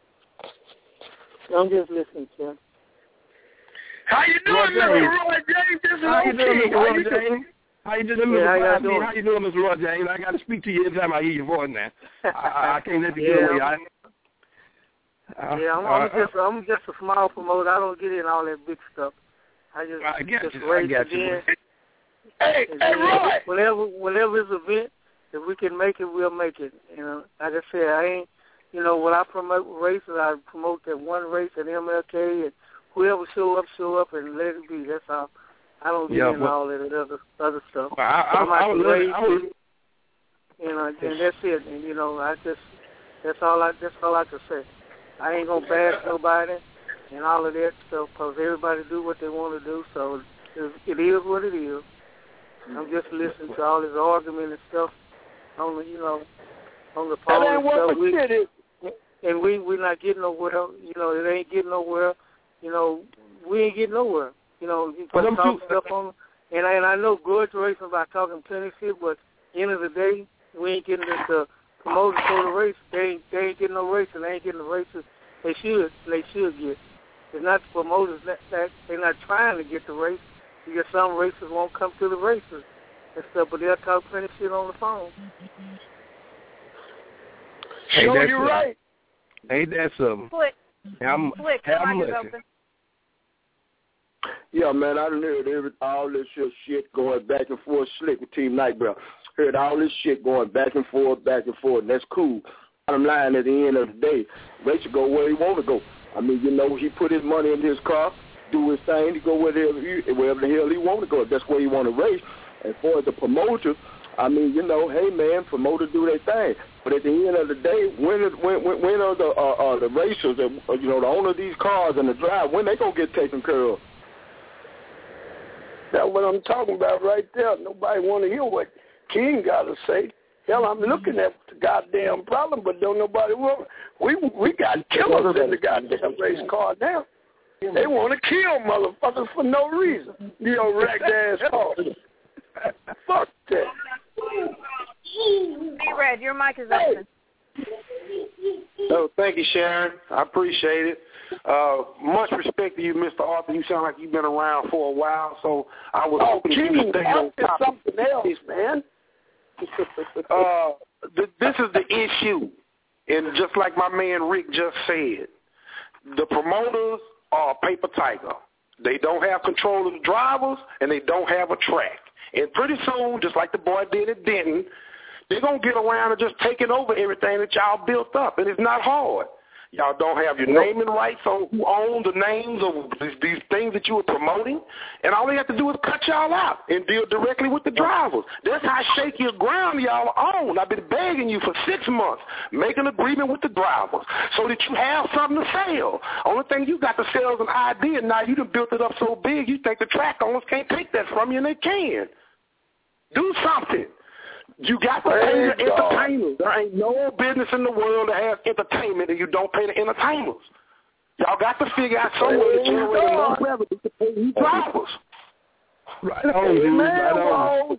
S17: I'm just listening, Tim.
S6: How you doing, Mr. Roy James? This is
S7: How you doing, Mr. Roy James? How you doing, Mr. Roy James? I got to speak to you every time I hear your voice now. I can't let you get away.
S17: I'm just a small promoter. I don't get in all that big stuff. I got you.
S6: Hey, Roy.
S17: Whenever it's an event, if we can make it, we'll make it. You know, like I said, I ain't. You know, when I promote races, I promote that one race at MLK, and whoever show up and let it be. That's all. I don't get in all that other stuff. You know, and that's it. And you know, that's all I can say. I ain't gonna bash nobody and all of that stuff because everybody do what they want to do. So it is what it is. I'm just listening to all this argument and stuff on the phone and stuff. And we're not getting nowhere. You know, it ain't getting nowhere. You know, we ain't getting nowhere. You know, you can talk stuff on. And I know Gorge racing by talking plenty shit, but at the end of the day, we ain't getting the promoters for the race. They ain't getting no race, and they ain't getting the races they should get. It's not the promoters that they're not trying to get the race because some races won't come to the races and stuff, but they'll talk plenty shit on the phone.
S6: Hey, no, you're right.
S7: Ain't that something?
S5: Flick, your mic is open.
S6: Yeah, man, I done heard all this shit going back and forth slick with Team Nightbreath. Heard all this shit going back and forth, and that's cool. Bottom line, at the end of the day, Ray should go where he want to go. I mean, you know, he put his money in his car, do his thing, he go wherever the hell he want to go. If that's where he want to race. As far as the promoter, I mean, you know, hey, man, promoter do their thing. But at the end of the day, when are the racers, you know, the owner of these cars and the drive, when they going to get taken care of?
S18: That's what I'm talking about right there. Nobody want to hear what King got to say. Hell, I'm looking at the goddamn problem, but don't nobody want. We got killers in the goddamn race car now. They want to kill motherfuckers for no reason. You know, wrecked ass cars. Fuck that.
S5: B-Red, your mic is open.
S15: Oh, thank you, Sharon. I appreciate it. Much respect to you, Mr. Arthur. You sound like you've been around for a while, so I was hoping you would stay on top.
S18: Something else, man.
S15: This is the issue, and just like my man Rick just said, the promoters are a paper tiger. They don't have control of the drivers, and they don't have a track. And pretty soon, just like the boy did at Denton, they're going to get around and just taking over everything that y'all built up, and it's not hard. Y'all don't have your naming rights on who owns the names of these things that you were promoting, and all they have to do is cut y'all out and deal directly with the drivers. That's how shaky a ground y'all are on. I've been begging you for 6 months. Make an agreement with the drivers so that you have something to sell. Only thing you got to sell is an idea. Now you done built it up so big, you think the track owners can't take that from you, and they can. Do something. You got to pay the entertainers. There ain't no business in the world that has entertainment and you don't pay the entertainers. Y'all got to figure out some way to generate enough revenue to pay these drivers.
S18: Right on, dude. Right on.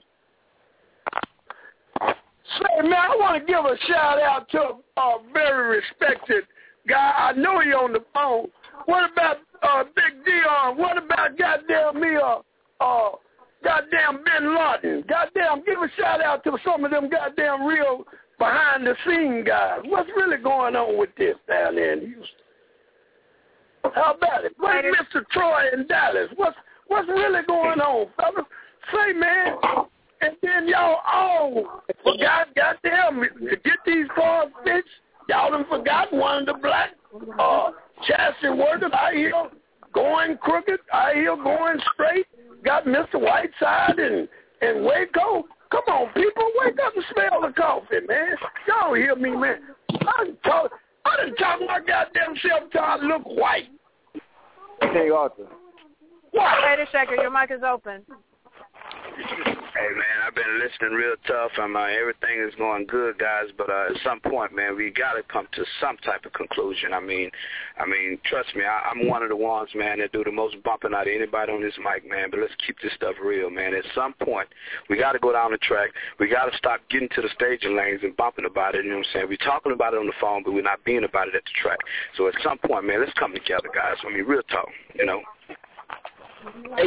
S18: Say, man, I want to give a shout-out to a very respected guy. I know he on the phone. What about Big Dion? What about goddamn me, goddamn Ben Laden. Goddamn, give a shout out to some of them goddamn real behind the scene guys. What's really going on with this down there in Houston? How about it? Where's Mr. Troy in Dallas? What's really going on, fellas? Say, man. And then y'all all forgot, goddamn, to get these cars fixed. Y'all done forgot one of the black chassis workers out here going crooked, out here going straight. Got Mr. Whiteside and Waco. Come on, people, wake up and smell the coffee, man. Y'all hear me, man. I done talk my goddamn self till I look white.
S7: Hey, Arthur.
S5: What? Wait a second, your mic is open.
S19: Hey, man, I've been listening real tough. Everything is going good, guys, but at some point, man, we got to come to some type of conclusion. I mean, trust me, I'm one of the ones, man, that do the most bumping out of anybody on this mic, man, but let's keep this stuff real, man. At some point, we got to go down the track. We got to stop getting to the staging lanes and bumping about it, you know what I'm saying? We're talking about it on the phone, but we're not being about it at the track. So at some point, man, let's come together, guys. I mean, real talk, you know.
S13: Hey,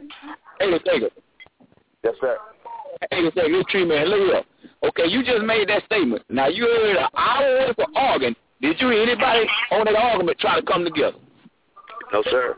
S7: yes, sir.
S13: Hey, this tree man, look here. Okay, you just made that statement. Now, you heard an hour worth of arguing. Did you hear anybody on that argument try to come together?
S19: No, sir.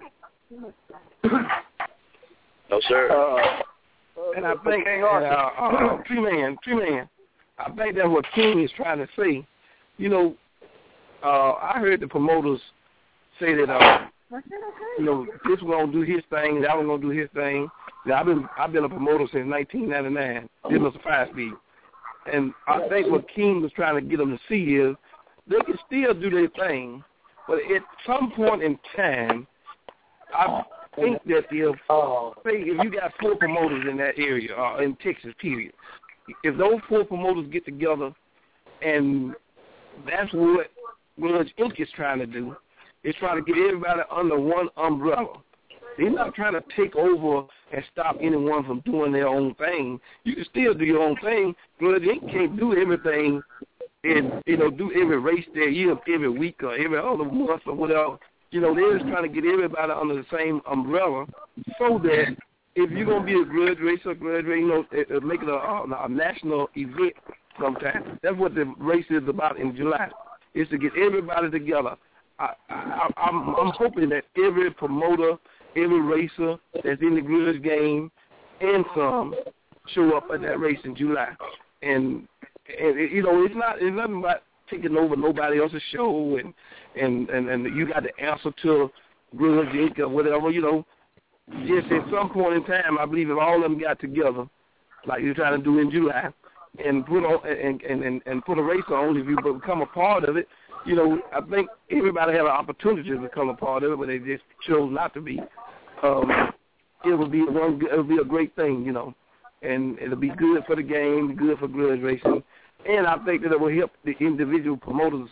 S19: No, sir.
S18: And I think, tree man, I think that's what King is trying to say. You know, I heard the promoters say that, you know, this one gonna do his thing, that one gonna do his thing. Now, I've been a promoter since 1999. This was a 5-speed, and I think what King was trying to get them to see is they can still do their thing, but at some point in time, I think that if you got 4 promoters in that area, in Texas, period, if those 4 promoters get together, and that's what Grudge Inc. is trying to do, is trying to get everybody under one umbrella. They're not trying to take over and stop anyone from doing their own thing. You can still do your own thing, but they can't do everything and, you know, do every race there every week or every other month or whatever. You know, they're just trying to get everybody under the same umbrella so that if you're going to be a grudge racer, you know, make it a national event sometime. That's what the race is about in July, is to get everybody together. I'm hoping that every promoter every racer that's in the Grudge game and some show up at that race in July. And you know, it's nothing about taking over nobody else's show and you got the answer to Grudge Inc. or whatever, you know. Just at some point in time, I believe if all of them got together, like you're trying to do in July, and put on and put a race on, if you become a part of it, you know, I think everybody had an opportunity to become a part of it, but they just chose not to be. It would be a great thing, you know, and it'll be good for the game, good for grudge racing, and I think that it will help the individual promoters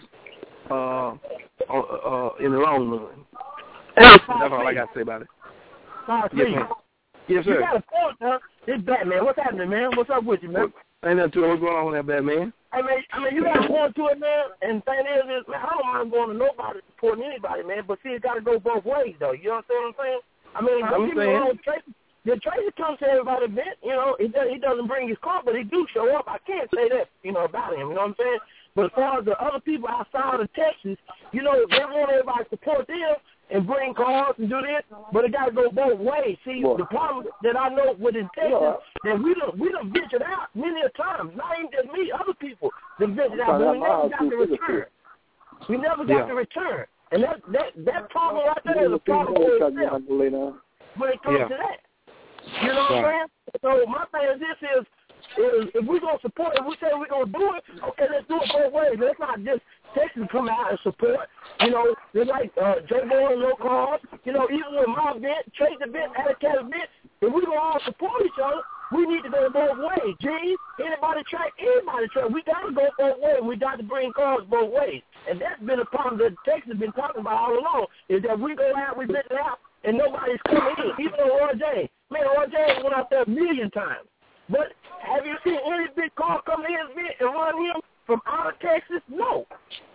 S18: in the long run. That's all I got to say about it. Yes, sir.
S11: You got a point, huh? It's Batman. What's happening, man? What's up with you, man?
S18: Ain't nothing to it. What's going on with that, Batman?
S11: I mean, you got a point to it, man. And the thing is, man, I don't mind going to nobody supporting anybody, man. But see, it got to go both ways, though. You understand what I'm saying? I mean, don't get me wrong. Tracy comes to everybody's event. You know, he doesn't bring his car, but he do show up. I can't say that, you know, about him. You know what I'm saying? But as far as the other people outside of Texas, you know, they want everybody to support them and bring cars and do this, but it got to go both ways. See, the problem that I know within Texas, that we done ventured out many a times. Not even just me, other people done ventured out, but we never got the return. We never got the return. And that problem right there is a problem for itself when it comes to that. You know what I'm saying? So my thing is this is if we're going to support it, we say we're going to do it, okay, let's do it both ways. Let's not just Texas come out and support. You know, it's like Joe Boy, No Cars. You know, even with my event, Trace event, Cat event, if we're going to all support each other, we need to go both ways. Gee, anybody track. We got to go both ways. We got to bring cars both ways. And that's been a problem that Texas has been talking about all along, is that we go out, we visit out, and nobody's coming in. Even though Roy James. Man, Roy James went out there a million times. But have you seen any big car come to his event and run him from out of Texas? No.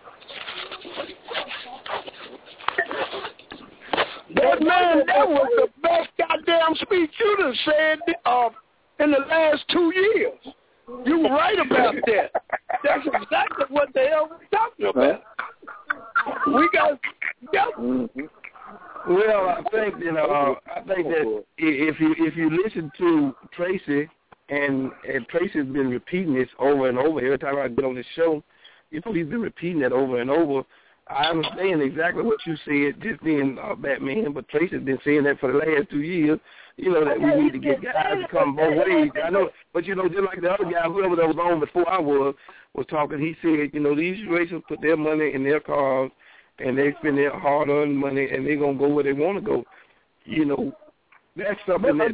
S6: That man, that was the best goddamn speech you done said in the last 2 years. You were right about that. That's exactly what the hell we're talking about. We got
S18: Well, I think that if you listen to Tracy, and Tracy's been repeating this over and over every time I get on this show, you know, he's been repeating that over and over. I understand exactly what you said, just being Batman, but Tracy's been saying that for the last 2 years. You know, that we need to get guys to come both ways. I know, but you know, just like the other guy, whoever that was on before I was talking, he said, you know, these racers put their money in their cars, and they spend their hard-earned money, and they're going to go where they want to go. You know, that's something that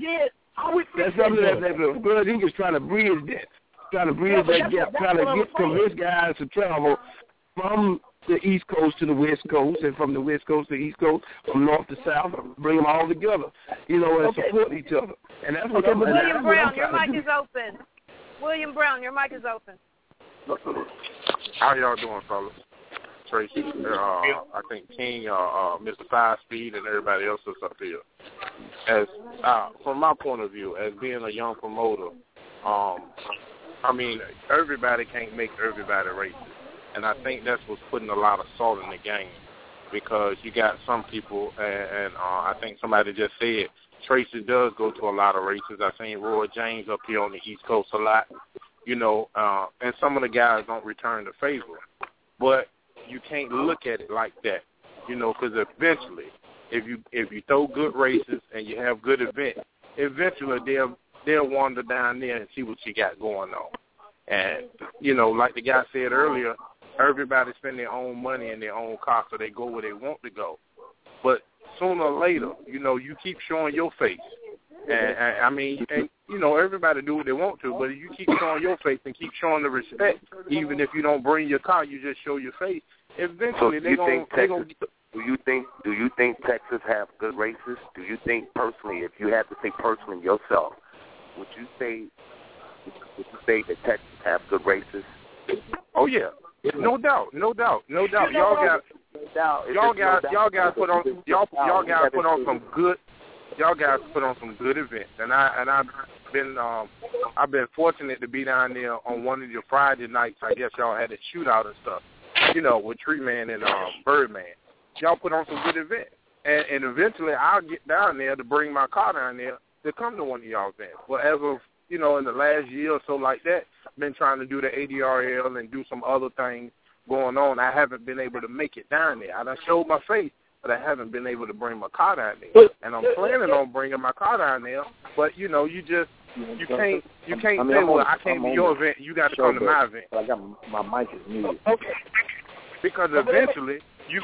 S18: Grudge Inc. is trying to bridge that. Trying to bridge that gap, trying to convince guys to travel from the East Coast to the West Coast, and from the West Coast to the East Coast, from North to South, bring them all together, you know, and support each other. And that's what
S5: William Brown, your mic is open. William Brown, your mic is open.
S10: How y'all doing, fellas? Tracy, I think King, Mr. 5 Speed, and everybody else that's up here. As from my point of view, as being a young promoter, I mean, everybody can't make everybody racist, and I think that's what's putting a lot of salt in the game, because you got some people, and I think somebody just said Tracy does go to a lot of races. I've seen Roy James up here on the East Coast a lot, you know, and some of the guys don't return the favor, but you can't look at it like that, you know, because eventually, if you throw good races and you have good events, eventually they'll wander down there and see what you got going on. And, you know, like the guy said earlier, everybody spend their own money in their own car, so they go where they want to go. But sooner or later, you know, you keep showing your face. And I mean, and you know, everybody do what they want to, but if you keep showing your face and keep showing the respect, even if you don't bring your car, you just show your face. Eventually,
S9: Do you think Texas have good races? Do you think personally, if you had to say personally yourself, would you say that Texas have good races?
S10: Oh yeah, no doubt. Y'all guys put on some good events, and I've been fortunate to be down there on one of your Friday nights. I guess y'all had a shootout and stuff, you know, with Tree Man and Birdman. Y'all put on some good events, and eventually I'll get down there to bring my car down there to come to one of y'all's events. But as of, in the last year or so like that, I've been trying to do the ADRL and do some other things going on. I haven't been able to make it down there. I done showed my face, but I haven't been able to bring my car down there. And I'm planning on bringing my car down there, but, you can't say, well, I came to your event, you got to come to my event.
S20: I got my mic is muted.
S10: Okay. Because eventually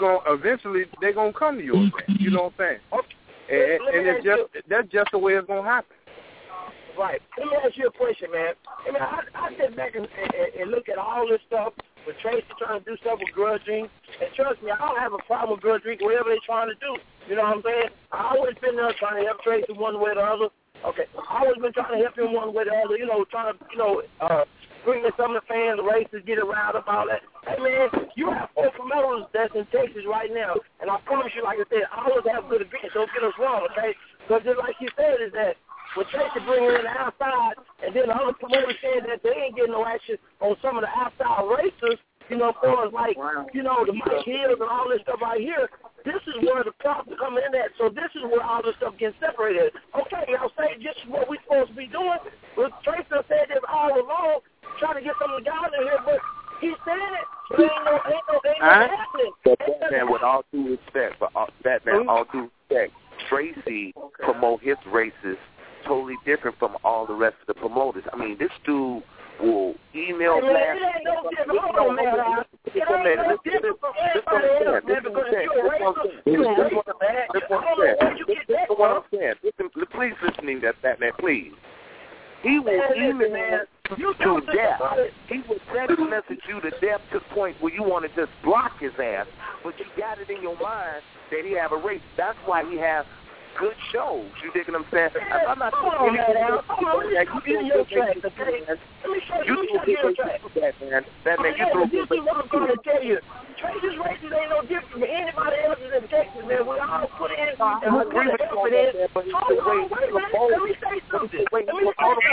S10: they're gonna come to your event. You know what I'm saying? Okay. And that's just the way it's gonna happen.
S11: Right. Let me ask you a question, man. I sit back and look at all this stuff with Tracy trying to do stuff with Grudge Inc. And trust me, I don't have a problem with Grudge Inc. whatever they're trying to do. You know what I'm saying? I always been there trying to help Tracy one way or the other. Okay. I always been trying to help him one way or the other. Trying to bring in some of the fans, the races, get around about that. Hey, man, you have 4 promoters that's in Texas right now, and I promise you, like I said, I always have good events. Don't get us wrong, okay? Because just like you said, is that when Tracy bring in the outside, and then the other promoters saying that they ain't getting no action on some of the outside racers, for us, like, the Mike Hills and all this stuff right here, this is where the problem come in at. So this is where all this stuff gets separated. Okay, y'all say this is what we're supposed to be doing. Well, Tracy said this all along, trying to get some of the guys in here, but he said it. So ain't no happening.
S9: Batman, with all due respect, all due respect, Tracy promote his races totally different from all the rest of the promoters. I mean, this dude will email blast.
S11: It ain't no different. Hold on, man. It ain't no different from everybody else, man, because if you're a racer, you're a racer, man. I don't know where you get that from.
S9: Please listen to that, Batman, please. He will email you to death. He will text message you to death to the point where you want to just block his ass, but you got it in your mind that he have a race. That's why he has good shows. You dig what I'm saying? I'm not
S11: talking about that. Hold on, let me get in your track, okay? Let me show you your track.
S9: Batman,
S11: this is what I'm going to tell you. Tracy's races ain't no different from anybody else's in Texas, man. We all put in and we put the effort in. Hold on, wait a minute. Let me say something. Hold on.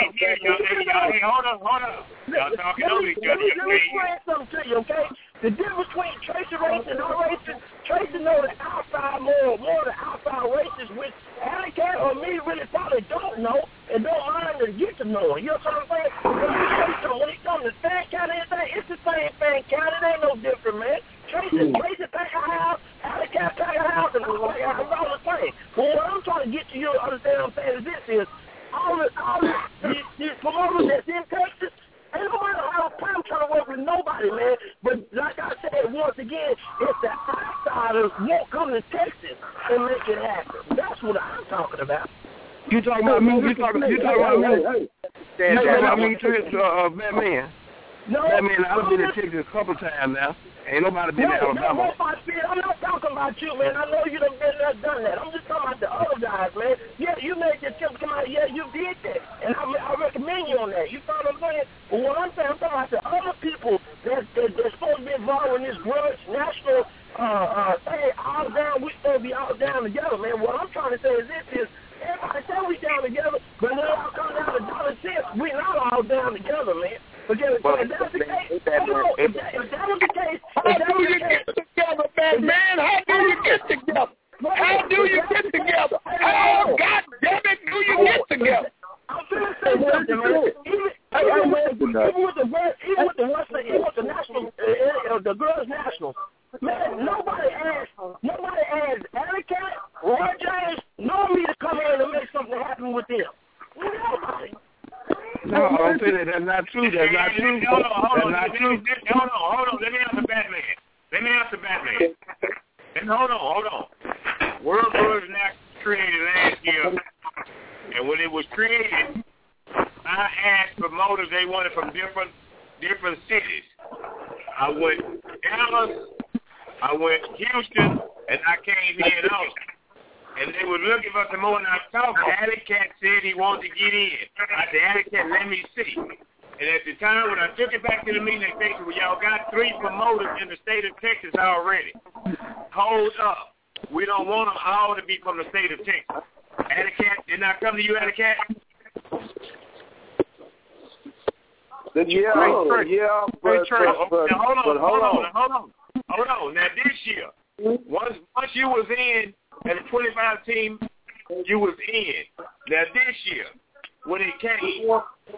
S3: Y'all talking over each other.
S11: Let me explain something to you, okay? The difference between Tracy racing and our racing, Tracy knows the outside more the outside races, which Alley Cat or me really probably don't know and don't mind to get to know. You know what I'm saying? When it comes to fan count and everything, it's the same fan count. It ain't no different, man. Tracy pack a house, Alley Cat pack a house, and all the same. But what I'm trying to get to you to understand what I'm saying is this is, all these promoters that's in Texas, ain't nobody have a problem trying to work with nobody, man. But like I said, once again, it's the outsiders won't come to Texas and make it happen. That's what I'm talking about.
S18: You talking about me? You talking about me? You talking about me too, Batman?
S11: No,
S18: Batman, I've been in Texas a couple times now. Ain't nobody been to Alabama.
S11: I'm not talking about you, man. I know you done been there, done that. I'm just talking about the other guys, man. Yeah, you made the attempt to come out. Yeah, you did that, and I recommend you on that. You know what I'm saying? But what I'm saying, I'm talking about the other people that's supposed to be involved in this grudge national thing. All down, we supposed to be all down together, man. What I'm trying to say is this: everybody say we down together, but when all come down to dollar cents, we not all down together, man. If that was the case,
S16: how do you get together, man? How do you get together? How do you get together? How, God damn it, do you get together?
S11: I'm going to say something, man. Even with the national, the girls' national, man, nobody asked Alley Cat, Roy James, nor me to come in and make something happen with them. Nobody.
S18: No, don't say that. That's not true. That's not true.
S3: Hold on. Let me answer Batman. And hold on. World Grudge National created last year, and when it was created, I asked promoters they wanted from different cities. I went Dallas, I went Houston, and I came here in Austin. And they were looking for some more, and I talked. Alley Cat said he wanted to get in. I said, Alley Cat, let me see. And at the time, when I took it back to the meeting, they said, well, y'all got 3 promoters in the state of Texas already. Hold up. We don't want them all to be from the state of Texas. Alley Cat, did not come to you, Alley Cat?
S10: But
S3: hold on. Now, this year, once you was in, as a 25 team, you was in. Now this year, when it came,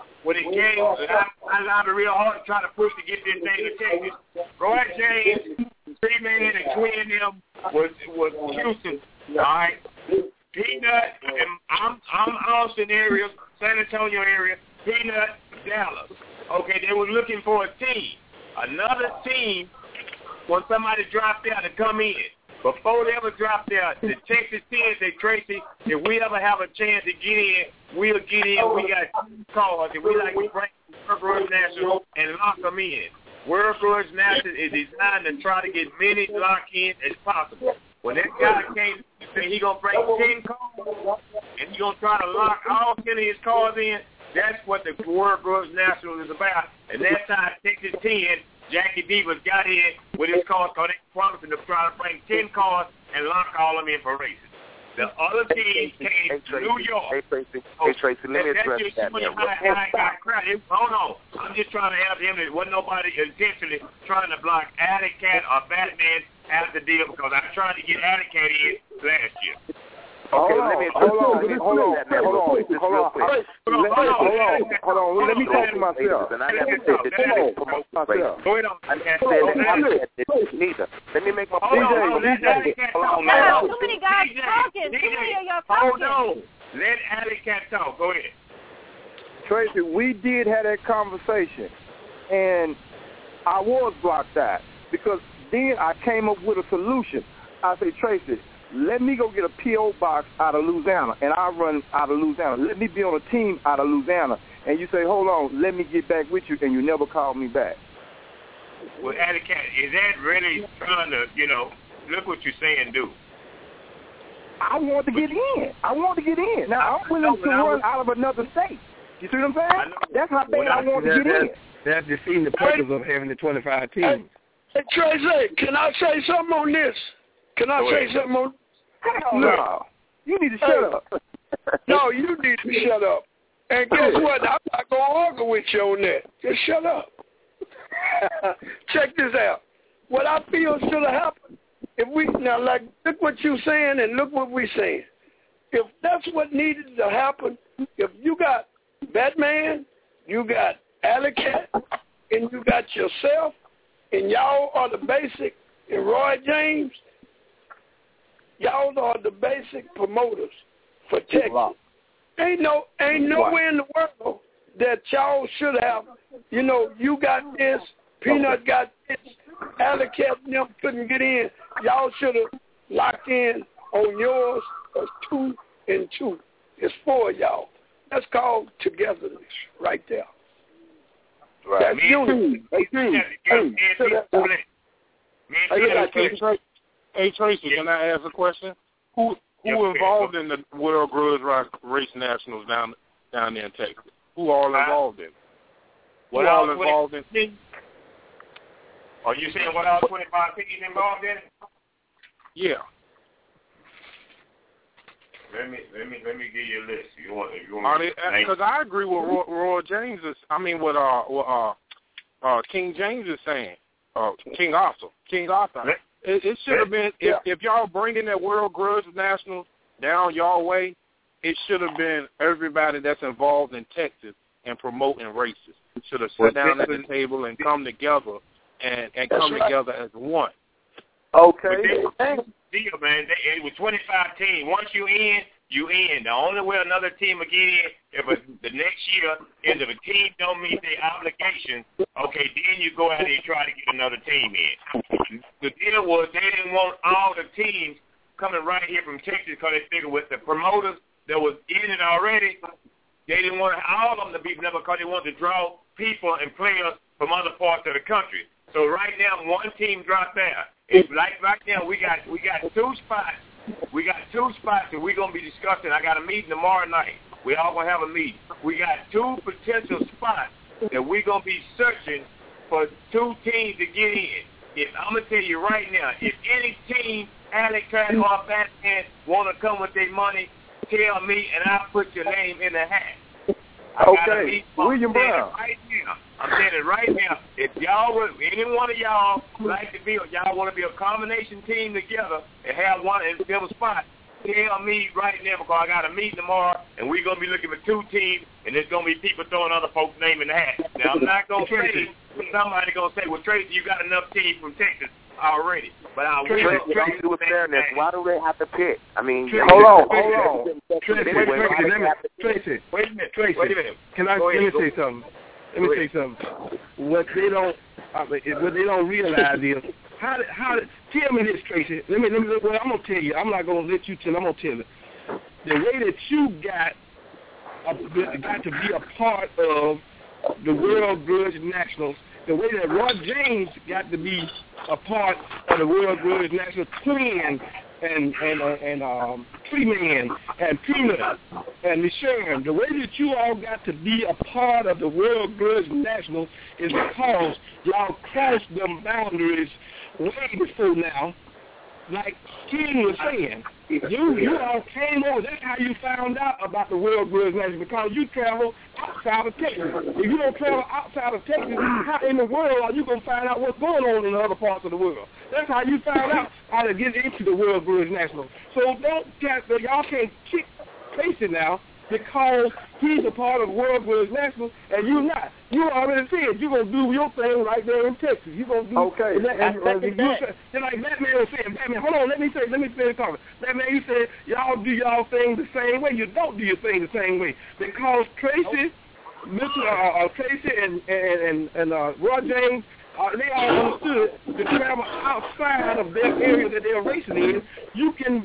S3: I lobbied real hard to try to push to get this thing to Texas. Roy James, 3-man and Twin them was Houston. All right, Peanut and I'm Austin area, San Antonio area. Peanut, Dallas. Okay, they were looking for a team. Another team when somebody dropped out to come in. Before they ever dropped out, the Texas team said, Tracy, if we ever have a chance to get in, we'll get in. We got cards, and we like to bring World Grudge National and lock them in. World Grudge National is designed to try to get many lock-in as possible. When that guy came and said he's going to bring 10 cards, and he's going to try to lock all 10 of his cards in, that's what the World Grudge National is about. And that's how Texas 10, Jackie Divas got in with his cards because they promised him to try to bring 10 cards and lock all of them in for races. The other team came to New York.
S9: Hey, Tracy, let me address that.
S3: Hold on. I'm just trying to help him. There wasn't nobody intentionally trying to block Alley Cat or Batman out of the deal because I tried to get Alley Cat in last year.
S9: Okay, let me hold on. Let me talk to myself. And I never said that you promote myself. I never said that neither. Let me make my point.
S5: Too many guys talking. Too many of y'all talking.
S3: Hold on. Let Alley Cat talk. Go ahead.
S7: Tracy, we did have that conversation, and I was blocked out because then I came up with a solution. I said, Tracy, let me go get a P.O. box out of Louisiana, and I run out of Louisiana. Let me be on a team out of Louisiana. And you say, hold on, let me get back with you, and you never call me back.
S3: Well, Alley Cat, is that really trying to, look what you're saying, do?
S7: I want to get in. Now, I'm willing to run out of another state. You see what I'm saying? That's how bad I want to get in.
S18: That's defeating the purpose of having the 25 teams.
S6: Hey, Tracy, can I say something on this?
S7: No. You need to shut up.
S6: No, you need to shut up. And guess what? I'm not going to argue with you on that. Just shut up. Check this out. What I feel should have happened, look what you're saying and look what we're saying. If that's what needed to happen, if you got Batman, you got Alley Cat, and you got yourself, and y'all are the basic, and Roy James, y'all are the basic promoters for Texas. Ain't nowhere in the world that y'all should have, you got this, Peanut got this, Alley Cat and them couldn't get in. Y'all should have locked in on yours as 2 and 2. It's 4 of y'all. That's called togetherness right there.
S9: Right.
S6: That's unity.
S16: Hey, Tracy, can I ask a question? Who involved in the World Grudge Race Nationals down there in Texas? Who all involved in it?
S3: What all involved in it? Are you saying what all 25 teams involved in it?
S16: Yeah.
S3: Let me give you a list. You want
S16: because I agree with Roy James what King James is saying. King Arthur. It should have been if y'all bringing that World Grudge National down y'all way, it should have been everybody that's involved in Texas and promoting races. Should have sat down at the table and come together and come together as one.
S7: Okay.
S3: Deal, man. It was 25 teams. Once you in, you in. The only way another team will get in if the next year is if a team don't meet their obligations, okay, then you go out there and try to get another team in. The deal was they didn't want all the teams coming right here from Texas because they figured with the promoters that was in it already, they didn't want all of them to be there because they wanted to draw people and players from other parts of the country. So right now, one team dropped out. It's like right now we got 2 spots. We got 2 spots that we're gonna be discussing. I got a meeting tomorrow night. We all gonna have a meeting. We got 2 potential spots that we're gonna be searching for 2 teams to get in. I'm gonna tell you right now, if any team, Alley Cat or Batman, wanna come with their money, tell me and I'll put your name in the hat.
S7: Okay, William Brown.
S3: Right now.
S21: I'm saying it right now. If y'all would, any one of y'all like to be, y'all want to be a combination team together and have one and fill a spot, tell me right now because I got a meeting tomorrow and we're going to be looking for 2 teams and there's going to be people throwing other folks' name in the hat. Now, I'm not going to say, somebody going to say, well, Tracy, you got enough teams from Texas already. But I will.
S9: Tracy, with fairness, why do they have to pick? I mean,
S18: hold on. Tracy, wait a minute. Let me say something. What they don't realize is how tell me this, Tracy. Let me. Well, I'm gonna tell you. I'm not gonna let you tell. I'm gonna tell you. The way that you got to be a part of the World Grudge Nationals, the way that Roy James got to be a part of the World Grudge Nationals, Twin and Tree Man and Peanut and Michelle, the way that you all got to be a part of the World Grudge Nationals is because y'all crossed them boundaries way before now. Like King was saying, you all came over. That's how you found out about the World Grudge Nationals, because you travel outside of Texas. If you don't travel outside of Texas, how in the world are you going to find out what's going on in the other parts of the world? That's how you found out how to get into the World Grudge Nationals. So y'all can't kick Tracy now because he's a part of the World Grudge Nationals and you're not. You already said you're going to do your thing right there in Texas. You're going to do
S6: okay.
S18: Just like that man was saying, Batman, hold on, let me finish talking. That man, he said, y'all do y'all thing the same way. You don't do your thing the same way. Because Tracy, Tracy and Roy James, they all understood to travel outside of their area that they're racing in. You can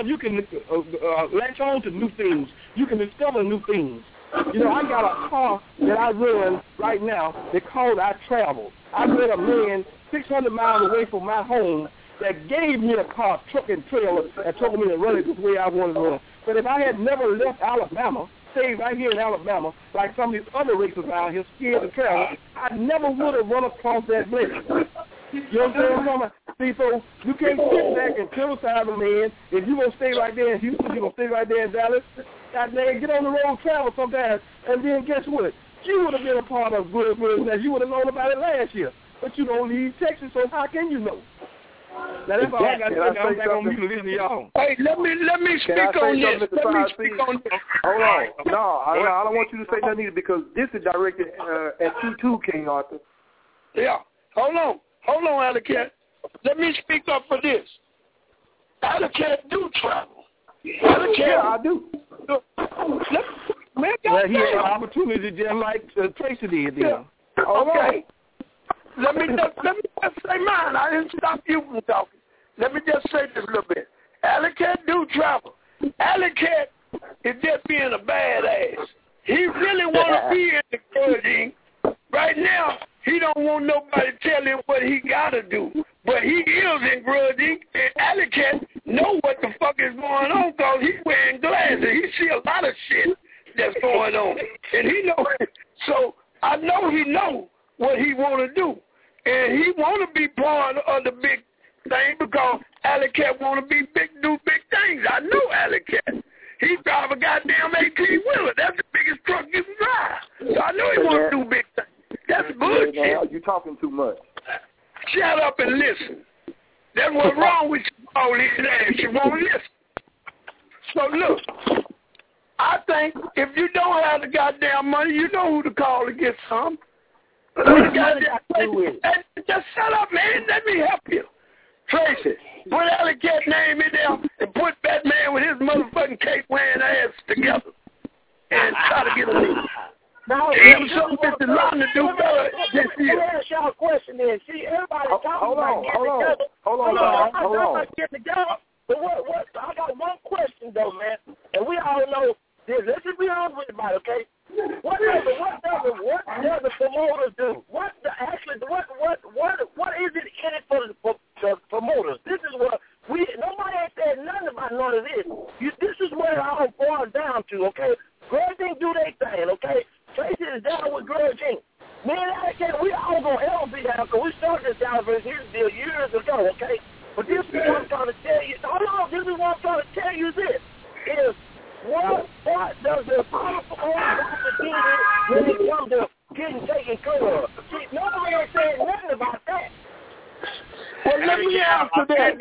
S18: latch on to new things. You can discover new things. You know, I got a car that I run right now because I travel. I met a man 600 miles away from my home that gave me a car, truck and trailer, and told me to run it the way I wanted to run. But if I had never left Alabama, stayed right here in Alabama, like some of these other racers out here scared to travel, I never would have run across that blessing. You know what I'm saying? See, so you can't sit back and criticize a man. If you're going to stay right there in Houston, you're going to stay right there in Dallas, goddamn, get on the road, travel sometimes, and then guess what? You would have been a part of Good Business. You would have known about it last year. But you don't leave Texas, so how can you know? Now, that's all I got to say. I'm back on mute to listen to y'all.
S6: Hey, let me speak on this. Hold on. No, I don't want you to say nothing either because this is directed at you too, King Arthur.
S18: Yeah. Hold on, Alley Cat. Let me speak up for this. Alley Cat do travel. Alley Cat, I do. Man, he had an opportunity just like Tracy did. Yeah. Okay. Let me just say mine. I didn't stop you from talking. Let me just say this a little bit. Alley Cat do travel. Alley Cat is just being a badass. He really want to be in the grudging. Right now, he don't want nobody to tell him what he got to do. But he is in grudging, and Alley Cat know what the fuck is going on because he's wearing glasses. He see a lot of shit that's going on. And he know. So I know he know what he want to do. And he want to be part of the big thing because Alley Cat want to do big things. I know Alley Cat. He drive a goddamn 18-wheeler. That's the biggest truck you can drive. So I know he want to do big things. That's bullshit.
S6: You're talking too much.
S18: Shut up and listen. That's what's wrong with you all these days. You won't listen. So look, I think if you don't have the goddamn money, you know who to call to get some. Just shut up, man. Let me help you. Tracy, put Alley Cat's name in there and put Batman with his motherfucking cape wearing ass together and try to get a lead.
S11: Now,
S18: something Mr. London to do better this year.
S11: Let me ask y'all a question then. See, everybody talking about getting together. But what? I got one question though, man. And we all know this. Let's just be honest with everybody, okay? What does the promoters do? What is it in it for the promoters? This is what nobody ain't said nothing about none of this. This is where it all boils down to, okay? Grudge Inc. do their thing, okay? Tracy is down with Grudge Inc. Me and Alley Cat, we all gonna ever be down because we started this down for his deal years ago, okay? But this is what I'm trying to tell you. Hold on, this is what I'm trying to tell you this. Is what does the promoter have to do when it comes to getting taken taking care of. See, nobody ain't saying nothing about that.
S6: Well, let me answer that.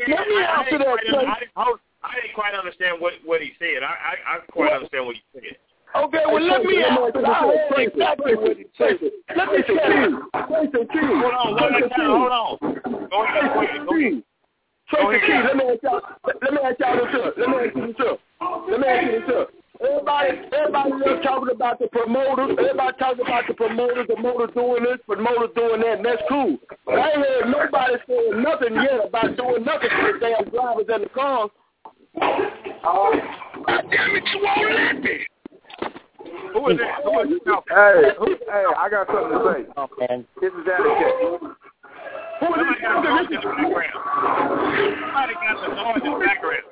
S21: I didn't quite understand what he said. I quite understand what he said.
S6: Okay, well, let me answer. I heard exactly what he said. Let me tell you.
S21: Hold on. Go ahead.
S6: Tracy Key, let me ask y'all this up. Everybody love talking about the promoters. Everybody talking about the promoters doing this, promoters doing that, and that's cool. But I ain't heard nobody saying nothing yet about doing nothing for the damn drivers and the cars. God damn it, you won't let me.
S21: Who is that?
S10: Hey, I got something to say. This is Addy.
S21: Somebody got the noise in the background. Somebody got the noise in the background.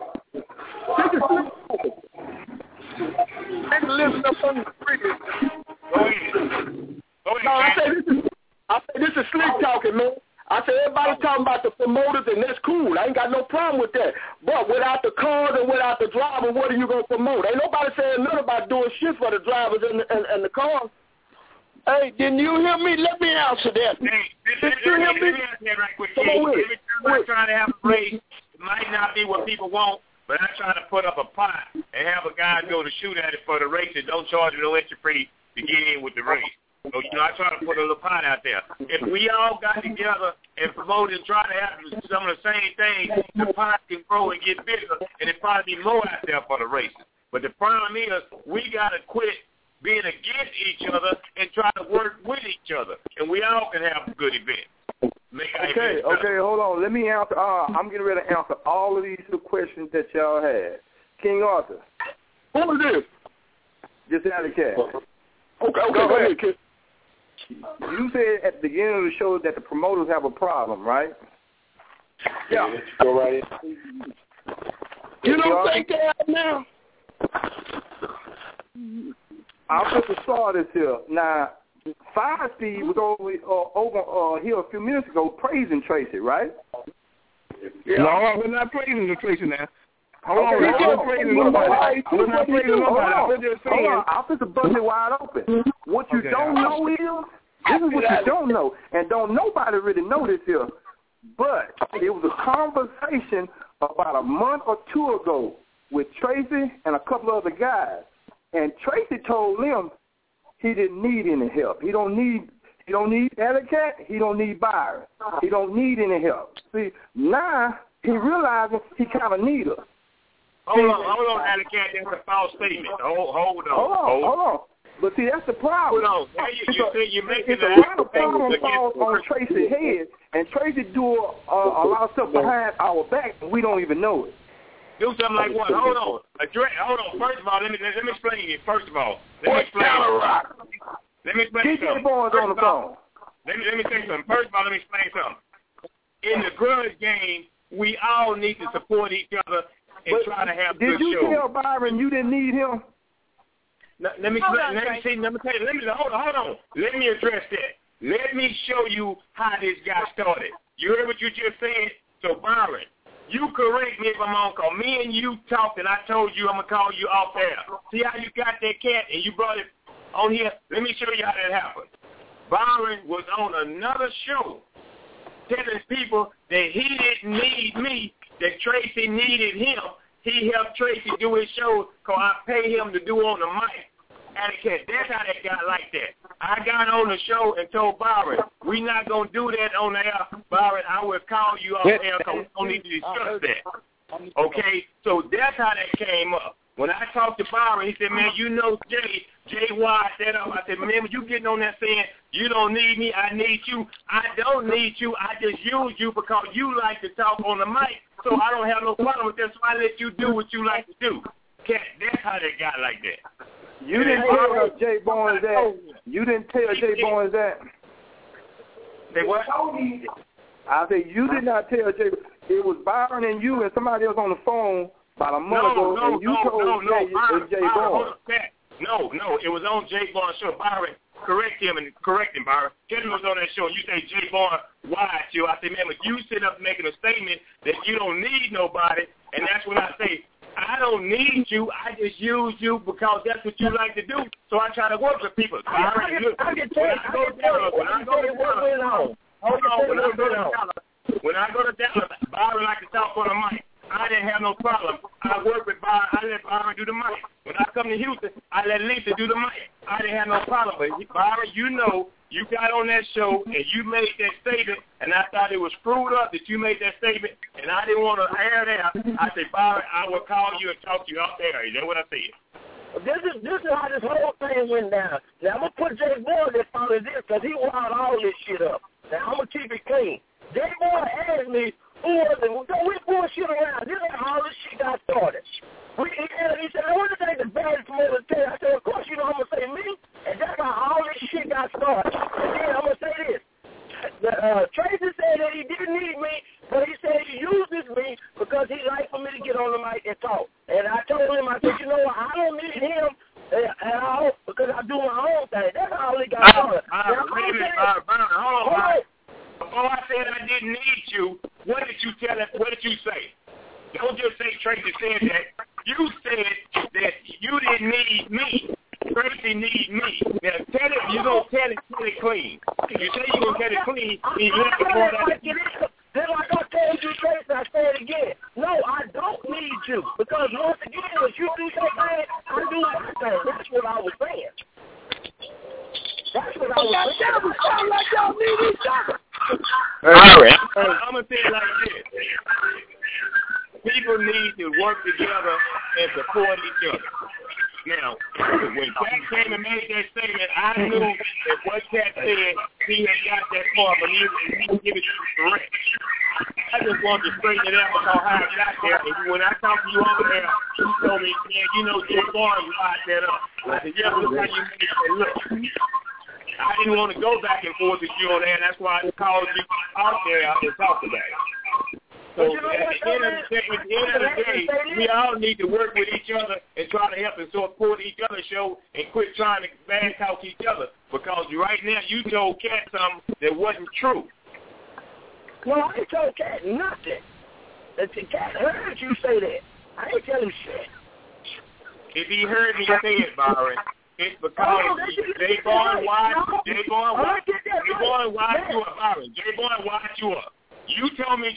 S6: Let's listen up on the street.
S21: Go ahead.
S6: No, I say this is slick talking, man. I say everybody talking about the promoters, and that's cool. I ain't got no problem with that. But without the cars and without the driver, what are you going to promote? Ain't nobody saying nothing about doing shit for the drivers and the cars. Hey, didn't you hear me? Let me answer that.
S21: Let me answer that right quick. Every time I try to have a race, it might not be what people want, but I try to put up a pot and have a guy go to shoot at it for the race and don't charge you no entry fee to get in with the race. So, I try to put a little pot out there. If we all got together and promoted and try to have some of the same things, the pot can grow and get bigger, and it probably be more out there for the races. But the problem is we got to quit being against each other and try to work with each other, and we all can have a good event.
S10: Okay, hold on. Let me answer. I'm getting ready to answer all of these questions that y'all had. King Arthur.
S6: Who is this?
S10: Just Alley Cat.
S6: Okay, go ahead, kid.
S10: You said at the beginning of the show that the promoters have a problem, right?
S6: Yeah.
S10: Go right in.
S6: You don't think they have now?
S10: I'm just start this here. Now, Fire Steve was over here a few minutes ago praising Tracy, right?
S18: Yeah. No, we're not praising Tracy now. Hold on, we're not praising nobody. We're not praising nobody.
S10: I'll put the bucket wide open. What you don't know is, this is what you don't know, and don't nobody really know this here, but it was a conversation about a month or two ago with Tracy and a couple of other guys, and Tracy told them he didn't need any help. He don't need Alley Cat. He don't need Byron. He don't need any help. See, now he realizes he kind of need us.
S21: Hold on, Alley Cat. That's a false statement. Hold on.
S10: But see, that's the problem.
S21: Hold on. You're making
S10: a lot of problems falls on Tracy's head, and Tracy do a lot of stuff behind our back, and we don't even know it.
S21: Do something like what? Hold on. First of all, let me explain to you. Let me explain
S10: something. On the phone.
S21: Let me say something. First of all, let me explain something. In the grudge game, we all need to support each other and try to have good shows.
S10: Did you tell Byron you didn't need him?
S21: Let me address that. Let me show you how this got started. You heard what you just said? So, Byron, you correct me if I'm wrong, because me and you talked, and I told you I'm going to call you off air. See how you got that cat, and you brought it on here? Let me show you how that happened. Byron was on another show telling people that he didn't need me, that Tracy needed him. He helped Tracy do his show because I pay him to do on the mic. And that's how that got like that. I got on the show and told Byron, we're not going to do that on air. Byron, I will call you off air because we don't need to discuss that. Okay? So that's how that came up. When I talked to Byron, he said, man, you know Jay wired that up. I said, man, when you getting on that saying, you don't need me, I need you. I don't need you. I just use you because you like to talk on the mic. So I don't have no problem with that. So I let you do what you like to do. That's how they got like that.
S10: You didn't tell Jay Barnes that. You didn't tell Jay Barnes that.
S21: Say what?
S10: I said you did not tell Jay. It was Byron and you and somebody else on the phone about a month ago, and you told Jay Barnes.
S21: No, it was on Jay Barnes' show. Byron, correct him, Byron. Kevin was on that show, and you say Jay Barnes lied to you. I said, man, but you sit up making a statement that you don't need nobody, and that's when I say, I don't need you. I just use you because that's what you like to do. So I try to work with people. When I go to Dallas, Byron like to talk on the mic. I didn't have no problem. I work with Byron. I let Byron do the mic. When I come to Houston, I let Lisa do the mic. I didn't have no problem. But Byron, you know, you got on that show and you made that statement, and I thought it was screwed up that you made that statement, and I didn't want to air it out. I said, Byron, I will call you and talk to you out there. Is that what I said?
S11: This is how this whole thing went down. Now, I'm going to put Jay Boyd in front of this because he wound all this shit up. Now, I'm going to keep it clean. Jay Boyd asked me, who was it? We bullshit around. This is how all this shit got started. He said, I want to take the bad promoter to I said, of course, you know I'm going to say me. And that's how all this shit got started. And then I'm going to say this. Tracy said that he didn't need me, but he said he uses me because he liked for me to get on the mic and talk. And I told him, I said, you know what, I don't need him at all because I do my own thing. That's how he got started. Hold on. Before I said I didn't need you, what did you tell us? What did you say? Don't just say Tracy said that. You said that you didn't need me. Tracy need me. Now tell it. You're gonna tell it clean. If you say you're gonna tell it clean, then you have to pour that. Then like I told you, Tracy, I say it again. No, I don't need you because once again, if you do your thing, I do my thing. That's what I was saying. That's what I was saying. Sound like y'all need each other.
S21: All right. I'm going to say it like this. People need to work together and support each other. Now, when Cat came and made that statement, I knew that what Cat said, he had got that far, but he didn't give it to correct. I just wanted to straighten it out because how I got there. And when I talked to you over there, you told me, man, you know, Jay Barnes lied that up. I said, yeah, look how you made that look. I didn't want to go back and forth with you on that, and that's why I called you out there to talk about it. So at the end of the day, we all need to work with each other and try to help and support each other's show and quit trying to bad talk each other. Because right now you told Cat something that wasn't true.
S11: No, I ain't told Cat nothing. The Cat heard you say that. I ain't telling him shit.
S21: If he heard me say it, Byron, it's because Jay Boyd watched you up, Byron. Jay Boyd watched you up. You told me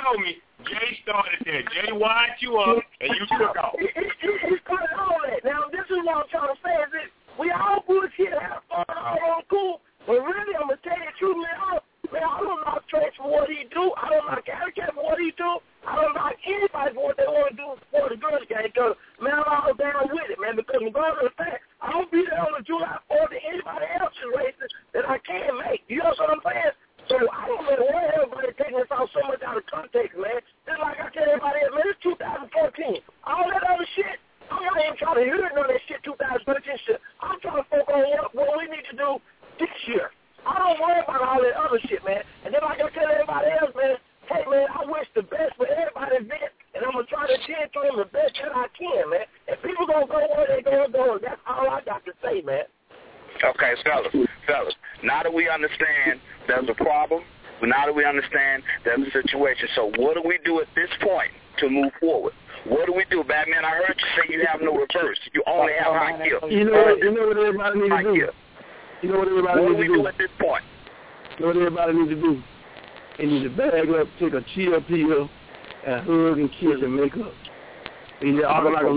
S21: Jay started that. Jay wired you up and you took off.
S11: He's putting all that. Now, this is what I'm trying to say is that we all bullshit, have fun, all cool. But really, I'm going to tell you the truth, man, I don't knock Trace for what he do. I don't knock Cat for what he do. I don't knock anybody for what they want to do for the girls game. Because, man, I'm all down with it, man. Because regardless of the fact, I don't be there on the July 4th to anybody else's races that I can make. You know what I'm saying? So I don't know why everybody taking this out so much out of context, man. Just like I tell everybody else, man, it's 2014. All that other shit, I'm not even trying to hear none of that shit, 2013 shit. I'm trying to focus on what we need to do this year. I don't worry about all that other shit, man. And then like I tell everybody else, man, hey, man, I wish the best for everybody, man, and I'm going to try to tend to them the best that I can, man. And people going to go where they're going to go, and that's all I got to say, man.
S19: Okay, fellas, now that we understand there's a problem, now that we understand there's a situation, so what do we do at this point to move forward? What do we do? Batman, I heard you say you have no reverse. You only have high gear.
S18: You know what everybody needs to do? You know what everybody needs to do?
S19: What do we do at this point?
S18: You know what everybody needs to do? They need to bag up, take a chill pill, and hug and kiss and make up. And they're all like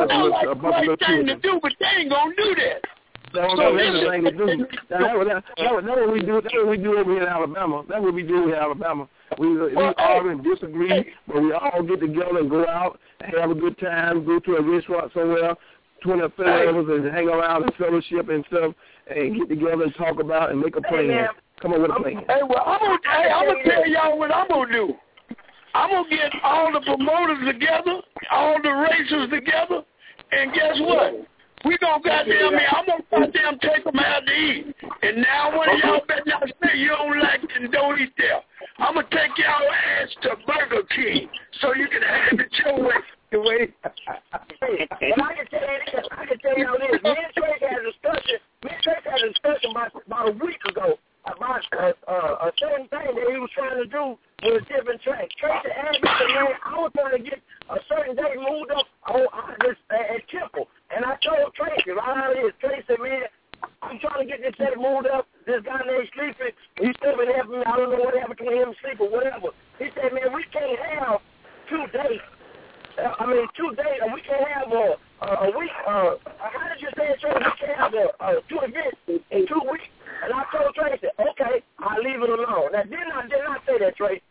S18: a bunch of thing to do, but they ain't going to do that. That's what we do. That's what we do over here in Alabama. That's what we do in Alabama. We all disagree, but we all get together and go out and have a good time, go to a restaurant somewhere, 20 or 30 of us, and hang around and fellowship and stuff, and get together and talk about and make a plan. Come on with a plan.
S16: Hey, well, I'm gonna tell y'all what I'm gonna do. I'm gonna get all the promoters together, all the racers together, and guess what? We gonna I'm gonna goddamn take them out to eat. And now one of y'all better not say you don't like it and don't eat there. I'm gonna take y'all ass to Burger King so you can have it your way.
S11: But I can tell you this. Me and Trace had a discussion about a week ago about a certain thing that he was trying to do with a different track. Tracy asked me, man, I was trying to get a certain day moved up Tracy, right out of this. Tracy, man, I'm trying to get this set moved up. This guy named Sleepy, he's still been helping me. I don't know what happened to him, Sleep or whatever. He said, man, we can't have 2 dates. 2 days, and we can't have a week. How did you say it, Tracy? We can't have 2 events in 2 weeks. And I told Tracy, okay, I'll leave it alone. Now, I did not say that, Tracy.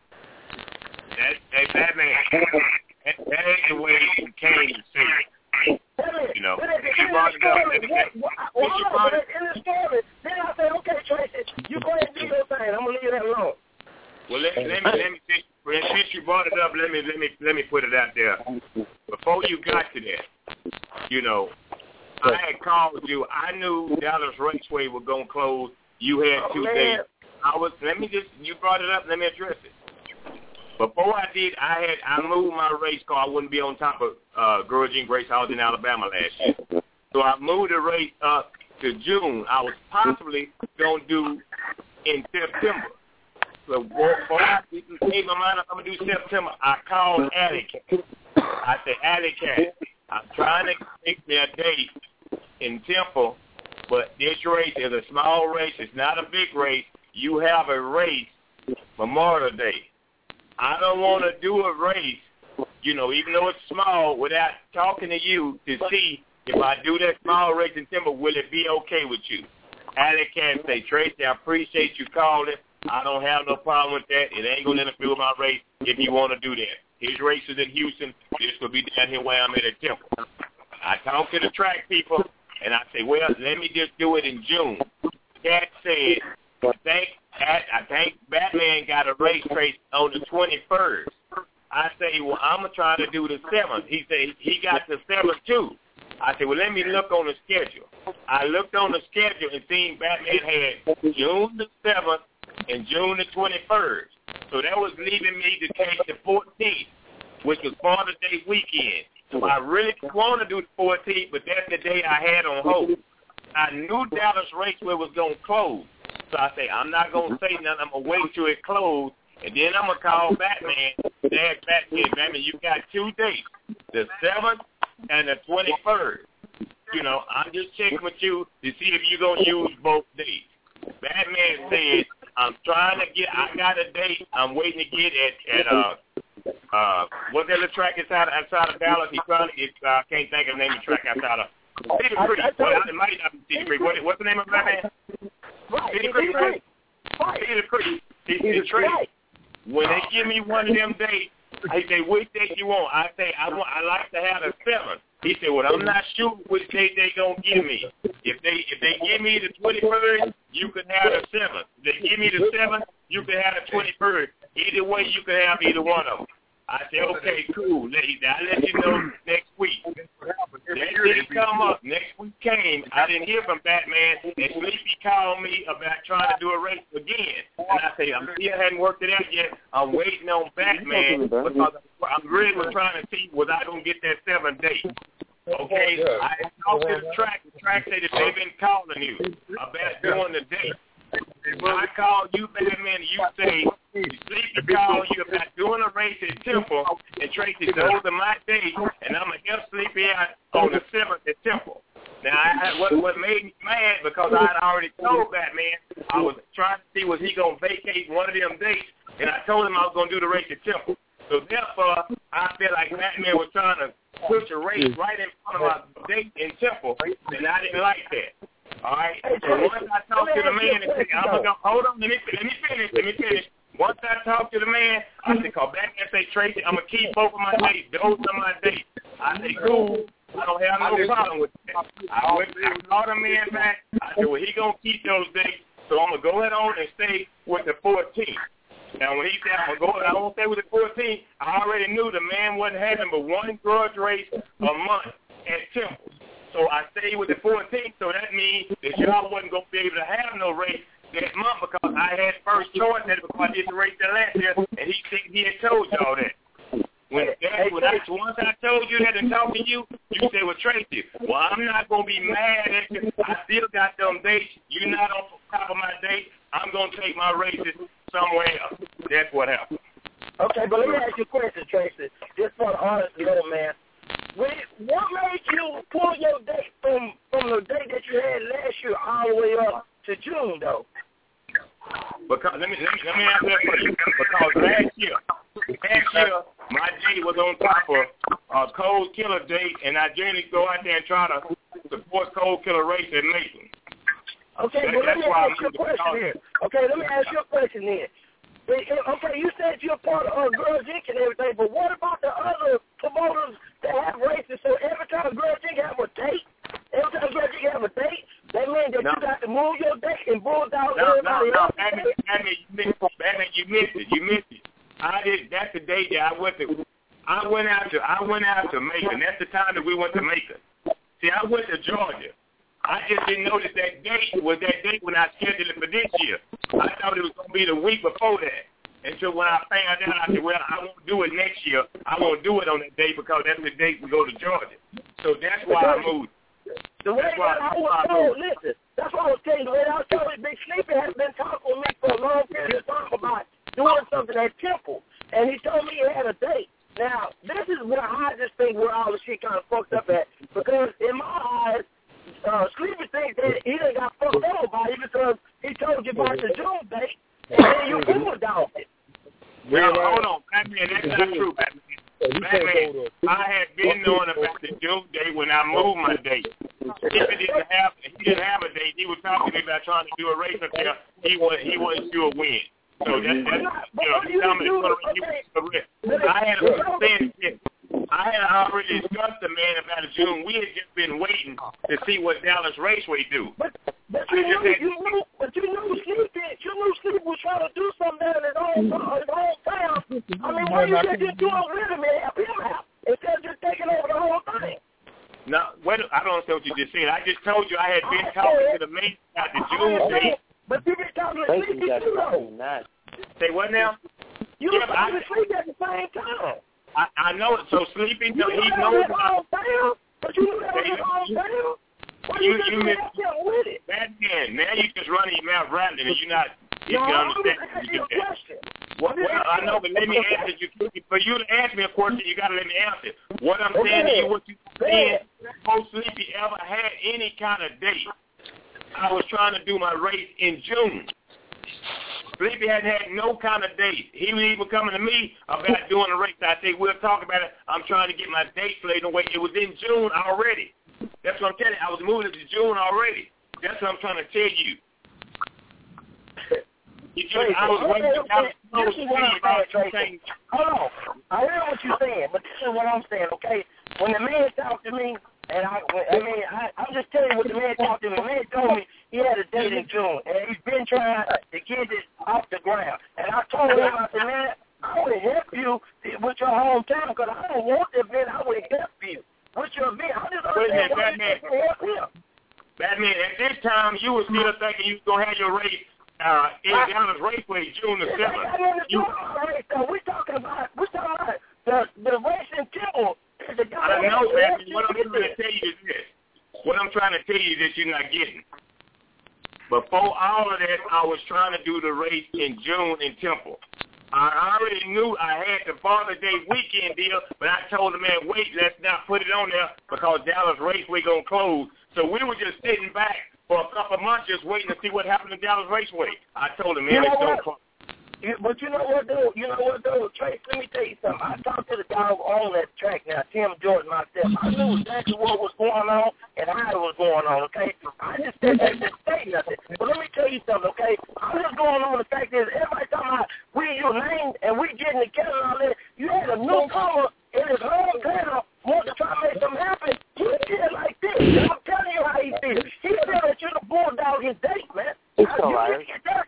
S21: That man, that ain't the way you came to say it. You know, you brought it up.
S11: In the story, then I said, okay, Tracy, you go ahead and do your thing. I'm gonna leave that alone.
S21: Well, let me since you brought it up, let me put it out there. Before you got to that, you know, I had called you. I knew Dallas Raceway was gonna close. You had 2 days. You brought it up. Let me address it. Before I did, I moved my race car. I wouldn't be on top of Grudging Grace. I was in Alabama last year. So I moved the race up to June. I was possibly going to do in September. So before I made my mind up, I'm going to do September, I called Alley Cat. I said, Alley Cat, I'm trying to make me a date in Temple, but this race is a small race. It's not a big race. You have a race Memorial Day. I don't want to do a race, you know, even though it's small, without talking to you to see if I do that small race in Timber, will it be okay with you? Alley Cat say, Tracy, I appreciate you calling. I don't have no problem with that. It ain't going to interfere with my race if you want to do that. His race is in Houston. This will be down here where I'm at Temple. I talk to the track people, and I say, well, let me just do it in June. Cat said, I think Batman got a race on the 21st. I say, well, I'm going to try to do the 7th. He said he got the 7th too. I said, well, let me look on the schedule. I looked on the schedule and seen Batman had June the 7th and June the 21st. So that was leaving me to take the 14th, which was Father's Day weekend. So I really want to do the 14th, but that's the day I had on hold. I knew Dallas Raceway was going to close. So I say, I'm not going to say nothing. I'm going to wait till it closed, and then I'm going to call Batman. Batman, you got 2 dates, the 7th and the 21st. You know, I'm just checking with you to see if you're going to use both dates. Batman said, I'm trying to get, I got a date I'm waiting to get at what's that little track outside of Dallas? He's trying to get, I can't think of the name of the track outside of Cedar Creek. Well, it might not be Cedar Creek. What's the name of that, man? Cedar Creek, right? Cedar Creek. It's Trey. When they give me one of them dates, he say, which date you want? I say, I like to have the 7th. He said, well, I'm not sure which date they going to give me. If they give me the 21st, you can have the 7th. If they give me the 7th, you can have the 21st. Either way, you can have either one of them. I said, okay, cool. I'll let you know next week. That didn't come up. Next week came. I didn't hear from Batman, and Sleepy called me about trying to do a race again. And I said, I still hadn't worked it out yet. I'm waiting on Batman because I'm really trying to see was I going to get that 7th date. Okay? I talked to the track. The track said that they've been calling you about doing the date. When I call you, Batman, you say, Sleepy call you about doing a race at Temple, and Tracy, those are my dates, and I'm going to help Sleepy out on the 7th at Temple. Now, what made me mad, because I had already told Batman, I was trying to see was he going to vacate one of them dates, and I told him I was going to do the race at Temple. So, therefore, I feel like Batman was trying to push a race right in front of my date in Temple, and I didn't like that. All right. So once I talk to the man and say, I'm gonna go, hold on, let me finish. Once I talk to the man, I say, call back and say, Tracy, I'm gonna keep both of my dates. Those are my dates. I say, cool. I don't have no problem with that. I called the man back. I said, well, he gonna keep those dates, so I'm gonna go ahead on and stay with the 14th. Now, when he said, I won't stay with the 14th, I already knew the man wasn't having but one grudge race a month at Temple. So I stayed with the 14th, so that means that y'all wasn't going to be able to have no race that month because I had first choice at it because I did the race that last year, and he had told y'all that. Once I told you that and talked to you, you said, well, Tracy, well, I'm not going to be mad at you. I still got them dates. You're not on top of my date. I'm going to take my races somewhere else. That's what happened.
S11: Okay, but let me ask you a question, Tracy, just for the honest little man. What made you pull your date from the all the way up to June, though?
S21: Because let me answer that question. Because last year, my date was on top of Cold Killer date, and I generally go out there and try to support Cold Killer race at Macon.
S11: Okay, but let me ask you a question here. Okay, let me ask you a question then. Okay, you said you're part of Grudge Inc. and everything, but what about the other promoters that have races? So every time Grudge Inc. have a date, that means that you got to move your date and bull down everybody else.
S21: Batman, you missed it. That's the date that I went out to Macon. That's the time that we went to Macon. See, I went to Georgia. I just didn't notice that date was that date when I scheduled it for this year. I thought it was going to be the week before that. Until when I found out, I said, well, I won't do it next year. I won't do it on that date because that's the date we go to Georgia. So that's why I moved.
S11: The way that I was told, listen, that's what I was telling you. The way I was told, Big Sleepy has been talking with me for a long period of time about doing something at Temple. And he told me he had a date. Now, this is where I just think where all the shit kind of fucked up at. Because in my eyes, Sleepy thinks that he done got fucked up by it because he told you about the June date, and then you pulled off it.
S21: Well, hold on, Batman, that's not true, Batman. I had been knowing about the June date when I moved my date. If he didn't have a date, he was talking to me about trying to do a race up there. He wasn't sure when. So I had already discussed the man about June. We had just been waiting to see what Dallas Raceway do.
S11: But you knew Sleep was trying to do something down in his own town. I mean, why you just doing with him and help him out instead of just taking over the whole thing?
S21: No, wait, I don't understand what you just said. I just told you I had been talking to the man about the June date.
S11: But you been talking to Sleepy too, though.
S21: Say what now?
S11: You were talking to Sleepy at the same time.
S21: I know it. So Sleepy, he knows about it.
S11: But you knew that was his own town. You with it?
S21: Batman, now you just running your mouth rattling and you're not understand. Well, I know, but let me answer you. For you to ask me a question, you got to let me answer. What I'm saying to you, what you said, before Sleepy ever had any kind of date, I was trying to do my race in June. Sleepy hadn't had no kind of date. He was even coming to me about doing a race. I said, we'll talk about it. I'm trying to get my date laid away. It was in June already. That's what I'm telling you. I was moving it to June already. That's what I'm trying to tell you. I was waiting to
S11: this is what I'm saying, Tracy. Hold on. I hear what you're saying, but this is what I'm saying, okay? When the man talked to me, and I'm just telling you what the man talked to me. The man told me he had a date in June, and he's been trying to get it off the ground. And I told him, I said, man, I would help you with your hometown because I don't want the event. I would help you with your event. I just understand why you can help him.
S21: Batman, at this time, you were still thinking you was going to have your race in Dallas Raceway June the 7th.
S11: We're talking about the race in Temple.
S21: I know, Batman. What I'm trying to tell you is this. What I'm trying to tell you that you're not getting. Before all of that, I was trying to do the race in June in Temple. I already knew I had the Father's Day weekend deal, but I told the man, wait, let's not put it on there because Dallas Raceway going to close. So we were just sitting back for a couple of months just waiting to see what happened to Dallas Raceway. I told him, man, it's going to close.
S11: But you know what, though? Trace, let me tell you something. I talked to the guy who owned that track now, Tim Jordan, myself. I knew exactly what was going on and how it was going on, okay? I just didn't say nothing. But let me tell you something, okay? I'm just going on the fact is everybody talking about we your name and we getting together and all that. You had a newcomer in his hometown wanting to try to make something happen. He did like this. I'm telling you how he did. He said that you're the bulldog his date, man.
S21: It's all right.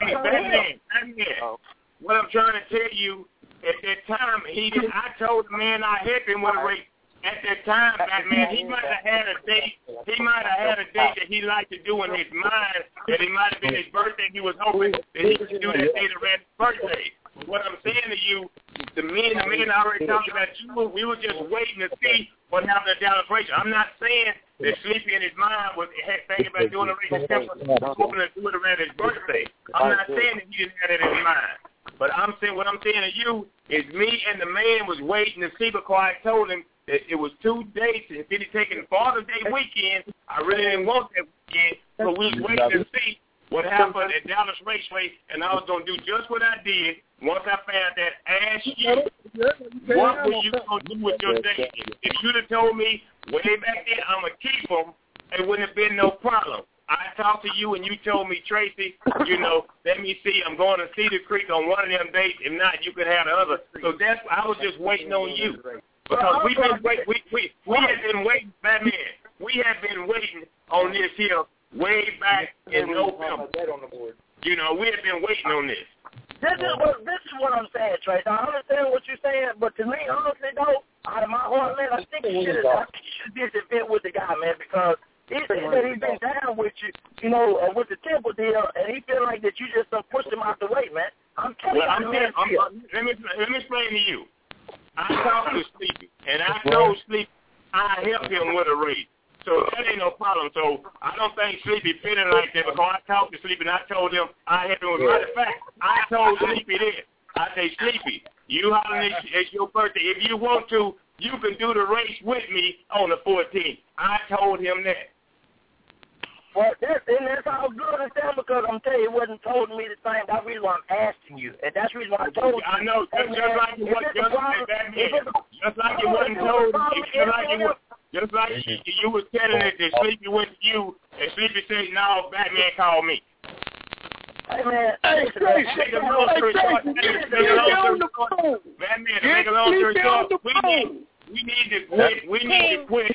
S21: What I'm trying to tell you, at that time, I told the man I helped him with a race. At that time, Batman, he might have had a date. He might have had a date that he liked to do in his mind, that it might have been his birthday. He was hoping that he could do that day around his birthday. But what I'm saying to you, the men I already talked about you, we were just waiting to see what happened at Dallas Race. I'm not saying that Sleepy in his mind was thinking about doing a race in Temple, hoping to do it around his birthday. I'm not saying that he didn't have that in his mind. But I'm saying what I'm saying to you is me and the man was waiting to see because I told him that it was 2 dates and if he'd taken Father's Day weekend, I really didn't want that weekend. So we was waiting to see what happened at Dallas Raceway, and I was going to do just what I did once I found that. Ask you, what were you going to do with your date? If you'd have told me way back then I'm going to keep them, it wouldn't have been no problem. I talked to you, and you told me, Tracy, let me see, I'm going to Cedar Creek on one of them dates. If not, you could have the other. So I was just waiting on you. Because we had been waiting, Batman. We had been waiting on this here way back in November. We had been waiting on this.
S11: This is what I'm saying, Trace. I understand what you're saying, but to me, honestly, though, out of my heart, man, I think you should disappear with the guy, man, because he said that he's been down with you, with the Temple deal, and he feel like that you just pushed him out the way, man. I'm telling you,
S21: let me explain to you. I talked to Sleepy, and I told Sleepy I helped him with a race. So that ain't no problem. So I don't think Sleepy feeling like that because I talked to Sleepy and I told him I helped him with. Matter of fact, I told Sleepy this. I say, Sleepy, you hollering it's your birthday. If you want to, you can do the race with me on the 14th. I told him that.
S11: Well, that's all good and stuff because I'm telling you, it wasn't told me the same. That's the reason why I'm asking you. And that's the reason why I told you.
S21: I know. Just like it wasn't told. Just like you was telling it that Sleepy went to you, and Sleepy said, no, Batman called me.
S11: Hey, man.
S21: Batman, make a long story short, we need to quit. We need to quit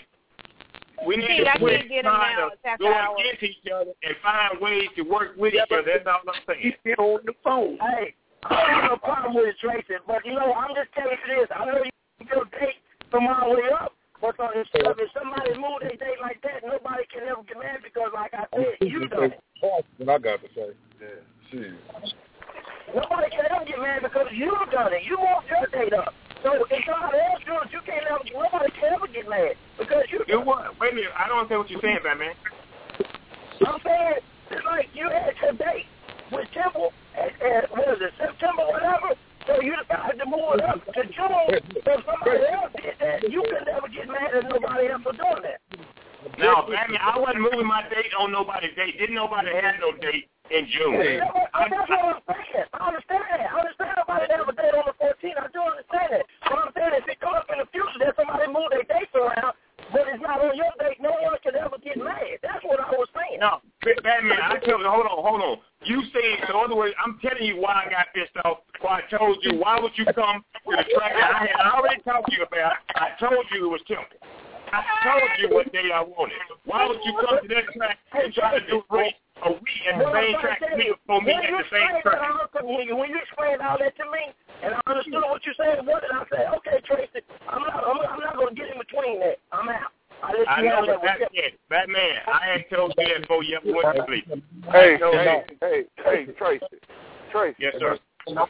S21: trying to go against each other and find ways to work with each other. That's all I'm saying.
S6: He's on the phone.
S11: Hey, I don't have no problem with it, Tracy, but, I'm just telling you this. I know you can go date from all the way up, but if somebody move their date like that, nobody can ever get mad because, like I said, you done it.
S10: What I got to say. Yeah, shit.
S11: Nobody can ever get mad because you done it. You want your date up. So if somebody else does, nobody can ever get mad because you done it.
S21: Wait a minute. I don't understand what you're saying, Batman.
S11: I'm saying, it's like you had your date with Temple at what is it, September, whatever. So you decided to move it up to June. So if somebody else did that, you could never get mad at nobody else for doing that.
S21: No, Batman, I wasn't moving my date on nobody's date. Didn't nobody have no date in June.
S11: That's what I'm saying. I understand that. I understand nobody have a date on the 14th. I do understand that. What I'm saying is if it comes up in the future that somebody move their dates around, but it's not on your date, no one can ever get mad. That's what I was saying.
S21: No, Batman, I told you, hold on. You said, so in other words, I'm telling you why I got pissed off. Why I told you, why would you come to the track that I had already talked to you about? I told you it was Temple. I told you what day I wanted. Why would you come to that track and try to do a race a week at the same track for me at the same track?
S11: When you explained all that to me, and I understood what you said, what did I say? Okay, Tracy, I'm not going to get in between that. I'm out.
S21: I know what Batman. I had told you that before you ever went to sleep.
S10: Hey, Tracy.
S21: Yes, sir.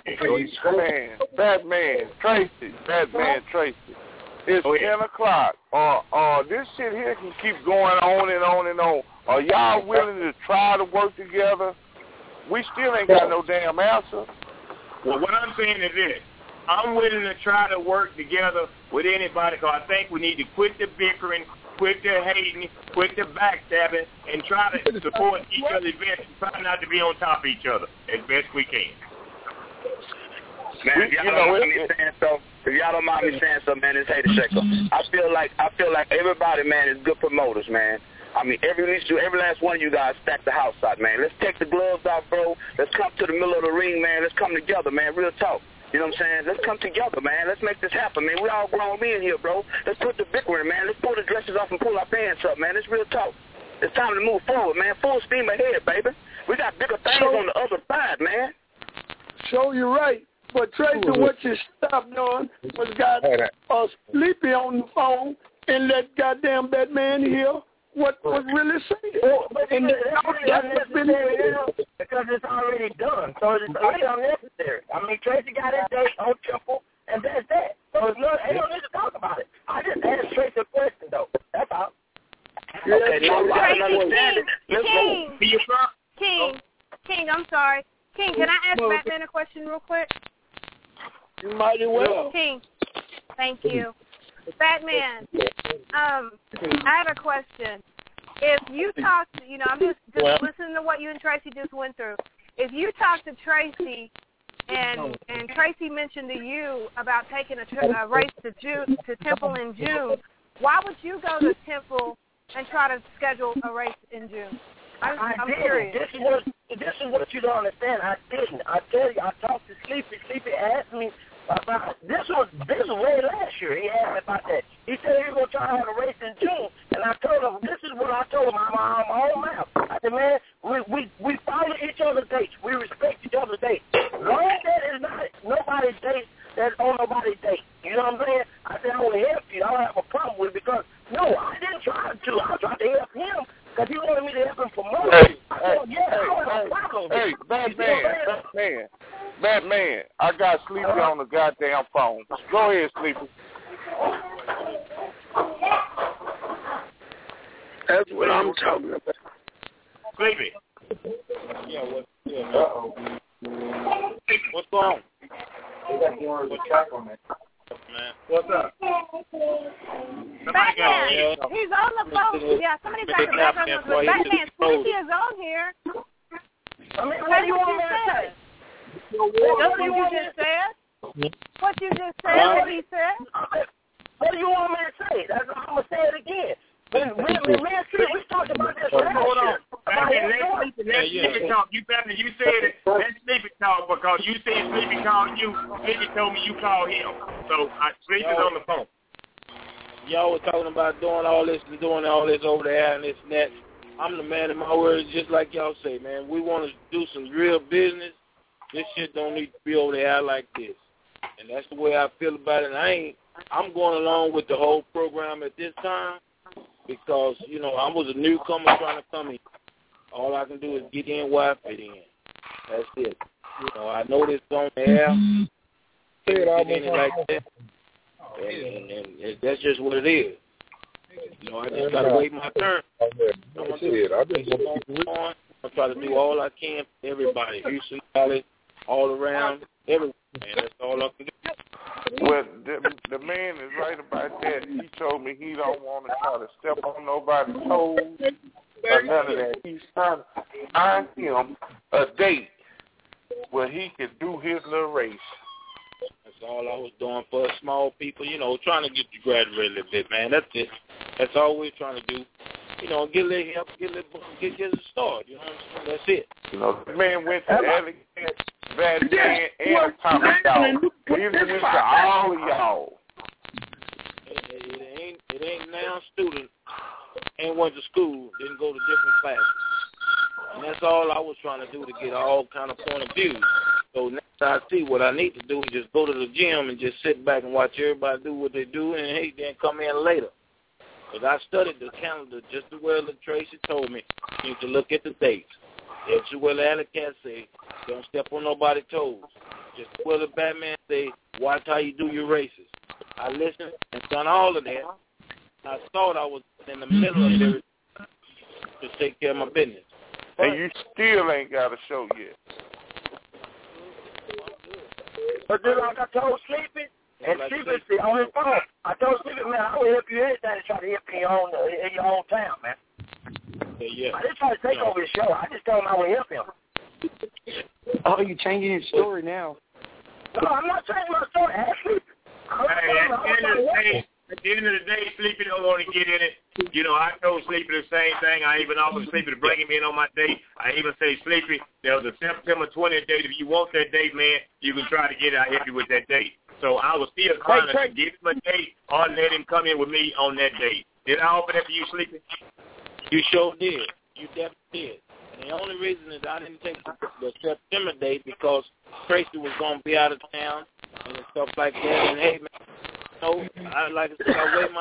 S10: Batman, Tracy. It's 10 o'clock. This shit here can keep going on and on and on. Are y'all willing to try to work together? We still ain't got no damn answer.
S21: Well, what I'm saying is this. I'm willing to try to work together with anybody because I think we need to quit the bickering, quit the hating, quit the backstabbing, and try to support each other's events and try not to be on top of each other as best we can.
S19: Man, if y'all don't mind me saying so, man, it's Hater Shaker. I feel like everybody, man, is good promoters, man. I mean, every last one of you guys stack the house out, man. Let's take the gloves off, bro. Let's come to the middle of the ring, man. Let's come together, man. Real talk. You know what I'm saying? Let's come together, man. Let's make this happen, man. We all grown men here, bro. Let's put the bickering, man. Let's pull the dresses off and pull our pants up, man. It's real talk. It's time to move forward, man. Full steam ahead, baby. We got bigger things on the other side, man.
S6: So you're right. But Tracy, what you stopped doing was got Sleepy on the phone and let goddamn Batman hear what was really saying.
S11: And that's because it's already done. So it's already unnecessary. I mean, Tracy got his date on Temple, and that's that. So it's not, they don't need to talk about it. I just asked Tracy a question, though. That's all.
S5: King, I'm sorry. King, can I ask Batman a question real quick?
S6: You mighty well.
S5: King, thank you. Batman, I have a question. if you talk, I'm just listening to what you and Tracy just went through. If you talk to Tracy, and Tracy mentioned to you about taking a race to Temple in June, why would you go to Temple and try to schedule a race in June? I'm curious.
S11: This is what you don't understand. I didn't. I tell you, I talked to Sleepy. Sleepy asked me about this was way last year. He asked me about that. He said he was gonna try to have a race in June, and I told him this is what I told him. I'm my own mouth. I said, man, we follow each other's dates. We respect each other's dates. Long as that is not nobody's date, that's on nobody's date. You know what I'm saying? I said I want to help you. I don't have a problem with it because no, I didn't try to. I tried to help him. Because he wanted me to help him promote.
S2: Hey, Batman, I got Sleepy on the goddamn phone. Go ahead, Sleepy.
S6: That's what I'm talking about.
S21: Sleepy.
S2: What's going on?
S21: What's up?
S5: Batman, he's on the phone. Yeah, somebody back in the background. Batman, Sleepy is on here.
S11: What do you want me to say?
S5: What you just said? What you just said? What he said?
S11: What do you want me to say? I'm going to say it again. We talked about this last year.
S21: Let Sleepy talk. You said it. Let Sleepy talk because you said Sleepy called you. Sleepy told me you called him. So Sleepy's on the phone.
S22: Y'all were talking about doing all this over there and this and that. I'm the man of my words, just like y'all say, man. We want to do some real business. This shit don't need to be over there like this. And that's the way I feel about it. And I'm going along with the whole program at this time because, I was a newcomer trying to come in. All I can do is get in where I fit in. That's it. I know this on the air. Get in it like that. And that's just what it is. I just got to wait my turn. I'm going to try to do all I can for everybody. Houston, Valley, all around, everywhere. Man, that's all I can do.
S2: Well, the man is right about that. He told me he don't want to try to step on nobody's toes or none of that. He's trying to find him a date where he could do his little race.
S22: That's all I was doing for small people, trying to get you graduated a little bit, man. That's it. That's all we're trying to do. Get a little help, get a start. You know what I'm saying? That's it.
S2: The man went to Elegant, Batman, and Atomic Dog. He went to all of y'all.
S22: It ain't now student and went to school, didn't go to different classes. And that's all I was trying to do to get all kind of point of view. So now I see what I need to do is just go to the gym and just sit back and watch everybody do what they do and then come in later. Because I studied the calendar just as well as Tracy told me. You need to look at the dates. Just as well as Alley-Cat say, don't step on nobody's toes. Just as well as Batman say, watch how you do your races. I listened and done all of that. I thought I was in the middle of it to take care of my business.
S2: And you still ain't got a show yet.
S11: But then like I told Sleepy, and Sleepy on his phone, I told Sleepy, man, I will help you anything to try to help you in your own town, man.
S22: Yeah.
S11: I didn't try to take over his show. I just told him I would help him.
S23: Oh, you're changing his story now.
S11: No, I'm not changing my story. Ashley.
S21: At the end of the day, Sleepy don't want to get in it. I told Sleepy the same thing. I even offered Sleepy to bring him in on my date. I even say, Sleepy, there's a September 20th date. If you want that date, man, you can try to get it. I'll help you with that date. So I was still trying to give him a date or let him come in with me on that date. Did I offer that to you, Sleepy?
S22: You sure did. You definitely did. And the only reason is I didn't take the September date because Tracy was going to be out of town and stuff like that. And, hey, man, like I said, I wait my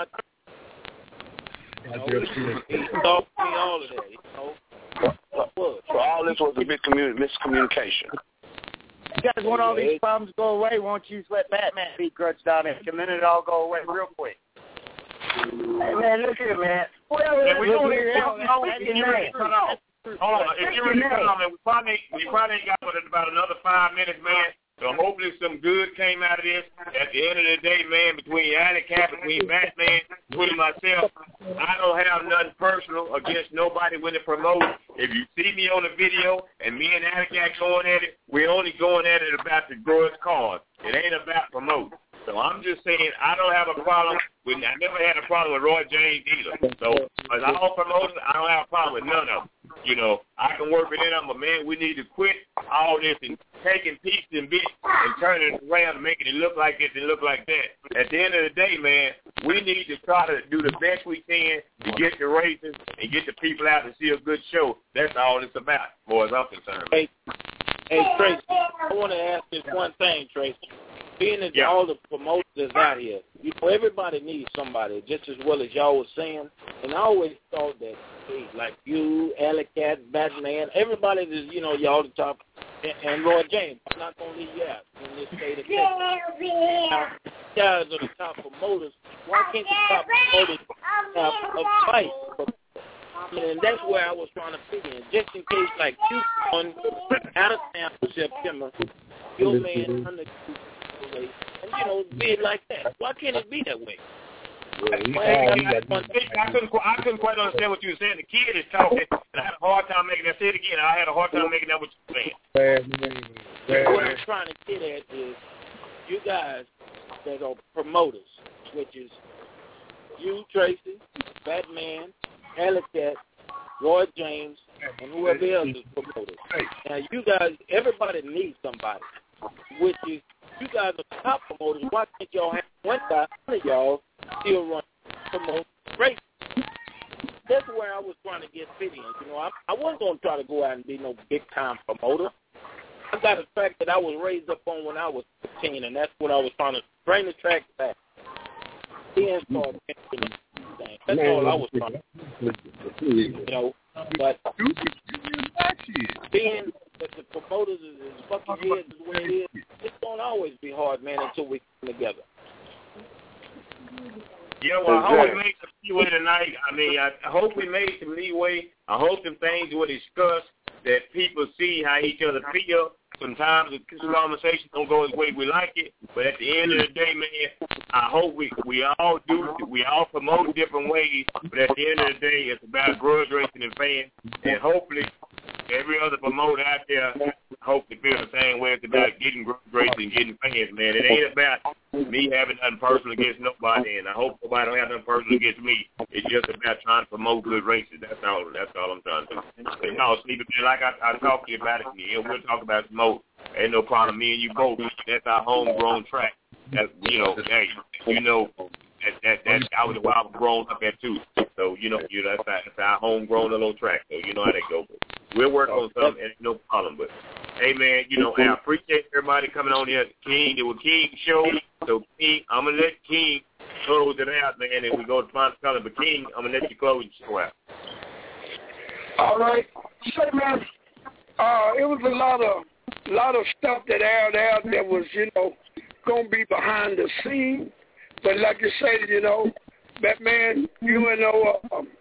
S22: turn. He taught me all of that,
S19: So all this was a big miscommunication.
S23: You guys want all these problems to go away, won't you let Batman beat Grudge down and then it all go away real quick?
S11: Hey, man, look here, man.
S21: Hold on. If you really come on, we probably got about another 5 minutes, man. So hopefully some good came out of this. At the end of the day, man, between Alley Cat, between Batman, between myself, I don't have nothing personal against nobody when they promote. If you see me on the video and me and Alley Cat going at it, we're only going at it about the grudge cause. It ain't about promoting. So I'm just saying I don't have a problem with, I never had a problem with Roy James either. So as all promoters, I don't have a problem with none of them. You know, I can work with them, but man, we need to quit all this and taking pieces and bits and turning it around and making it look like this and look like that. At the end of the day, man, we need to try to do the best we can to get the races and get the people out to see a good show. That's all it's about, as far as I'm concerned.
S22: Hey, Tracy, I want to ask this one thing, Tracy. Being that all the promoters is out here, you know, everybody needs somebody, just as well as y'all was saying. And I always thought that, hey, like you, Alley Cat, Batman, everybody is, you know, y'all the top, and Roy James. I'm not going to leave you out in this state of Texas. Now, you guys are the top promoters. Why can't the top promoters have a fight? And that's where I was trying to fit in, just in case, like, you on out of town for September, your man under and, you know, be it like that. Why can't it be that way?
S21: I couldn't quite understand what you were saying. The kid is talking, and I had a hard time making that. Say it again. I had a hard time making that what you were saying.
S22: What I'm trying to get at is you guys that are promoters, which is you, Tracy, Batman, Alley Cat, Roy James, and whoever else is promoters. Now, you guys, everybody needs somebody, which is you guys are top promoters. Why can't y'all have one guy, one of y'all, still run promote race? That's where I was trying to get fit in. You know, I wasn't going to try to go out and be no big-time promoter. I got a track that I was raised up on when I was 15, and that's what I was trying to bring the track back. Then start things. That's all I was trying to do. You know, but being that the promoters is fucking heads the way it is, it's going to always be hard, man, until we come together.
S21: Yeah, well, I hope we made some leeway tonight. I mean, I hope we made some leeway. I hope some things were discussed that people see how each other feel. Sometimes the conversation don't go the way we like it, but at the end of the day, man, I hope we all promote different ways, but at the end of the day, it's about grudge racing and fans, and hopefully every other promoter out there hope to feel the same way. It's about getting grudge racing and getting fans, man. It ain't about me having nothing personal against nobody, and I hope nobody don't have nothing personal against me. It's just about trying to promote good races. That's all I'm trying to do. But no, Sleepy, like I talked to you about it, we'll talk about some more. Ain't no problem. Me and you both. That's our homegrown track. That's, you know, hey, you know, that I was grown up at too. So that's our homegrown little track. So you know how that goes. We'll work on something, and no problem. But hey, man, you know, I appreciate everybody coming on here. King, it was King's show. So King, I'm gonna let King close it out, man, and we go to final color. But King, I'm gonna let you close the show out.
S6: All right. Say, man, it was a lot of stuff that aired out that was, you know, gonna be behind the scene. But like you said, you know, Batman, you know,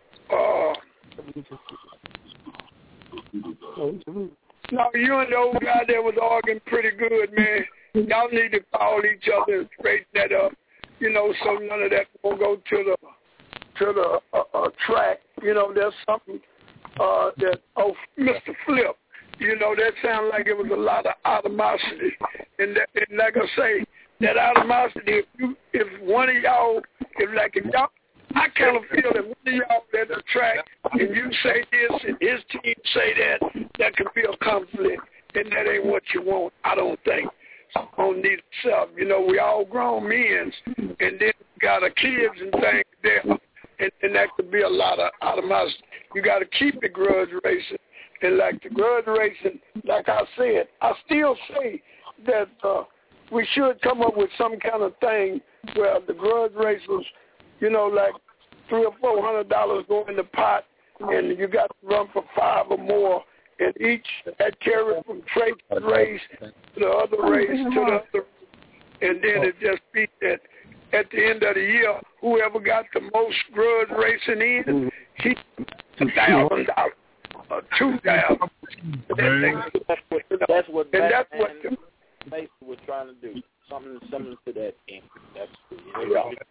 S6: no, you and the old guy that was arguing pretty good, man. Y'all need to call each other and straighten that up, you know, so none of that will go to the track. You know, there's something that Mr. Flip, you know, that sounded like it was a lot of animosity, and like I say, that animosity. If one of y'all, if y'all, I kind of feel that one of y'all at the track and you say this and his team say that could be a conflict, and that ain't what you want. I don't think. On neither side, you know, we all grown men, and then got our kids and things there, and that could be a lot of animosity. You got to keep the grudge racing. And like the grudge racing, like I said, I still say that we should come up with some kind of thing where the grudge racers, you know, like $300 or $400 go in the pot, and you got to run for 5 or more, and each that carries from Tracy's race to the other race to the other, and then it just be that at the end of the year, whoever got the most grudge racing in, he $1,000. $2,000.
S22: That's what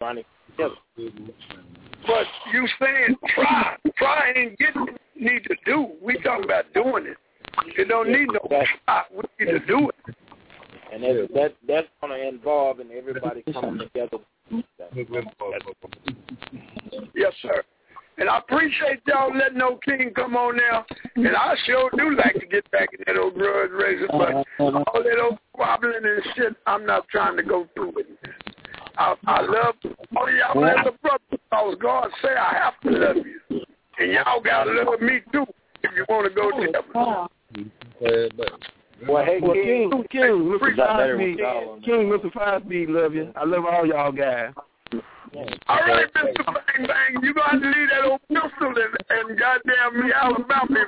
S22: trying to
S6: But you saying try ain't get what you need to do. We talking about doing it. You don't need no try. We need to do it.
S22: And that's going to involve in everybody coming together.
S6: Yes, sir. And I appreciate y'all letting old King come on now. And I sure do like to get back in that old grudge raising, but all that old squabbling and shit, I'm not trying to go through it. I love all y'all as a brother because God say I have to love you. And y'all got to love me too if you want to go together.
S18: Well, hey, King, Mr. Five-Speed, love you. I love all y'all guys.
S6: All right, Mr. Bang Bang, you got to leave that old pistol and goddamn me Alabama.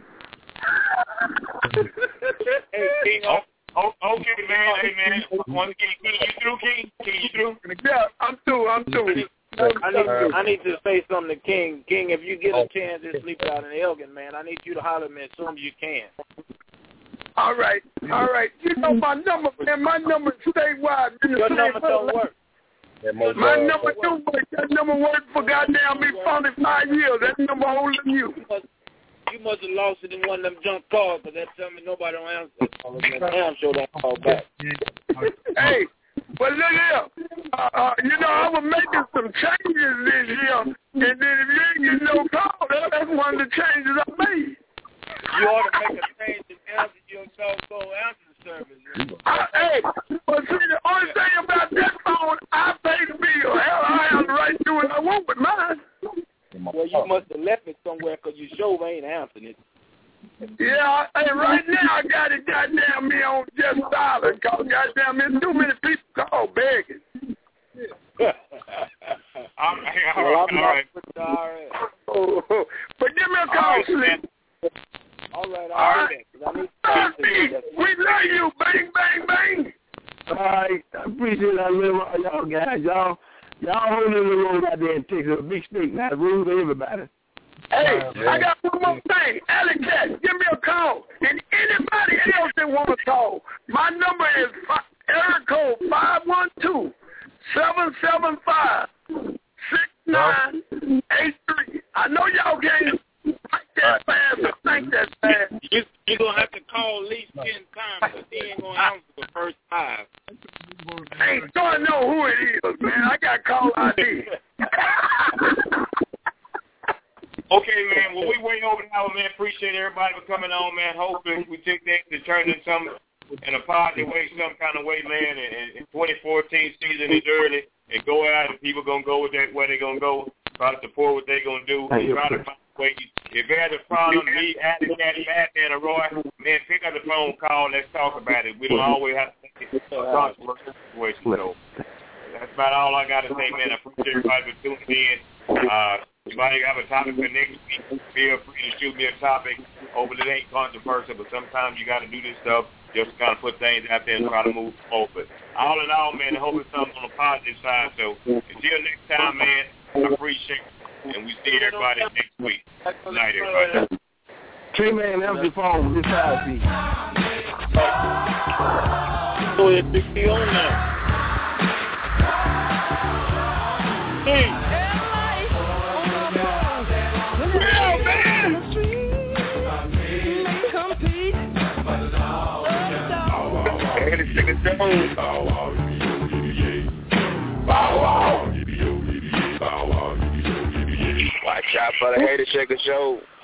S21: Hey, King, okay, man. Hey, man. Once again, King, you through, King? King, you through?
S6: Yeah, I'm through.
S22: I need to say something to King. King, if you get a chance to sleep out in Elgin, man, I need you to holler at me as soon as you can.
S6: All right. You know my number, man. My number is statewide.
S22: Your number don't work.
S6: My number don't work. That number worked for goddamn me 45 years. That number older than you.
S22: You must have lost it in one of them junk calls, but that's something nobody don't answer. Damn sure don't call back.
S6: Hey, but look here. You know, I was making some changes this year, and then if you ain't getting no call, that's one of the changes I made.
S22: You ought to make a change and answer your cell answer service.
S6: Hey, but see, the only thing about that phone, I pay the bill. Hell, I have the right to do what I want with mine.
S22: Well, you must have left it somewhere because you sure ain't answering it.
S6: Yeah, hey, right now I got it goddamn me on just silent because goddamn me too many people call begging.
S21: All right.
S6: But give me a call, Slick.
S22: All right.
S6: We love you. Bang, bang, bang.
S18: All right. I appreciate it. I love all y'all guys. Y'all holding the road out there in Texas. A big state. Now, room for everybody.
S6: Hey, I got one more thing. Alley Cat, give me a call. And anybody else that want to call, my number is area code 512-775-6983. I know y'all can't think that fast or think that fast.
S22: You're going to have to call at least 10 times, but he ain't going to answer the first 5.
S6: I ain't going to know who it is, man. I got call ID.
S21: Okay, man. Well, we way over now, man. Appreciate everybody for coming on, man. Hopefully we take that to turn into something in a positive way, some kind of way, man. And 2014 season is early. And go out and people going to go with that where they going to go. Try to support what they going to do. And try to find a way. If there's a problem, me, Adam, Caddy, Batman, or Roy, man, pick up the phone call. Let's talk about it. We don't always have to take it a controversial situation. So that's about all I got to say, man. I appreciate everybody for tuning in. If you have a topic for next week, feel free to shoot me a topic. Hopefully it ain't controversial, but sometimes you got to do this stuff just to kind of put things out there and try to move forward. All in all, man, I hope it's something on the positive side. So until next time, man, I appreciate it. And we see everybody next week. Good night, everybody.
S18: Tree-Man, that was your phone. This side beat.
S22: Go ahead, Big T on now. Hey.
S19: Watch out for the Hater Shaker Show.